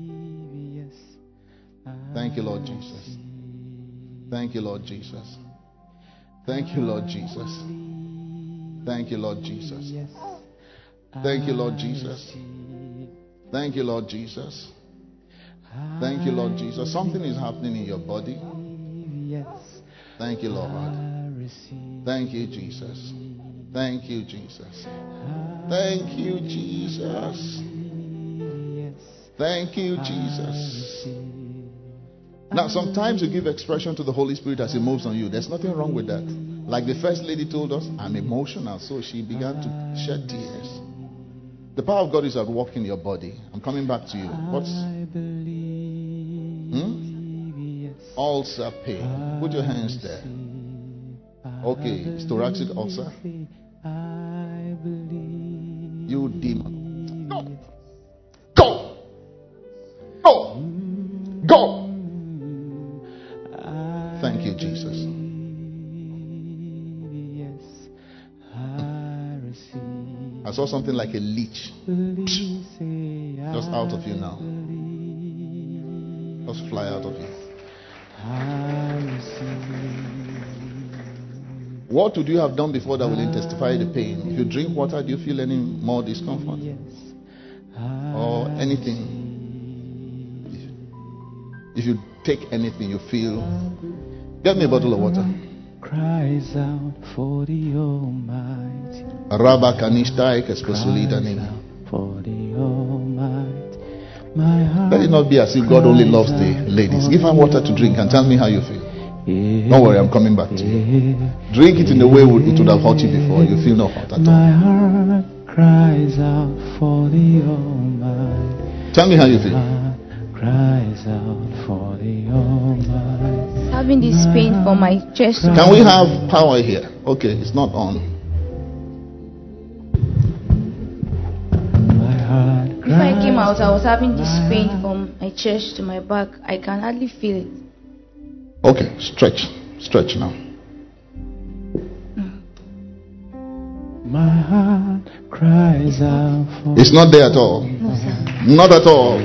Thank you, Lord Jesus. Thank you, Lord Jesus. Thank you, Lord Jesus. Thank you, Lord Jesus. Thank you, Lord Jesus. Thank you, Lord Jesus. Thank you, Lord Jesus. Something is happening in your body. Thank you, Lord. Thank you, Jesus. Thank you, Jesus. Thank you, Jesus. Thank you, Jesus. Now, sometimes you give expression to the Holy Spirit as He moves on you. There's nothing wrong with that. Like the first lady told us, I'm emotional, so she began to shed tears. The power of God is at work in your body. I'm coming back to you. What's hmm? Ulcer pain. Put your hands there. Okay, it's thoracic ulcer. You demon. Go! Go! Go! Go! Thank you, Jesus. I saw something like a leech just out of you now. Just fly out of you. What would you have done before that will intensify the pain? If you drink water, do you feel any more discomfort? Or anything? If you take anything, you feel. Get me a bottle of water. Cries out for the Almighty. Rabba kanishtai kespesulida nina. For the Almighty. My heart. Let it not be as if God only loves the ladies. Give her water to drink and tell me how you feel. Don't worry, I'm coming back to you. Drink it in the way it would have hurt you before. You feel no hurt at all. My heart cries out for the Almighty. Tell me how you feel. Cries out for the Almighty. Having this pain for my chest. Can we have power here? Okay, it's not on. My heart. Before I came out, I was having this pain from my chest to my back. I can hardly feel it. Okay, stretch, stretch now. My heart cries out for. It's not there at all. No, sir. Not at all.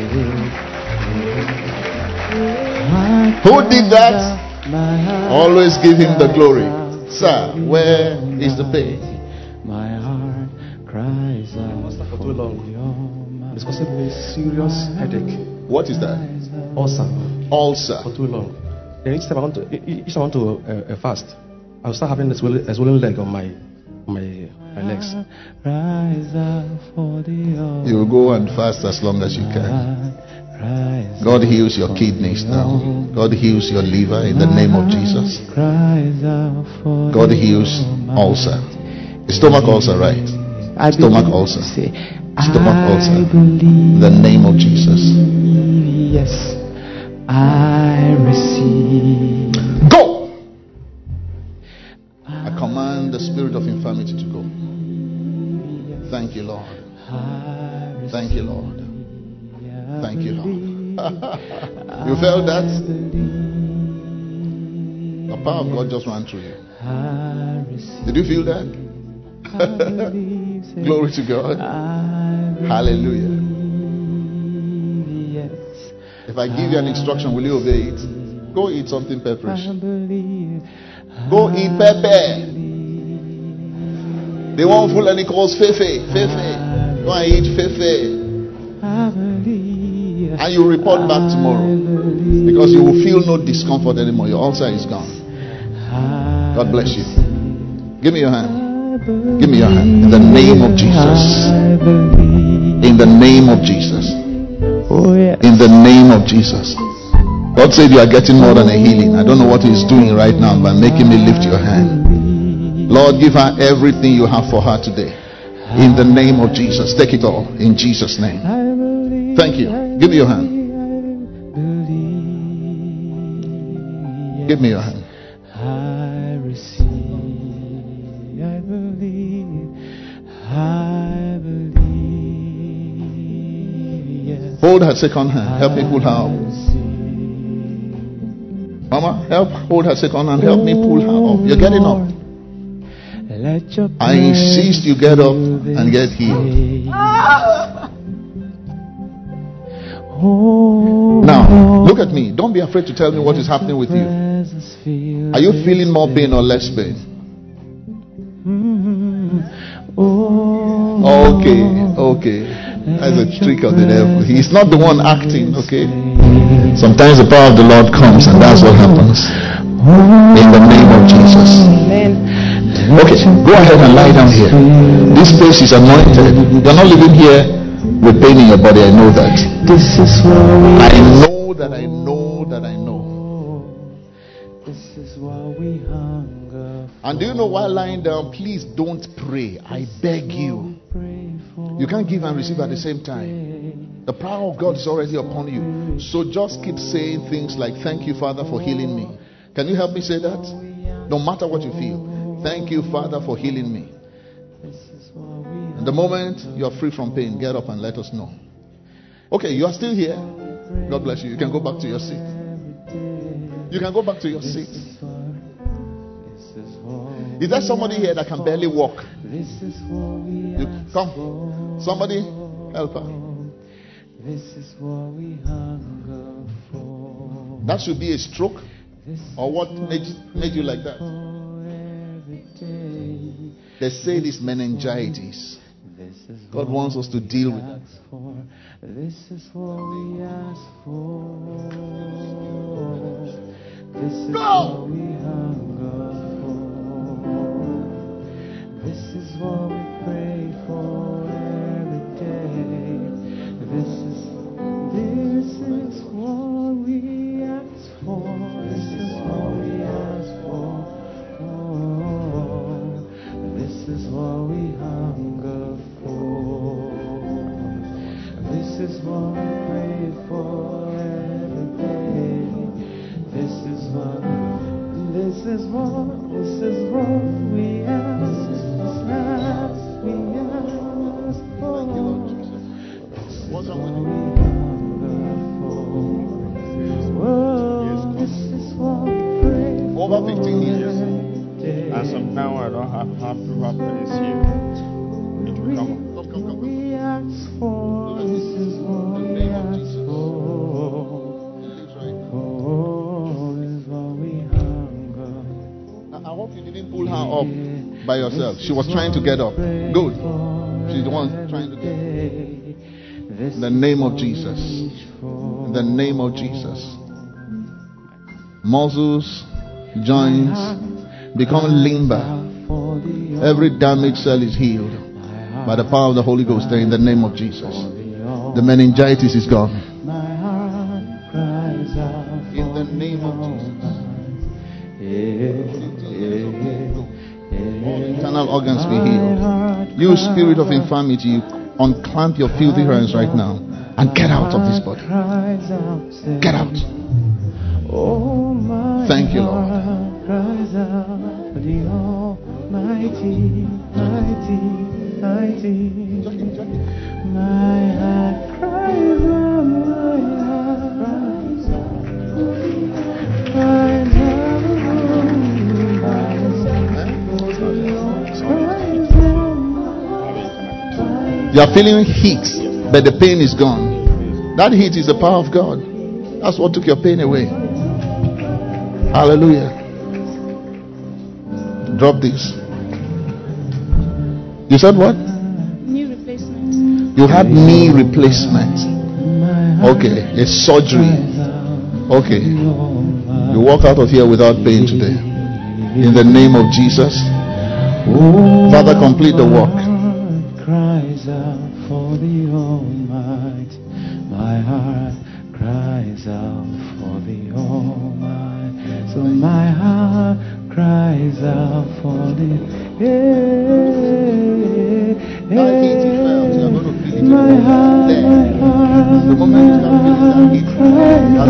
Who did that? Always give him the glory. Sir, where is the pain? My heart cries out for too long. It's causing me serious headache. What is that? Ulcer. Ulcer. For too long. Then each time I want to, each time I want to uh, uh, fast, I'll start having a swollen, a swollen leg on my, my, my legs. You will go and fast as long as you can. God heals your kidneys now. God heals your liver in the name of Jesus. God heals ulcer. Stomach ulcer, right? Stomach ulcer. Stomach ulcer. In the name of Jesus. Yes, I receive. Go! I command the spirit of infirmity to go. Thank you, Lord. Thank you, Lord. Thank you, Lord. You felt that? The power of God just ran through you. Did you feel that? Glory to God. Hallelujah. If I give you an instruction, will you obey it? Go eat something pepperish. Go eat pepper. They won't fool any calls fefe. Fefe. Go and eat fefe. And you report back tomorrow, because you will feel no discomfort anymore. Your ulcer is gone. God bless you. Give me your hand. Give me your hand. In the name of Jesus. In the name of Jesus. In the name of Jesus. God said you are getting more than a healing. I don't know what He's doing right now by making me lift your hand. Lord, give her everything you have for her today. In the name of Jesus. Take it all. In Jesus' name. Thank you. Give me your hand. Give me your hand. I receive. I believe. I believe. Yes. Hold her second hand. Help me pull her up. Mama, help hold her second hand. Help me pull her up. You're getting up. I insist you get up and get healed. Now, look at me. Don't be afraid to tell me what is happening with you. Are you feeling more pain or less pain? Okay, okay. That's a trick of the devil. He's not the one acting, okay? Sometimes the power of the Lord comes and that's what happens. In the name of Jesus. Okay, go ahead and lie down here. This place is anointed. You're not living here with pain in your body. I know that. This is what we I know that I know that I know. This is what we hunger for. And do you know, while lying down, please don't pray. I beg you. You can't give and receive at the same time. The power of God is already upon you. So just keep saying things like, thank you, Father, for healing me. Can you help me say that? No matter what you feel. Thank you, Father, for healing me. And the moment you are free from pain, get up and let us know. Okay, you are still here. God bless you. You can go back to your seat. You can go back to your seat. Is there somebody here that can barely walk? You, come. Somebody help her. That should be a stroke. Or what made, made you like that? They say this meningitis. God wants us to deal with that. This is what we ask for. This is what we hunger for. This is what we pray for every day. This is this is what we ask for. This is what we ask for. Oh, this is what we hunger for. This is what we pray for every day. This is what, this is what, this is what we ask, ask, we ask for. What's wrong with you? Oh, this is what we pray for. Over fifteen years. As of now, I don't have half the happiness here. It will come. Come, come, come, come. We ask for, this is what we ask for. Oh, this is what we hunger. I hope you didn't pull her up by yourself. She was trying to get up. Good. She's the one trying to get up. In the name of Jesus. In the name of Jesus. Muscles, joints become limber. Every damaged cell is healed by the power of the Holy Ghost in the name of Jesus. The meningitis is gone. the name of Jesus. All internal organs be healed. You spirit of infirmity, unclamp your filthy hands right now and get out of this body. Get out. Thank you, Lord. My heart cries out, my heart cries out. You are feeling heat, but the pain is gone. That heat is the power of God. That's what took your pain away. Hallelujah. Drop this. You said what? Knee replacement. You had knee replacement. Okay, a surgery. Okay. You walk out of here without pain today. In the name of Jesus. Father, complete the work. Cries out for the Almighty. My heart cries out for the Almighty. So my heart cries out for the yeah, yeah. My heart, my heart, the moment you can feel it, cries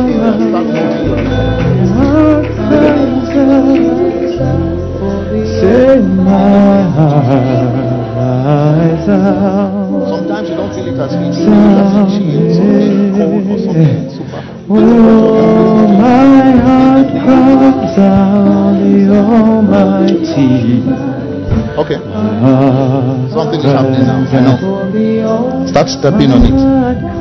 out. Say my heart. Sometimes you don't feel it as heat, you feel it as heat, something cold or something super. Oh, my heart cries out the Almighty. Okay. Something is happening now. I know. Start stepping on it.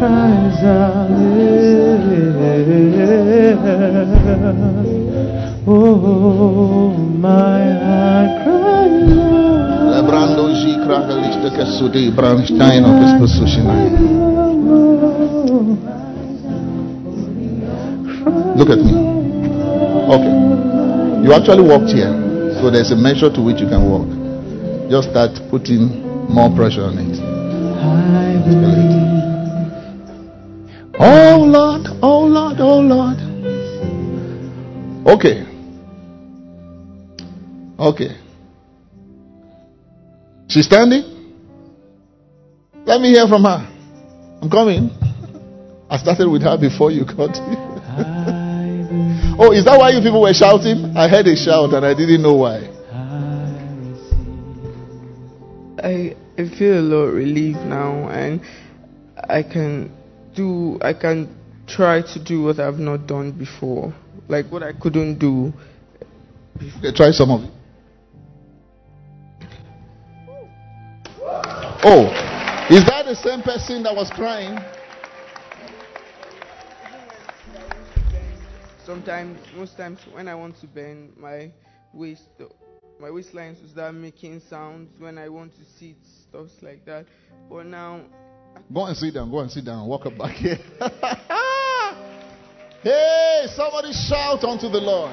Oh, my heart cries out. Lebrando G. Kragalish de Kesudi, Bramstein of his position. Look at me. Okay. You actually walked here, so there's a measure to which you can walk. Just start putting more pressure on it. Oh Lord, oh Lord, oh Lord. Okay. Okay. She's standing? Let me hear from her. I'm coming. I started with her before you got here. Oh, is that why you people were shouting? I heard a shout and I didn't know why. I I feel a lot relieved now, and I can do I can try to do what I've not done before, like what I couldn't do before. Okay, try some of it. Oh, is that the same person that was crying? Sometimes, most times, when I want to bend my waist, my waistline to start making sounds when I want to sit, stuff like that. But now, go and sit down. Go and sit down. Walk up back here. Hey, somebody shout unto the Lord.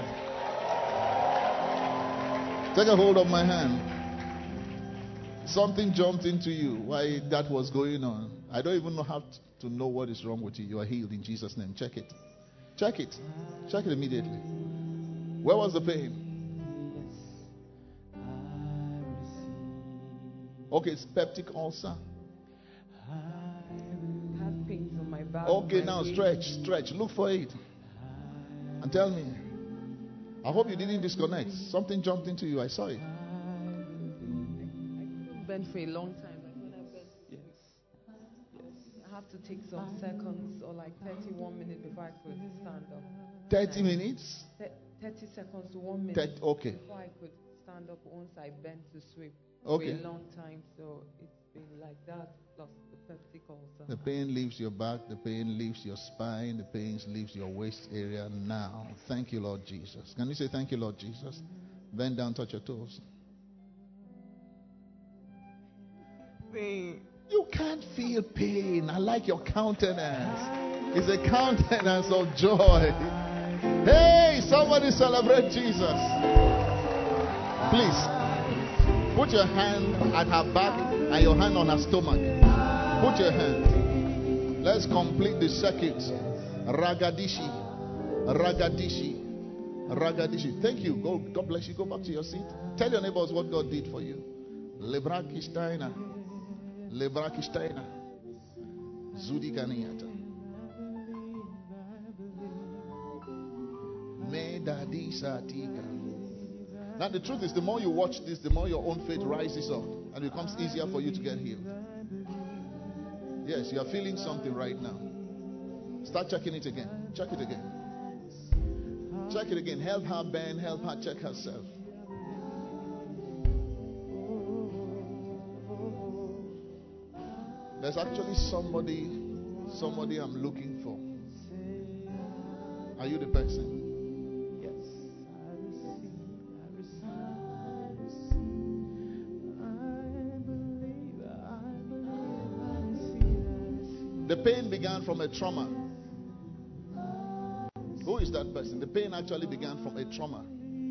Take a hold of my hand. Something jumped into you while that was going on. I don't even know how to know what is wrong with you. You are healed in Jesus' name. Check it. Check it. Check it immediately. Where was the pain? Okay, it's peptic ulcer. I have pains on my back. Okay, my now waist. stretch, stretch. Look for it. And tell me. I hope you didn't disconnect. Something jumped into you. I saw it. Bent for a long time. Like when I bent, yes. Yes. I have to take some seconds or like thirty-one minutes before I could stand up. thirty minutes? thirty seconds to one minute. thirty, okay. Before I could stand up once I bent to sweep. Okay. For a long time. So it's been like that plus the peptic ulcer. The pain leaves your back. The pain leaves your spine. The pain leaves your waist area now. Thank you, Lord Jesus. Can you say thank you, Lord Jesus? Mm-hmm. Bend down, touch your toes. Pain. You can't feel pain. I like your countenance. It's a countenance of joy. Hey, somebody celebrate Jesus. Please, put your hand at her back and your hand on her stomach. Put your hand. Let's complete the circuit. Ragadishi. Ragadishi. Ragadishi. Thank you. Go, God bless you. Go back to your seat. Tell your neighbors what God did for you. Lebrakisteina. Lebrakisteina. Zudiganiata. Now the truth is, the more you watch this, the more your own faith rises up and it becomes easier for you to get healed. Yes, you are feeling something right now. Start checking it again. Check it again. Check it again. Help her bend. Help her check herself. There's actually somebody, somebody I'm looking for. Are you the person? The pain began from a trauma. Who is that person? The pain actually began from a trauma.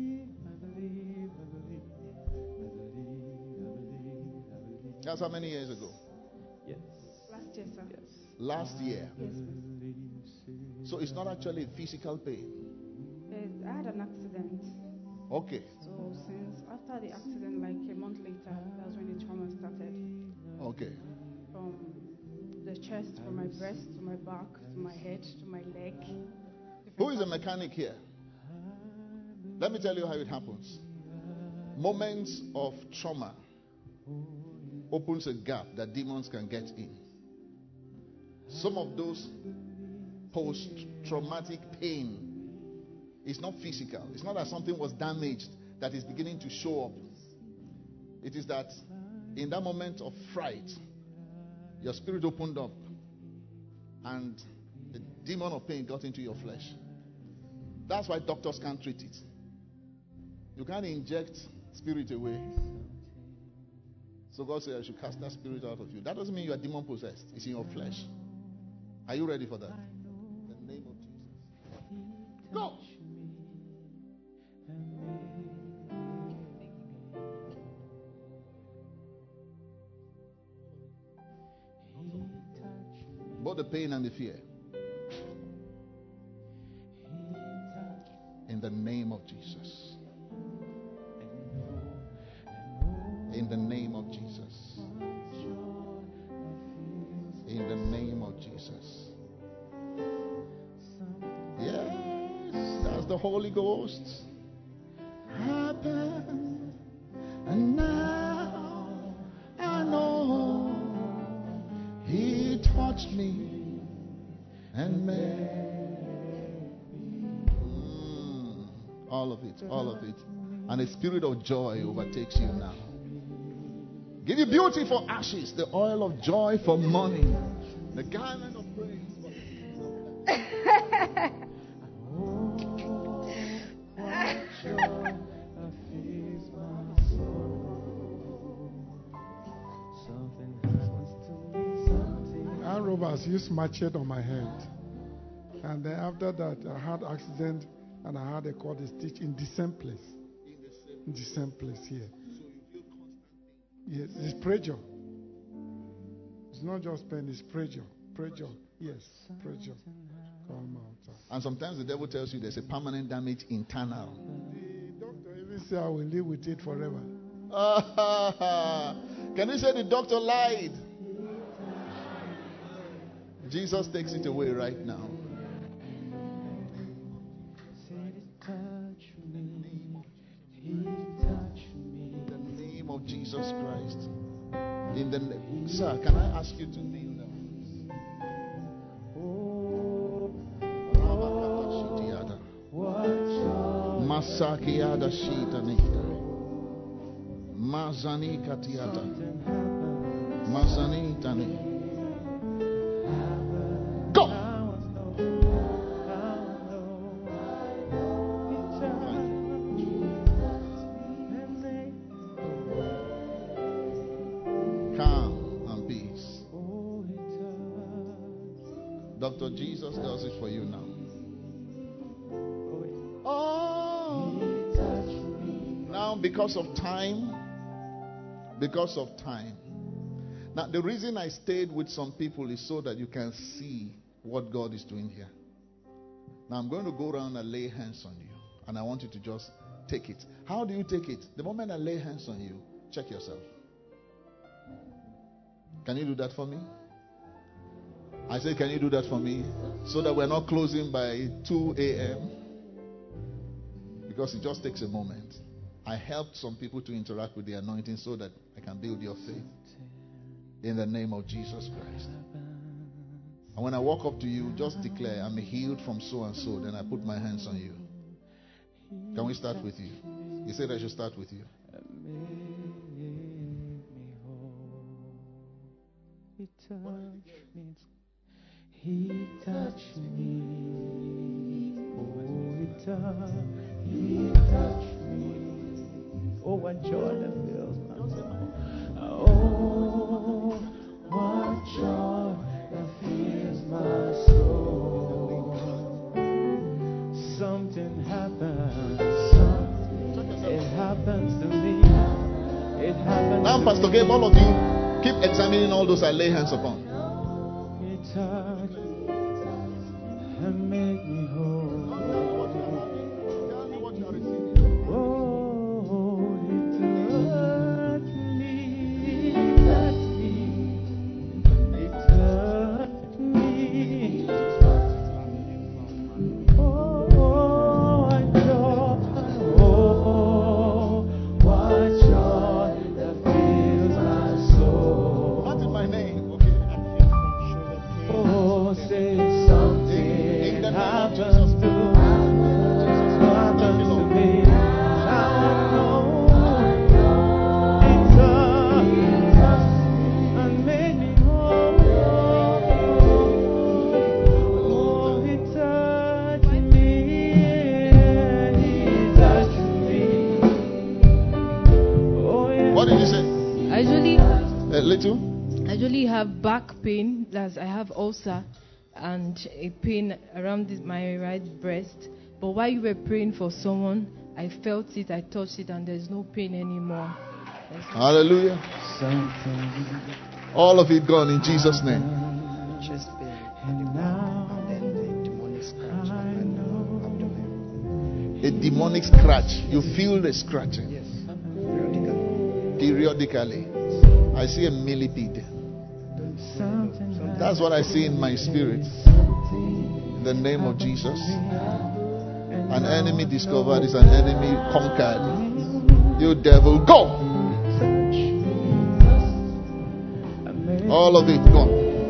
That's how many years ago? Yes. Last year, sir. Yes. Last year? Yes. So it's not actually physical pain? I had an accident. Okay. So since after the accident, like a month later, that's when the trauma started. Okay. From the chest, from my breast to my back to my head to my leg. Who is a mechanic here? Let me tell you how it happens. Moments of trauma opens a gap that demons can get in. Some of those post-traumatic pain is not physical. It's not that something was damaged that is beginning to show up. It is that in that moment of fright, your spirit opened up and the demon of pain got into your flesh. That's why doctors can't treat it. You can't inject spirit away. So God said, I should cast that spirit out of you. That doesn't mean you are demon possessed. It's in your flesh. Are you ready for that? In the name of Jesus. Go! Both the pain and the fear. In the name of Jesus. In the name of Jesus. In the name of Jesus. Yes, that's the Holy Ghost. Happen, and now I know He touched me and made mm, all of it, all of it. And a spirit of joy overtakes you now. Give you beauty for ashes, the oil of joy for mourning, the garment of praise for Armed robbers used machete on my head. And then after that, I had accident and I had a cord stitch in the same place. In the same place here. Yes, it's pressure. It's not just pain, it's pressure. Pressure. Yes, pressure. Come out. And sometimes the devil tells you there's a permanent damage internal. The doctor even said I will live with it forever. Can you say the doctor lied? Jesus takes it away right now. Of Jesus Christ. In the name, sir, can I ask you to kneel down? Masakiada Shitanita Mazani Katiata Mazani Tani. Go! Doctor Jesus does it for you now. Oh, now because of time, because of time. Now the reason I stayed with some people is so that you can see what God is doing here. Now I'm going to go around and lay hands on you. And I want you to just take it. How do you take it? The moment I lay hands on you, check yourself. Can you do that for me? I say, can you do that for me? So that we're not closing by two a.m. Because it just takes a moment. I helped some people to interact with the anointing so that I can build your faith. In the name of Jesus Christ. And when I walk up to you, just declare, I'm healed from so and so. Then I put my hands on you. Can we start with you? You said I should start with you. He touched me. He touched me. Oh, he touched, he touched me. Oh, what joy that fills my soul. Oh, what joy that fills my soul. Something happens. Something, it happens to me. It happens. Now, Pastor Gabe, all of you, keep examining all those I lay hands upon. It touched and made me whole. Oh, it touched me, it touched me, it touched me. Oh, I joy, oh, what joy that fills my soul. What's in my name? Oh, say something happens to happens to me. Now I know it touched and made me whole. Oh, it touched me, it touched me. Oh, yeah. What did you say? I usually A little? I usually have back pain, as I have ulcer, and a pain around this, my right breast. But while you were praying for someone, I felt it, I touched it, and there's no pain anymore. There's no Hallelujah. All of it gone in Jesus' name. Chest pain, and then the demonic scratch on my abdomen. A demonic scratch. You feel the scratching. Yes, periodically. Periodically. I see a millipede. That's what I see in my spirit. In the name of Jesus. An enemy discovered is an enemy conquered. You devil, go! All of it gone.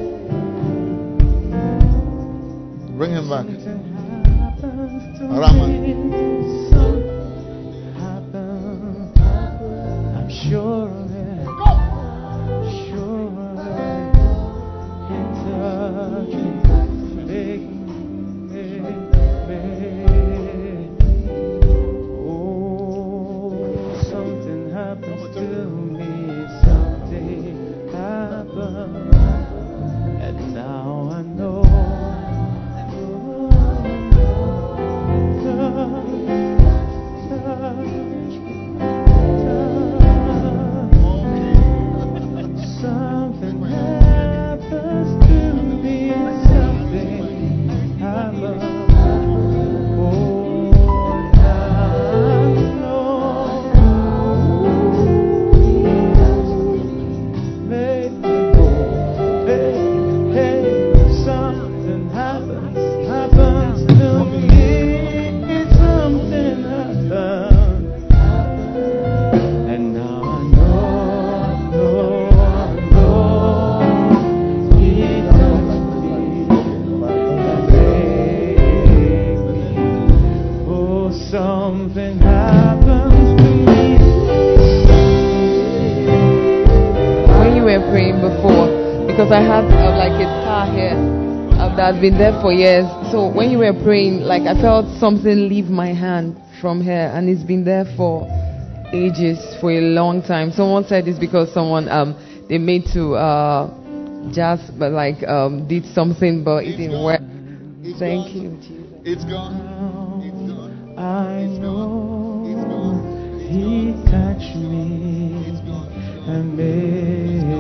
Bring him back. Raman. I'm sure of it. Sure of it. It touched me. Make me, make oh, something happens to me. Something happens. And now I know. Something happens to me. Something happens. Oh, make me go. Hey, hey, something happens, happens to me. Something happens, and now I know, know, know. He touched me, oh, something happens to me. When you were praying before, because I had uh, like a scar here uh, that had been there for years. So when you were praying, like I felt something leave my hand from here, and it's been there for ages, for a long time. Someone said it's because someone um they made to uh just but like um did something, but it didn't work. It's Thank gone. you, Jesus. It's gone. It's gone. I know It's gone. He touched me It's gone. and made me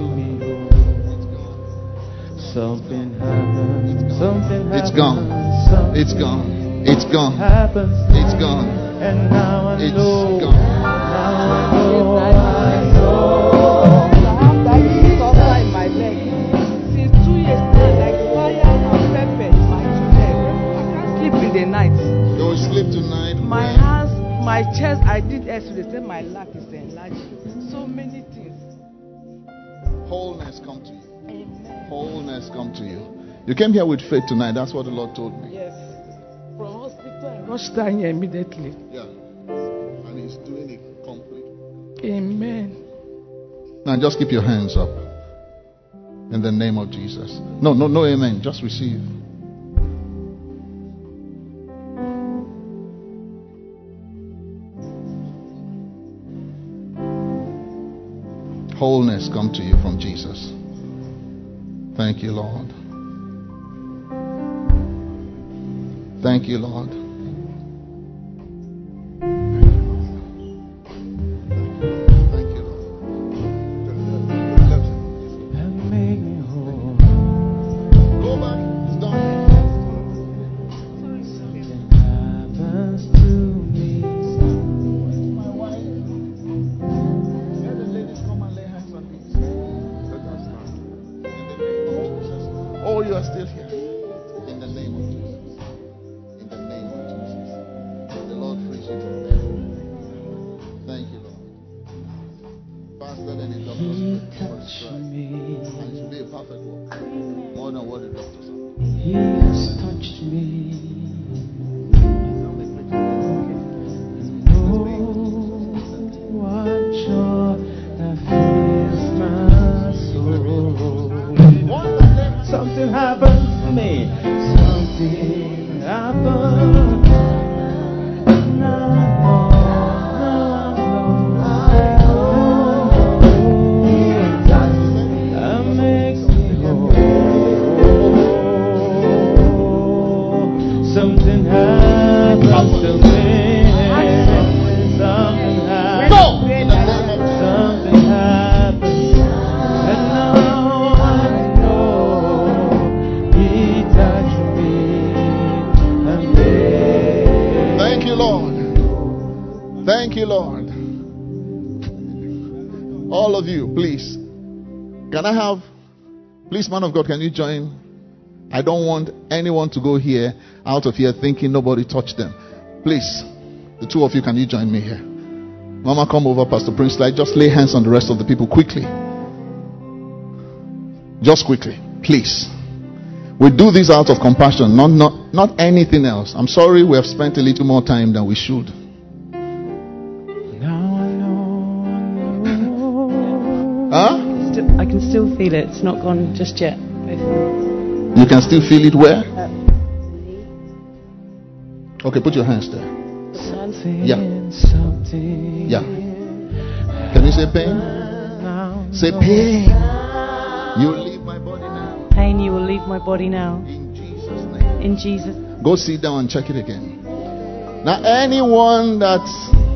whole. Something happened. Something happened. It's gone. something It's gone. It's gone. happens. It's gone. And now I It's know. gone. Now I know. I know. I have that suffer in my leg. Since two years now, like fire and pepper in my two legs. I can't sleep in the night. You will sleep tonight. My hands, my chest, I did X-ray. They said my lap is enlarged. So many things. Wholeness come to you. Amen. Wholeness come to you. You came here with faith tonight. That's what the Lord told me. Yes. From hospital, I rushed down here immediately. Yeah. And He's doing it complete. Amen. Now just keep your hands up. In the name of Jesus. No, no, no, amen. Just receive. Wholeness come to you from Jesus. Thank you, Lord. Thank you, Lord. Thank you, Lord. And make me whole. Go back. It's done. Something happens to me. My wife. Let the ladies come and lay hands on these. Let us stand. In the name of Jesus. Oh, you are still here. In the name of Jesus. In the name of Jesus. The Lord frees you from there. Thank you, Lord. Faster than the doctors He could touched prescribe. me. And it should be a perfect work. More than what the doctors are. He has touched me. Oh, what joy that fills my soul. Something happened to me. Something happened. Now I know. Now I know. That makes me whole. Something happened to me. Something happened. Something happened. And now I know He touched me and made. Thank you, Lord. Thank you, Lord. All of you, please. Can I have, please, man of God, can you join? I don't want anyone to go here, out of here, thinking nobody touched them. Please, the two of you, can you join me here? Mama, come over, Pastor Prince. Like, just lay hands on the rest of the people quickly. Just quickly, please. We do this out of compassion, not, not, not anything else. I'm sorry we have spent a little more time than we should. Now I know, I know. Huh? Still, I can still feel it. It's not gone just yet. You can still feel it where? Okay, put your hands there. Something, Yeah. something. Yeah. Can you say pain? Say pain. You leave my body now. Pain, you will leave my body now. In Jesus' name. In Jesus. Go sit down and check it again. Now, anyone that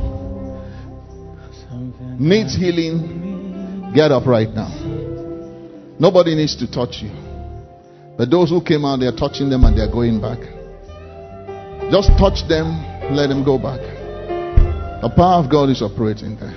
needs healing, get up right now. Nobody needs to touch you. But those who came out, they are touching them and they are going back. Just touch them, let them go back. The power of God is operating there.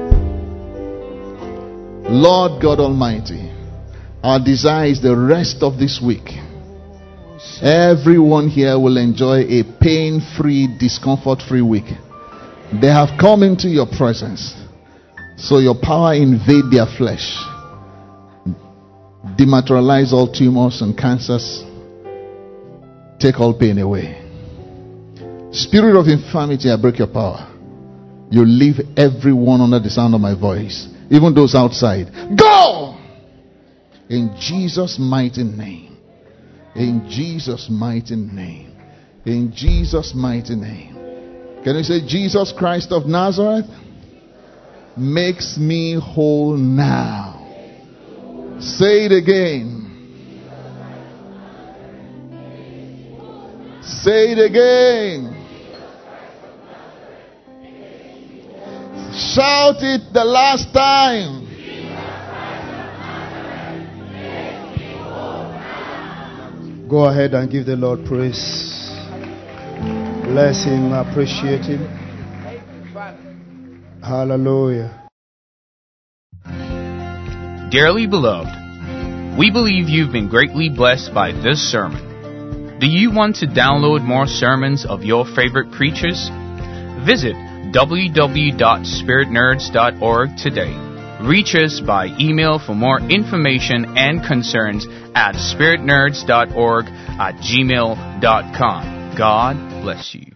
Lord God Almighty, our desire is the rest of this week, everyone here will enjoy a pain-free, discomfort-free week. They have come into your presence, so your power invade their flesh. Dematerialize all tumors and cancers. Take all pain away. Spirit of infirmity, I break your power. You leave everyone under the sound of my voice, even those outside. Go! In Jesus' mighty name. In Jesus' mighty name. In Jesus' mighty name. Can you say, Jesus Christ of Nazareth makes me whole now? Say it again. Say it again. Shout it the last time. Go ahead and give the Lord praise. Bless him, appreciate him. Hallelujah. Dearly beloved, we believe you've been greatly blessed by this sermon. Do you want to download more sermons of your favorite preachers? Visit w w w dot spirit nerds dot org today. Reach us by email for more information and concerns at spirit nerds dot org at gmail dot com. God bless you.